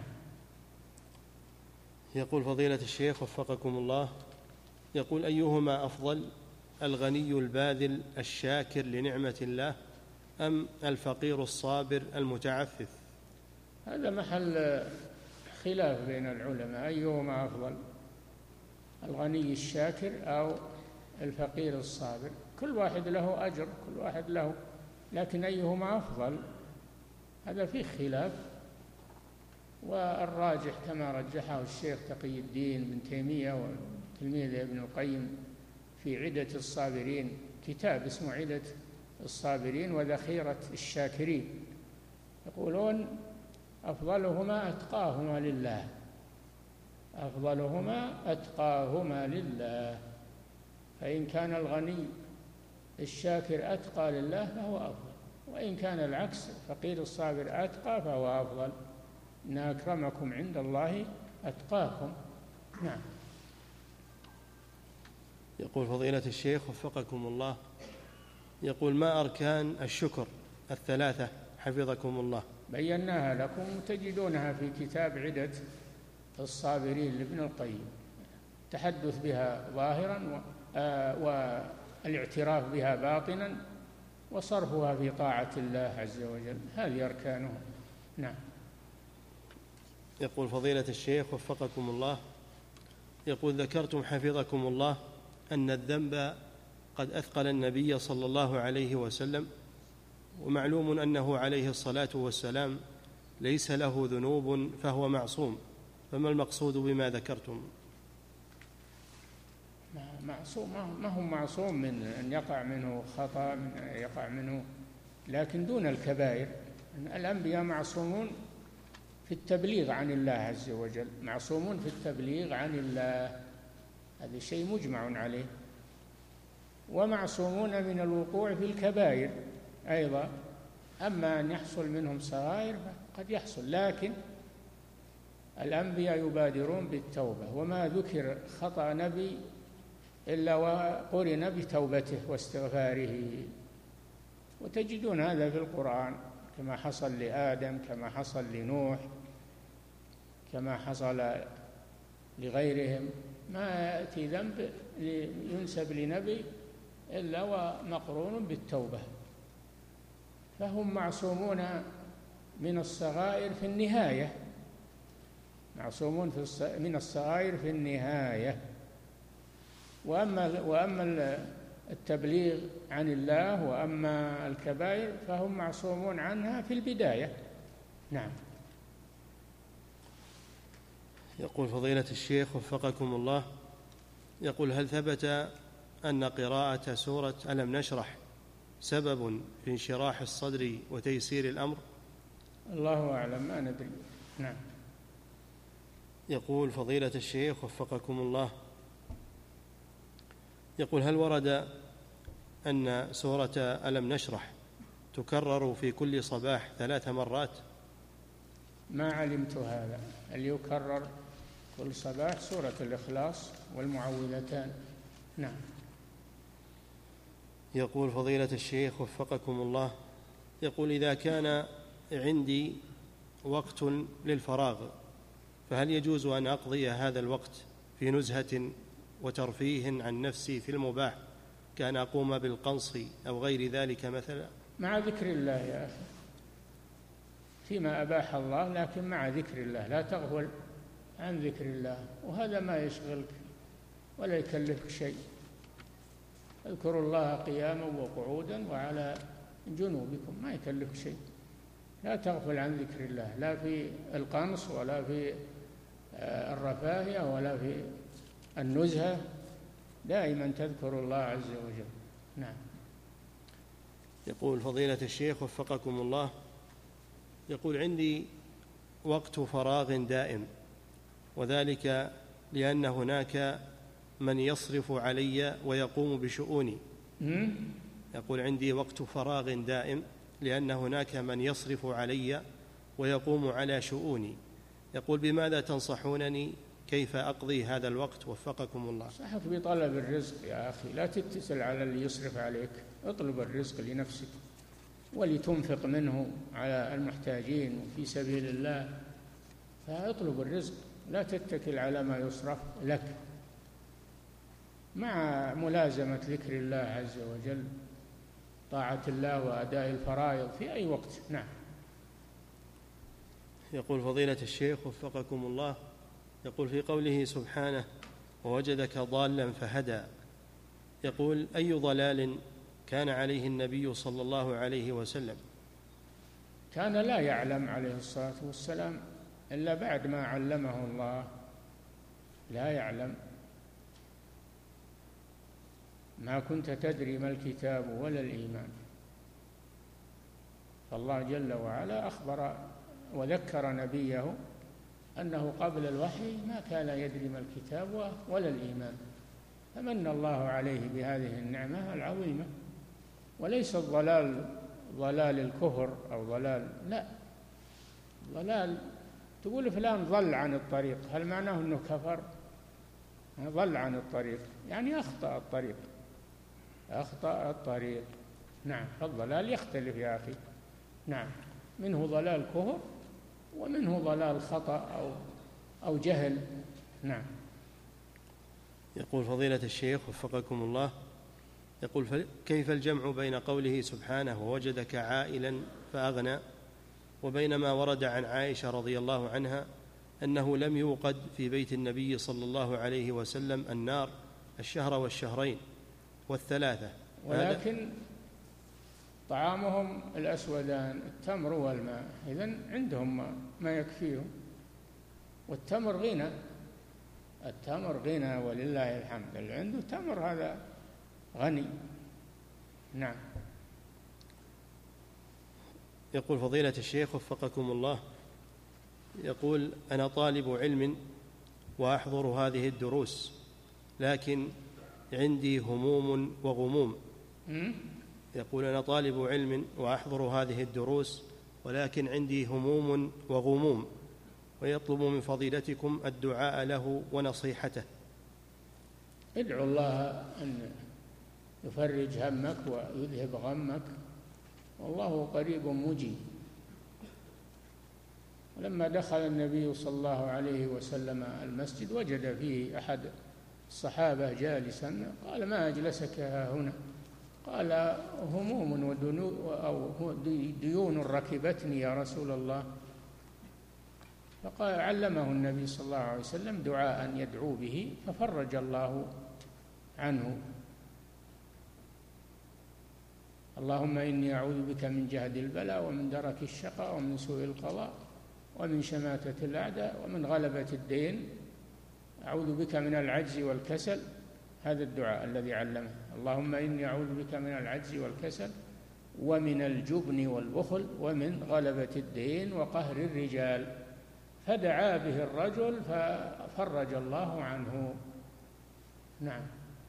يقول فضيلة الشيخ وفقكم الله، يقول أيهما أفضل، الغني الباذل الشاكر لنعمة الله أم الفقير الصابر المتعفف؟ هذا محل خلاف بين العلماء، أيهما أفضل، الغني الشاكر أو الفقير الصابر؟ كل واحد له أجر، كل واحد له، لكن أيهما أفضل هذا فيه خلاف. والراجح كما رجحه الشيخ تقي الدين بن تيمية وتلميذه ابن القيم في عدة الصابرين، كتاب اسمه عدة الصابرين وذخيرة الشاكرين، يقولون أفضلهما أتقاهما لله، أفضلهما أتقاهما لله. فإن كان الغني الشاكر أتقى لله فهو أفضل، وإن كان العكس الفقير الصابر أتقى فهو أفضل. إن أكرمكم عند الله أتقاكم. نعم. يقول فضيلة الشيخ وفقكم الله، يقول ما أركان الشكر الثلاثة حفظكم الله؟ بيناها لكم تجدونها في كتاب عدة الصابرين لابن القيم، التحدث بها ظاهرا والاعتراف بها باطنا وصرفها في طاعة الله عز وجل، هذه أركانها. نعم. يقول فضيلة الشيخ وفقكم الله، يقول ذكرتم حفظكم الله أن الذنب قد أثقل النبي صلى الله عليه وسلم، ومعلوم أنه عليه الصلاة والسلام ليس له ذنوب فهو معصوم، فما المقصود بما ذكرتم؟ معصوم ما هو معصوم من أن يقع منه خطأ، من أن يقع منه، لكن دون الكبائر. الأنبياء معصومون في التبليغ عن الله عز وجل، معصومون في التبليغ عن الله، هذا شيء مجمع عليه، ومعصومون من الوقوع في الكبائر أيضا. أما أن يحصل منهم صغائر قد يحصل، لكن الأنبياء يبادرون بالتوبة، وما ذكر خطأ نبي إلا وقرن بتوبته واستغفاره، وتجدون هذا في القرآن كما حصل لآدم، كما حصل لنوح، كما حصل لغيرهم. ما يأتي ذنب ينسب لنبي إلا ومقرون بالتوبة، فهم معصومون من الصغائر في النهاية، معصومون من الصغائر في النهاية. وأما التبليغ عن الله وأما الكبائر فهم معصومون عنها في البداية. نعم. يقول فضيلة الشيخ وفقكم الله، يقول هل ثبت أن قراءة سورة ألم نشرح سبب في انشراح الصدر وتيسير الأمر؟ الله أعلم، ما ندري. نعم. يقول فضيلة الشيخ وفقكم الله، يقول هل ورد أن سورة ألم نشرح تكرر في كل صباح 3 مرات؟ ما علمت هذا. هل يكرر كل صباح سورة الإخلاص والمعوذتان؟ نعم. يقول فضيلة الشيخ وفقكم الله، يقول إذا كان عندي وقت للفراغ فهل يجوز أن أقضي هذا الوقت في نزهة وترفيه عن نفسي في المباح، كأن أقوم بالقنص أو غير ذلك مثلا؟ مع ذكر الله يا أخي، فيما أباح الله، لكن مع ذكر الله، لا تغفل عن ذكر الله، وهذا ما يشغلك ولا يكلفك شيء. اذكروا الله قياما وقعودا وعلى جنوبكم، ما يكلفك شيء. لا تغفل عن ذكر الله، لا في القنص ولا في الرفاهية ولا في النزهة، دائما تذكر الله عز وجل. نعم. يقول فضيلة الشيخ وفقكم الله، يقول عندي وقت فراغ دائم، وذلك لأن هناك من يصرف علي ويقوم بشؤوني. يقول عندي وقت فراغ دائم لأن هناك من يصرف علي ويقوم على شؤوني. يقول بماذا تنصحونني كيف أقضي هذا الوقت وفقكم الله؟ صحك بطلب الرزق يا أخي، لا تتسل على اللي يصرف عليك، اطلب الرزق لنفسك ولتنفق منه على المحتاجين وفي سبيل الله، فاطلب الرزق، لا تتكل على ما يصرف لك، مع ملازمة ذكر الله عز وجل، طاعة الله وأداء الفرائض في أي وقت. نعم. يقول فضيلة الشيخ وفقكم الله، يقول في قوله سبحانه ووجدك ضالا فهدى، يقول أي ضلال كان عليه النبي صلى الله عليه وسلم؟ كان لا يعلم عليه الصلاة والسلام إلا بعد ما علمه الله، لا يعلم. ما كنت تدري ما الكتاب ولا الإيمان، فالله جل وعلا أخبر وذكر نبيه أنه قبل الوحي ما كان يدري ما الكتاب ولا الإيمان، فمن الله عليه بهذه النعمة العظيمة. وليس الضلال ضلال الكفر أو ضلال، لا، ضلال تقول فلان ضل عن الطريق، هل معناه أنه كفر؟ ضل عن الطريق يعني أخطأ الطريق، أخطأ الطريق. نعم. فالضلال يختلف يا أخي. نعم، منه ضلال كفر ومنه ضلال خطأ أو جهل. نعم. يقول فضيلة الشيخ وفقكم الله، يقول كيف الجمع بين قوله سبحانه ووجدك عائلا فأغنى وبين ما ورد عن عائشة رضي الله عنها أنه لم يوقد في بيت النبي صلى الله عليه وسلم النار الشهر والشهرين والثلاثة، ولكن طعامهم الأسودان التمر والماء، إذن عندهم ما يكفيهم، والتمر غنى، التمر غنى ولله الحمد، اللي عنده تمر هذا غني. نعم. يقول فضيلة الشيخ وفقكم الله، يقول أنا طالب علم وأحضر هذه الدروس، لكن عندي هموم وغموم. يقول أنا طالب علم وأحضر هذه الدروس ولكن عندي هموم وغموم، ويطلب من فضيلتكم الدعاء له ونصيحته. ادعو الله أن يفرج همك ويذهب غمك، والله قريب مجيب. ولما دخل النبي صلى الله عليه وسلم المسجد وجد فيه أحد الصحابة جالسا، قال ما أجلسك هنا؟ قال هموم أو ديون ركبتني يا رسول الله. فقال علمه النبي صلى الله عليه وسلم دعاء يدعو به ففرج الله عنه. اللهم إني أعوذ بك من جهد البلاء ومن درك الشقاء ومن سوء القضاء ومن شماتة الأعداء ومن غلبة الدين، أعوذ بك من العجز والكسل. هذا الدعاء الذي علمه، اللهم إني أعوذ بك من العجز والكسل ومن الجبن والبخل ومن غلبة الدين وقهر الرجال. فدعا به الرجل ففرج الله عنه. نعم.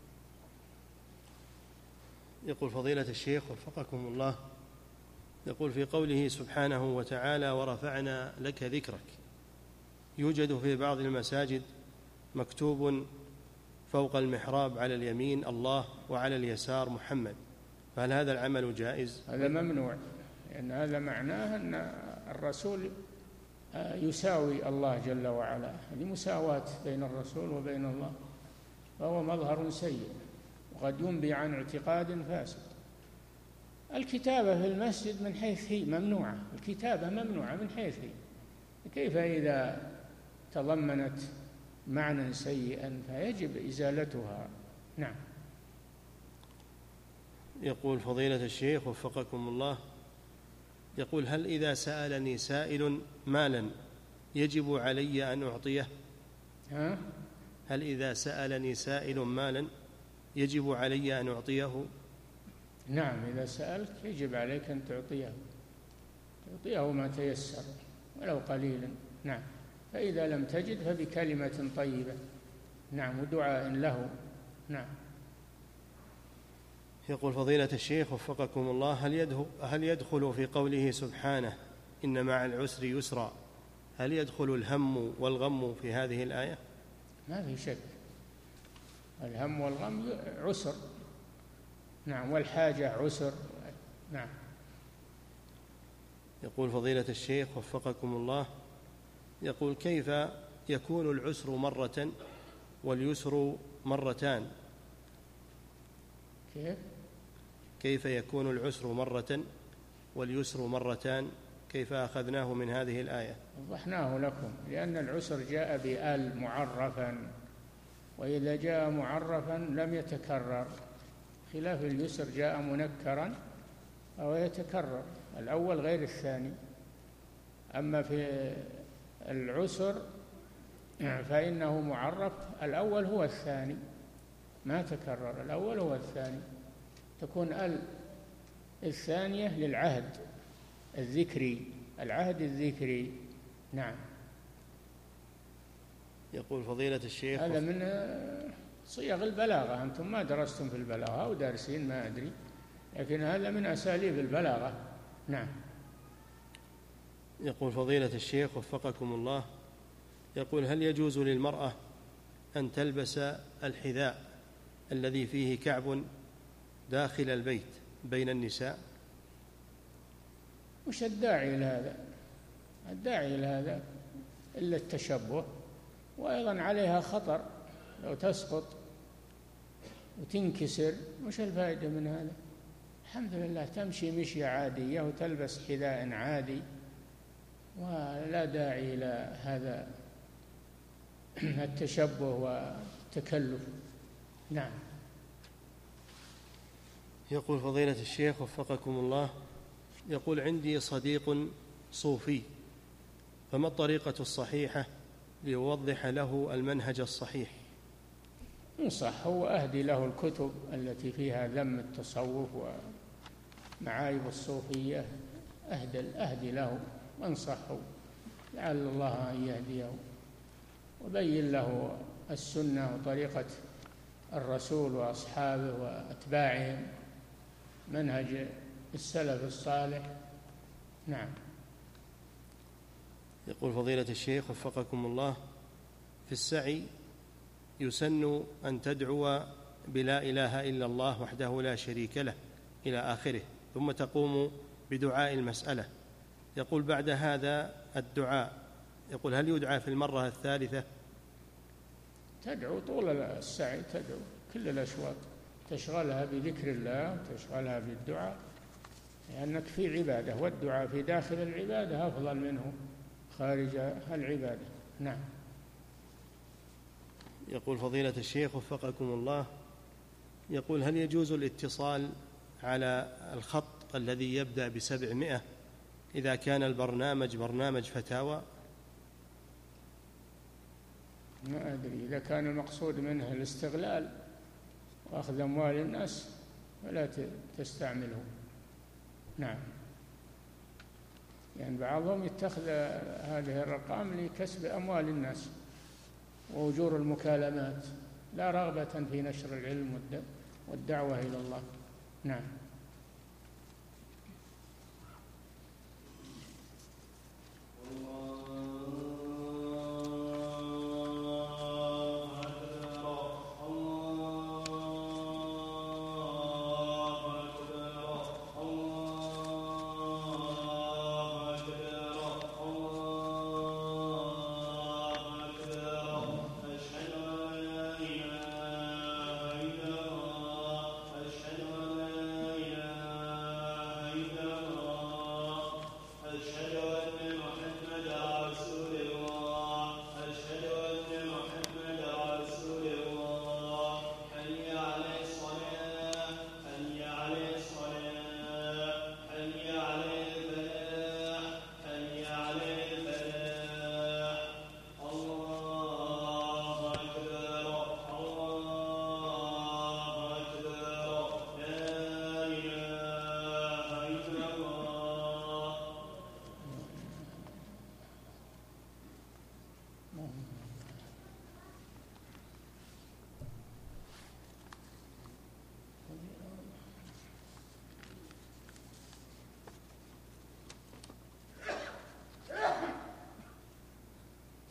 يقول فضيلة الشيخ وفقكم الله، يقول في قوله سبحانه وتعالى ورفعنا لك ذكرك، يوجد في بعض المساجد مكتوب فوق المحراب على اليمين الله وعلى اليسار محمد، فهل هذا العمل جائز؟ هذا ممنوع، لأن هذا معناه أن الرسول يساوي الله جل وعلا، هذه مساواة بين الرسول وبين الله، فهو مظهر سيء وقد ينبي عن اعتقاد فاسد. الكتابة في المسجد من حيث هي ممنوعة، الكتابة ممنوعة من حيث هي، كيف إذا تضمنت معنى سيئا فيجب إزالتها. نعم. يقول فضيلة الشيخ وفقكم الله، يقول: هل إذا سألني سائل مالا يجب علي أن أعطيه؟ هل إذا سألني سائل مالا يجب علي أن أعطيه؟ نعم، إذا سألك يجب عليك أن تعطيه ما تيسر ولو قليلا. نعم. فإذا لم تجد فبكلمة طيبة. نعم، ودعاء له. نعم. يقول فضيلة الشيخ وفقكم الله: هل يدخل في قوله سبحانه إن مع العسر يسرا، هل يدخل الهم والغم في هذه الآية؟ ما في شك، الهم والغم عسر. نعم، والحاجة عسر. نعم. يقول فضيلة الشيخ وفقكم الله، يقول: كيف يكون العسر مرة واليسر مرتان؟ كيف يكون العسر مرة واليسر مرتان؟ كيف أخذناه من هذه الآية؟ وضحناه لكم، لأن العسر جاء بآل معرفا، وإذا جاء معرفا لم يتكرر، خلاف اليسر جاء منكرا أو يتكرر، الأول غير الثاني. أما في العسر فإنه معرف، الأول هو الثاني، ما تكرر، الأول هو الثاني. تكون الثانية للعهد الذكري، العهد الذكري. نعم. يقول فضيلة الشيخ: هذا من صيغ البلاغة، أنتم ما درستم في البلاغة أو دارسين ما أدري، لكن هذا من أساليب البلاغة. نعم. يقول فضيلة الشيخ وفقكم الله، يقول: هل يجوز للمرأة أن تلبس الحذاء الذي فيه كعب داخل البيت بين النساء؟ وش الداعي لهذا؟ الداعي لهذا إلا التشبه، وأيضا عليها خطر لو تسقط وتنكسر، وش الفائدة من هذا؟ الحمد لله تمشي مشية عادية وتلبس حذاء عادي، ولا داعي إلى هذا التشبه والتكلف. نعم. يقول فضيلة الشيخ وفقكم الله، يقول: عندي صديق صوفي، فما الطريقة الصحيحة ليوضح له المنهج الصحيح؟ انصح وأهدي له الكتب التي فيها ذم التصوف ومعايب الصوفية، أهدي له وانصحه لعل الله أن يهديه، وبين له السنة وطريقة الرسول وأصحابه وأتباعهم، منهج السلف الصالح. نعم. يقول فضيلة الشيخ وفقكم الله: في السعي يسن أن تدعو بلا إله إلا الله وحده لا شريك له إلى آخره، ثم تقوم بدعاء المسألة. يقول: بعد هذا الدعاء، يقول: هل يدعى في المرة الثالثة؟ تدعو طول السعي، تدعو كل الأشواط، تشغلها بذكر الله وتشغلها بالدعاء، لأنك في عبادة، والدعاء في داخل العبادة أفضل منه خارج العبادة. نعم. يقول فضيلة الشيخ وفقكم الله، يقول: هل يجوز الاتصال على الخط الذي يبدأ ب700 إذا كان البرنامج برنامج فتاوى؟ ما أدري، إذا كان المقصود منه الاستغلال وأخذ أموال الناس فلا تستعمله. نعم. يعني بعضهم يتخذ هذه الأرقام لكسب أموال الناس وأجور المكالمات، لا رغبة في نشر العلم والدعوة إلى الله. نعم.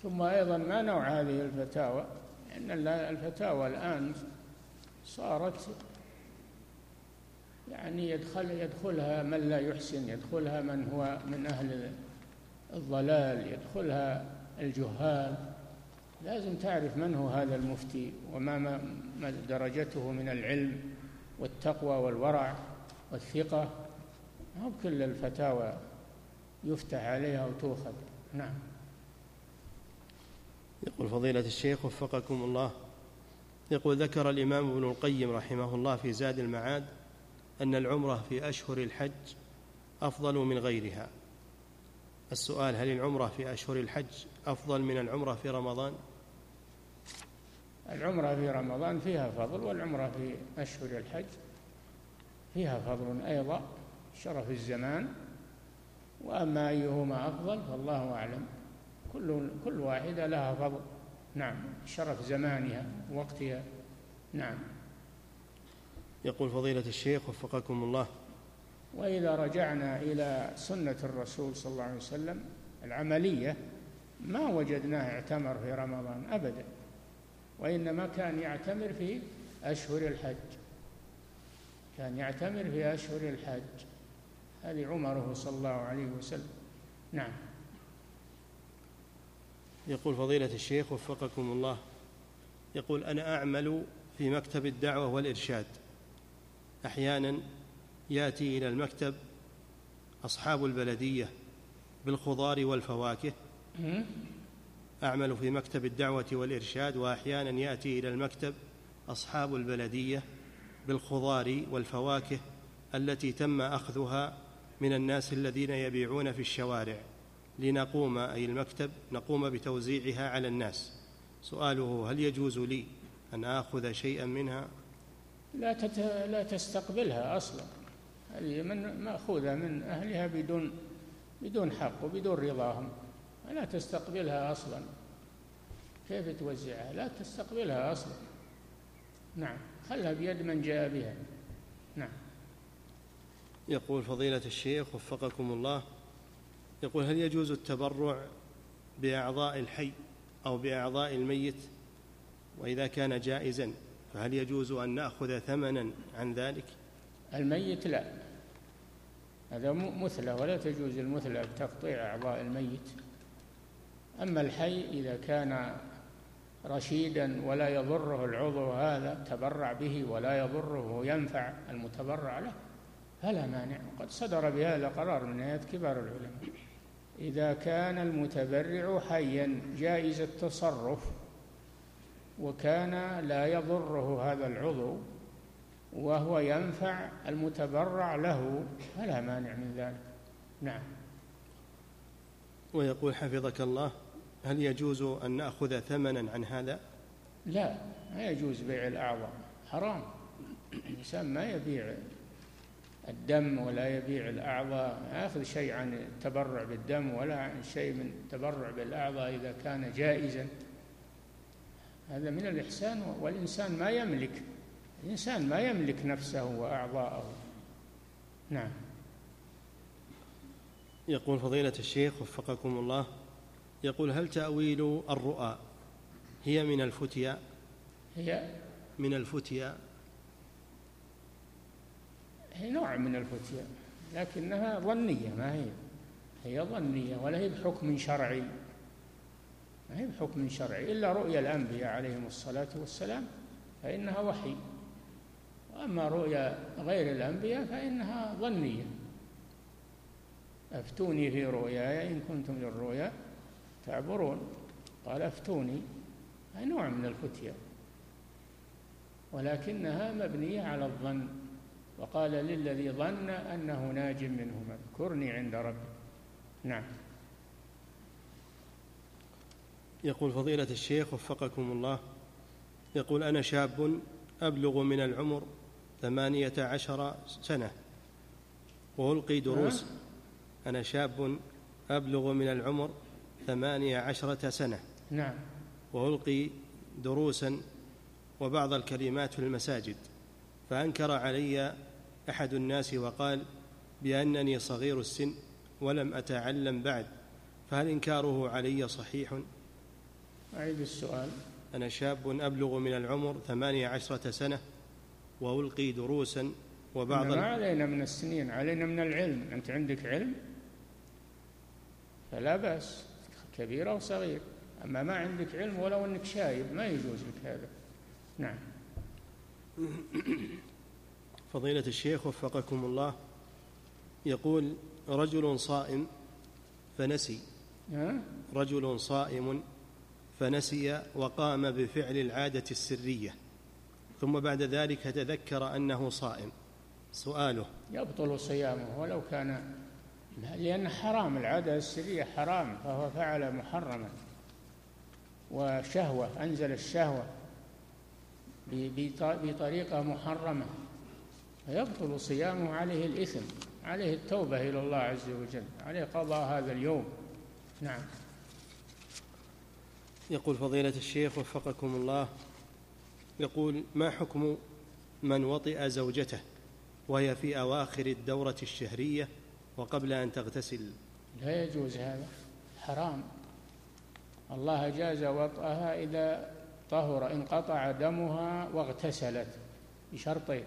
ثم أيضا ما نوع هذه الفتاوى؟ لأن الفتاوى الآن صارت يعني يدخلها من لا يحسن، يدخلها من هو من أهل الضلال، يدخلها الجهال. لازم تعرف من هو هذا المفتي وما درجته من العلم والتقوى والورع والثقة. ما بكل الفتاوى يفتح عليها وتؤخذ. نعم. يقول فضيلة الشيخ وفقكم الله، يقول ذكر الإمام ابن القيم رحمه الله في زاد المعاد أن العمرة في أشهر الحج أفضل من غيرها. السؤال: هل العمرة في أشهر الحج أفضل من العمرة في رمضان؟ العمرة في رمضان فيها فضل، والعمرة في أشهر الحج فيها فضل أيضا، شرف الزمان. وأما أيهما أفضل فالله أعلم، كل واحدة لها فضل. نعم، شرف زمانها ووقتها. نعم. يقول فضيلة الشيخ وفقكم الله، وإذا رجعنا إلى سنة الرسول صلى الله عليه وسلم العملية ما وجدناه اعتمر في رمضان أبدا، وإنما كان يعتمر في أشهر الحج، كان يعتمر في أشهر الحج. هذه عمره صلى الله عليه وسلم. نعم. يقول فضيلة الشيخ وفقكم الله، يقول أنا أعمل في مكتب الدعوة والإرشاد. أحيانا يأتي إلى المكتب أصحاب البلدية بالخضار والفواكه. أعمل في مكتب الدعوة والإرشاد، وأحيانا يأتي إلى المكتب أصحاب البلدية بالخضار والفواكه التي تم أخذها من الناس الذين يبيعون في الشوارع، لنقوم أي المكتب نقوم بتوزيعها على الناس. سؤاله: هل يجوز لي أن آخذ شيئا منها؟ لا تستقبلها أصلا، هذه مأخوذة من أهلها بدون حق وبدون رضاهم، لا تستقبلها أصلا. كيف توزعها؟ لا تستقبلها أصلا. نعم، خلها بيد من جاء بها. نعم. يقول فضيلة الشيخ وفقكم الله، يقول: هل يجوز التبرع بأعضاء الحي أو بأعضاء الميت؟ وإذا كان جائزا فهل يجوز أن نأخذ ثمنا عن ذلك؟ الميت لا، هذا مثلة، ولا تجوز المثلة بتقطيع أعضاء الميت. أما الحي إذا كان رشيدا ولا يضره العضو هذا تبرع به ولا يضره وينفع المتبرع له فلا مانع. وقد صدر بهذا قرار من هيئة كبار العلماء: إذا كان المتبرع حيا جائز التصرف وكان لا يضره هذا العضو وهو ينفع المتبرع له فلا مانع من ذلك. نعم. ويقول حفظك الله: هل يجوز أن نأخذ ثمنا عن هذا؟ لا، ما يجوز بيع الأعضاء، حرام. الإنسان ما يبيع الدم ولا يبيع الأعضاء، يأخذ شيء عن التبرع بالدم ولا عن شيء من التبرع بالأعضاء إذا كان جائزا. هذا من الإحسان، والإنسان ما يملك نفسه وأعضاءه. نعم. يقول فضيلة الشيخ وفقكم الله، يقول: هل تأويل الرؤى هي من الفتيا؟ هي نوع من الفتيا، لكنها ظنية، ما هي ظنية ولا هي بحكم شرعي، ما هي بحكم شرعي إلا رؤيا الأنبياء عليهم الصلاة والسلام فإنها وحي، وأما رؤيا غير الأنبياء فإنها ظنية. أفتوني في رؤياي إن كنتم للرؤيا تعبرون. قال: أفتوني، هي نوع من الفتيا ولكنها مبنية على الظن. وقال للذي ظن أنه ناج منه: اذكرني عند ربي. نعم. يقول فضيلة الشيخ وفقكم الله، يقول: أنا شاب أبلغ من العمر 18 سنة وألقي دروس. أنا شاب أبلغ من العمر 18 سنة. نعم. وألقي دروسا وبعض الكلمات في المساجد، فأنكر علي أحد الناس وقال بأنني صغير السن ولم أتعلم بعد، فهل إنكاره علي صحيح؟ أعيد السؤال. أنا شاب أبلغ من العمر 18 سنة وألقي دروسا وبعض ما علينا من السنين، علينا من العلم. أنت عندك علم فلا بأس، كبير أو صغير. أما ما عندك علم ولو أنك شايب ما يجوز لك هذا. نعم. فضيلة الشيخ وفقكم الله، يقول رجل صائم فنسي رجل صائم فنسي وقام بفعل العادة السرية، ثم بعد ذلك تذكر أنه صائم. سؤاله: يبطل صيامه ولو كان، لأن حرام، العادة السرية حرام، فهو فعل محرما وشهوة، أنزل الشهوة بطريقة محرمة، فيبطل صيامه، عليه الإثم، عليه التوبة إلى الله عز وجل، عليه قضاء هذا اليوم. نعم. يقول فضيلة الشيخ وفقكم الله، يقول: ما حكم من وطئ زوجته وهي في أواخر الدورة الشهرية وقبل أن تغتسل؟ لا يجوز هذا، حرام. الله جاز وطئها إذا طهر، انقطع دمها واغتسلت بشرطين: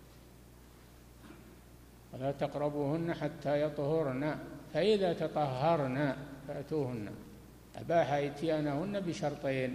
ولا تقربوهن حتى يطهرن، فإذا تطهرن فأتوهن. أباح إتيانهن بشرطين: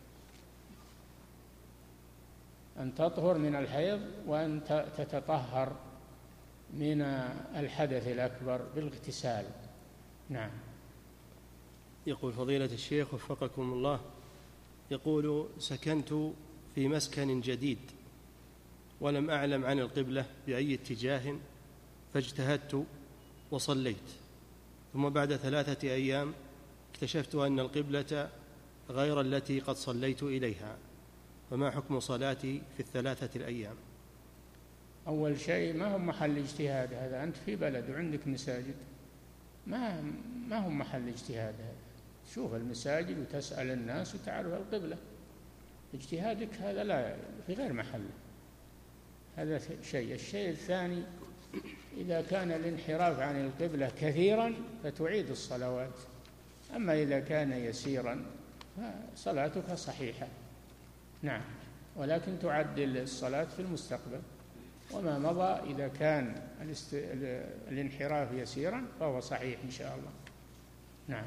أن تطهر من الحيض، وأن تتطهر من الحدث الأكبر بالاغتسال. نعم. يقول فضيلة الشيخ وفقكم الله، يقول: سكنت في مسكن جديد ولم أعلم عن القبلة بأي اتجاه، فاجتهدت وصليت، ثم بعد 3 أيام اكتشفت أن القبلة غير التي قد صليت إليها، فما حكم صلاتي في ال3 الأيام؟ أول شيء ما هو محل اجتهاد هذا، أنت في بلد وعندك مساجد، ما هو محل اجتهاد هذا. شوف المساجد وتسأل الناس وتعرف القبلة. اجتهادك هذا لا، في غير محله. هذا شيء. الشيء الثاني: إذا كان الانحراف عن القبلة كثيرا فتعيد الصلوات، أما إذا كان يسيرا فصلاتك صحيحة. نعم، ولكن تعدل الصلاة في المستقبل. وما مضى إذا كان الانحراف يسيرا فهو صحيح إن شاء الله. نعم.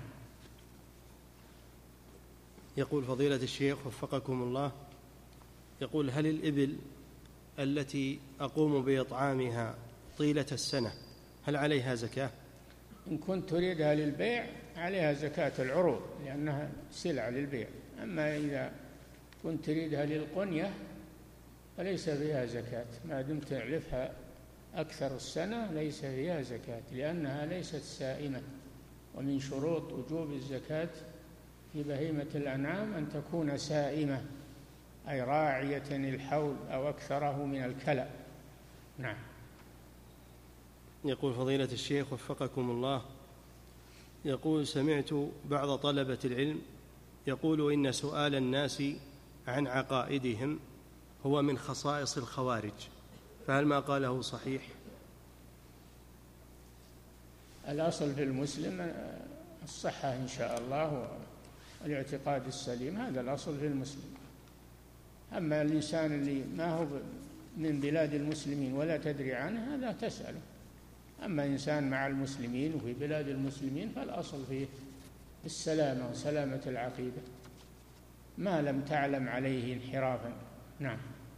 يقول فضيلة الشيخ وفقكم الله، يقول: هل الإبل التي أقوم بإطعامها طيلة السنة هل عليها زكاة؟ إن كنت تريدها للبيع عليها زكاة العروض، لأنها سلعة للبيع. أما إذا كنت تريدها للقنية فليس فيها زكاة، ما دمت تعلفها أكثر السنة ليس فيها زكاة، لأنها ليست سائمة. ومن شروط وجوب الزكاة في بهيمة الأنعام أن تكون سائمة، أي راعية الحول أو أكثره من الكلأ. نعم. يقول فضيلة الشيخ وفقكم الله، يقول: سمعت بعض طلبة العلم يقول إن سؤال الناس عن عقائدهم هو من خصائص الخوارج، فهل ما قاله صحيح؟ الأصل في المسلم الصحة إن شاء الله والاعتقاد السليم، هذا الأصل في المسلم. أما الإنسان اللي ما هو من بلاد المسلمين ولا تدري عنه هذا تسأله. أما إنسان مع المسلمين وفي بلاد المسلمين فالأصل فيه السلامة وسلامة العقيدة ما لم تعلم عليه انحرافا. نعم.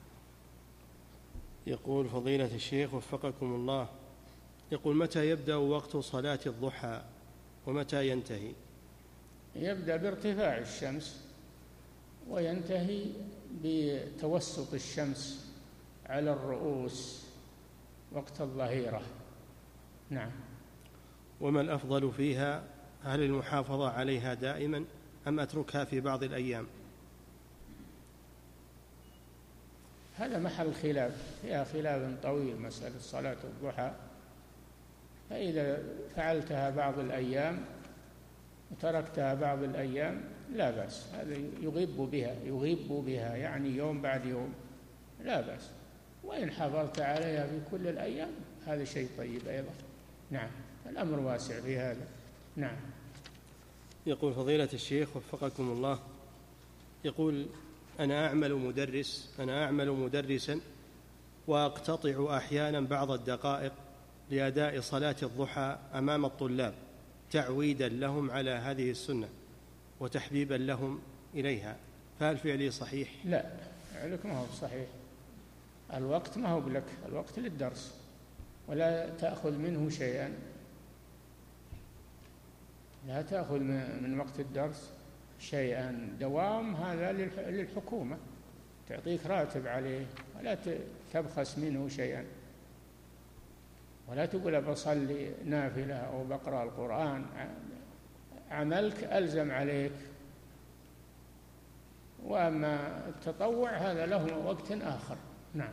يقول فضيلة الشيخ وفقكم الله، يقول: متى يبدأ وقت صلاة الضحى ومتى ينتهي؟ يبدأ بارتفاع الشمس وينتهي بتوسط الشمس على الرؤوس وقت الظهيرة. نعم. وما الأفضل فيها؟ هل المحافظة عليها دائما أم أتركها في بعض الأيام؟ هذا محل خلاف، فيها خلاف طويل مسألة صلاة الضحى. فإذا فعلتها بعض الأيام وتركتها بعض الأيام لا بأس، هذا يغيب بها يعني يوم بعد يوم لا بأس. وإن حافظت عليها في كل الأيام هذا شيء طيب أيضا. نعم، الأمر واسع في هذا. نعم. يقول فضيلة الشيخ وفقكم الله، يقول: أنا أعمل مدرسا وأقتطع أحيانا بعض الدقائق لأداء صلاة الضحى أمام الطلاب تعويدا لهم على هذه السنة وتحبيبا لهم إليها، فهل فعلي صحيح؟ لا، فعلك ما هو صحيح. الوقت ما هو لك، الوقت للدرس، ولا تأخذ منه شيئا، لا تأخذ من وقت الدرس شيئا. دوام هذا للحكومة، تعطيك راتب عليه، ولا تبخس منه شيئا، ولا تقول بصلي نافلة أو بقرأ القرآن. عملك ألزم عليك، وأما التطوع هذا له وقت آخر. نعم.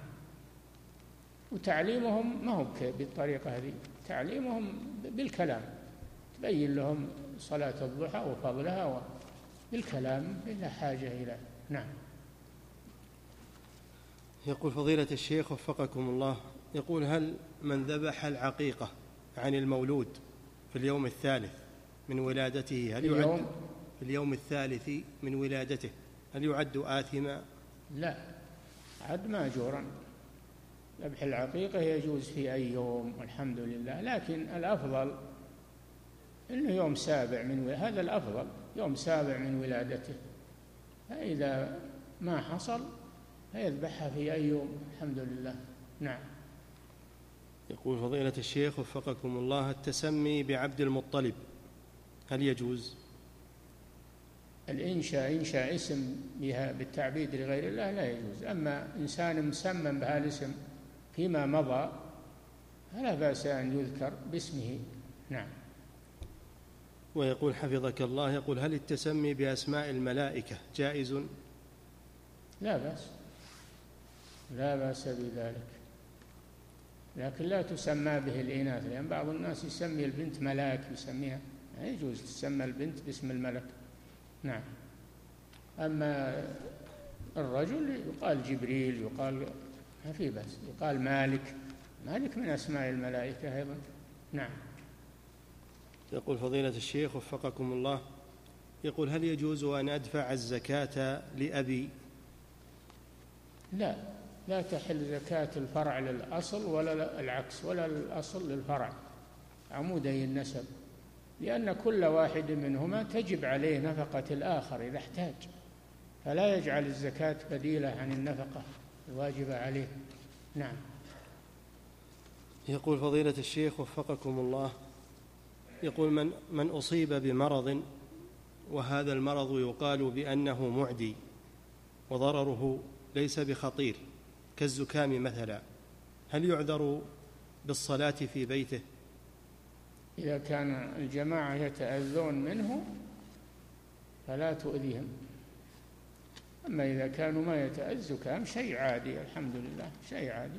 وتعليمهم ما هو بالطريقة هذه، تعليمهم بالكلام، تبين لهم صلاة الضحى وفضلها بالكلام بلا حاجة إلى. نعم. يقول فضيلة الشيخ وفقكم الله، يقول: هل من ذبح العقيقة عن المولود في اليوم الثالث من ولادته في اليوم الثالث من ولادته هل يعد آثما؟ لا، عد ماجورا. ذبح العقيقة يجوز في أي يوم والحمد لله، لكن الأفضل إنه يوم سابع هذا الأفضل، يوم سابع من ولادته. فإذا ما حصل فيذبحها في أي يوم الحمد لله. نعم. يقول فضيلة الشيخ وفقكم الله: التسمي بعبد المطلب هل يجوز؟ إنشاء اسم بها بالتعبيد لغير الله لا يجوز. أما إنسان مسمى بهذا الاسم فيما مضى فلا بأس أن يذكر باسمه. نعم. ويقول حفظك الله، يقول: هل التسمي بأسماء الملائكة جائز؟ لا بأس بذلك، لكن لا تسمى به الإناث، لأن بعض الناس يسمي البنت ملاك، يسميها، لا يجوز تسمى البنت باسم الملك. نعم. أما الرجل يقال جبريل، يقال ما في بأس، يقال مالك من أسماء الملائكة أيضا. نعم. يقول فضيلة الشيخ وفقكم الله، يقول: هل يجوز أن أدفع الزكاة لأبي؟ لا تحل زكاة الفرع للأصل ولا العكس، ولا الأصل للفرع، عمودي النسب، لأن كل واحد منهما تجب عليه نفقة الآخر إذا احتاج، فلا يجعل الزكاة بديلة عن النفقة الواجبة عليه. نعم. يقول فضيلة الشيخ وفقكم الله، يقول: من أصيب بمرض وهذا المرض يقال بأنه معدي وضرره ليس بخطير كالزكام مثلا، هل يعذر بالصلاة في بيته؟ إذا كان الجماعة يتأذون منه فلا تؤذيهم، أما إذا كانوا ما يتأذوا شيء عادي الحمد لله، شيء عادي،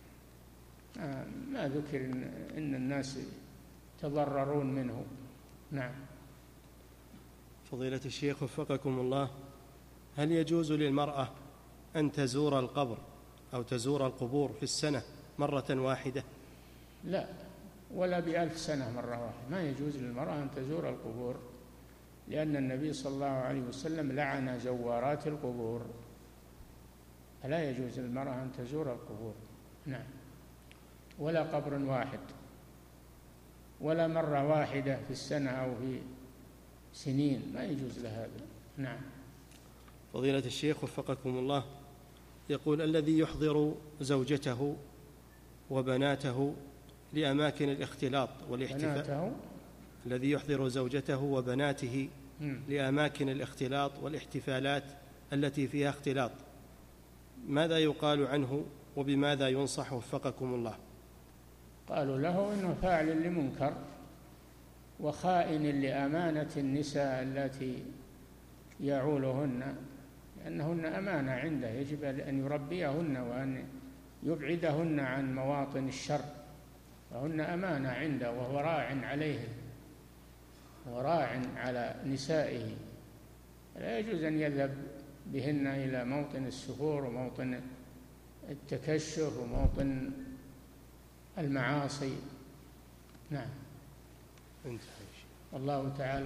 ما ذكر إن الناس يتضررون منه. نعم. فضيلة الشيخ وفقكم الله، هل يجوز للمرأة أن تزور القبر أو تزور القبور في السنة مرة واحدة؟ لا، ولا ب1000 سنة مرة واحدة، ما يجوز للمرأة أن تزور القبور، لأن النبي صلى الله عليه وسلم لعن زوارات القبور، فلا يجوز للمرأة أن تزور القبور. نعم. ولا قبر واحد، ولا مرة واحدة في السنة أو في سنين، ما يجوز لهذا. نعم. فضيلة الشيخ وفقكم الله، يقول: الذي يحضر زوجته وبناته لأماكن الاختلاط والاحتفال، الذي يحضر زوجته وبناته لأماكن الاختلاط والاحتفالات التي فيها اختلاط، ماذا يقال عنه وبماذا ينصح وفقكم الله؟ قالوا له إنه فاعل لمنكر وخائن لأمانة النساء التي يعولهن، لأنهن أمانة عنده، يجب أن يربيهن وأن يبعدهن عن مواطن الشر، فهن أمانة عنده، وهو راع عليهن وراع على نسائه، لا يجوز أن يذهب بهن إلى موطن السفور وموطن التكشف وموطن المعاصي. نعم. والله تعالى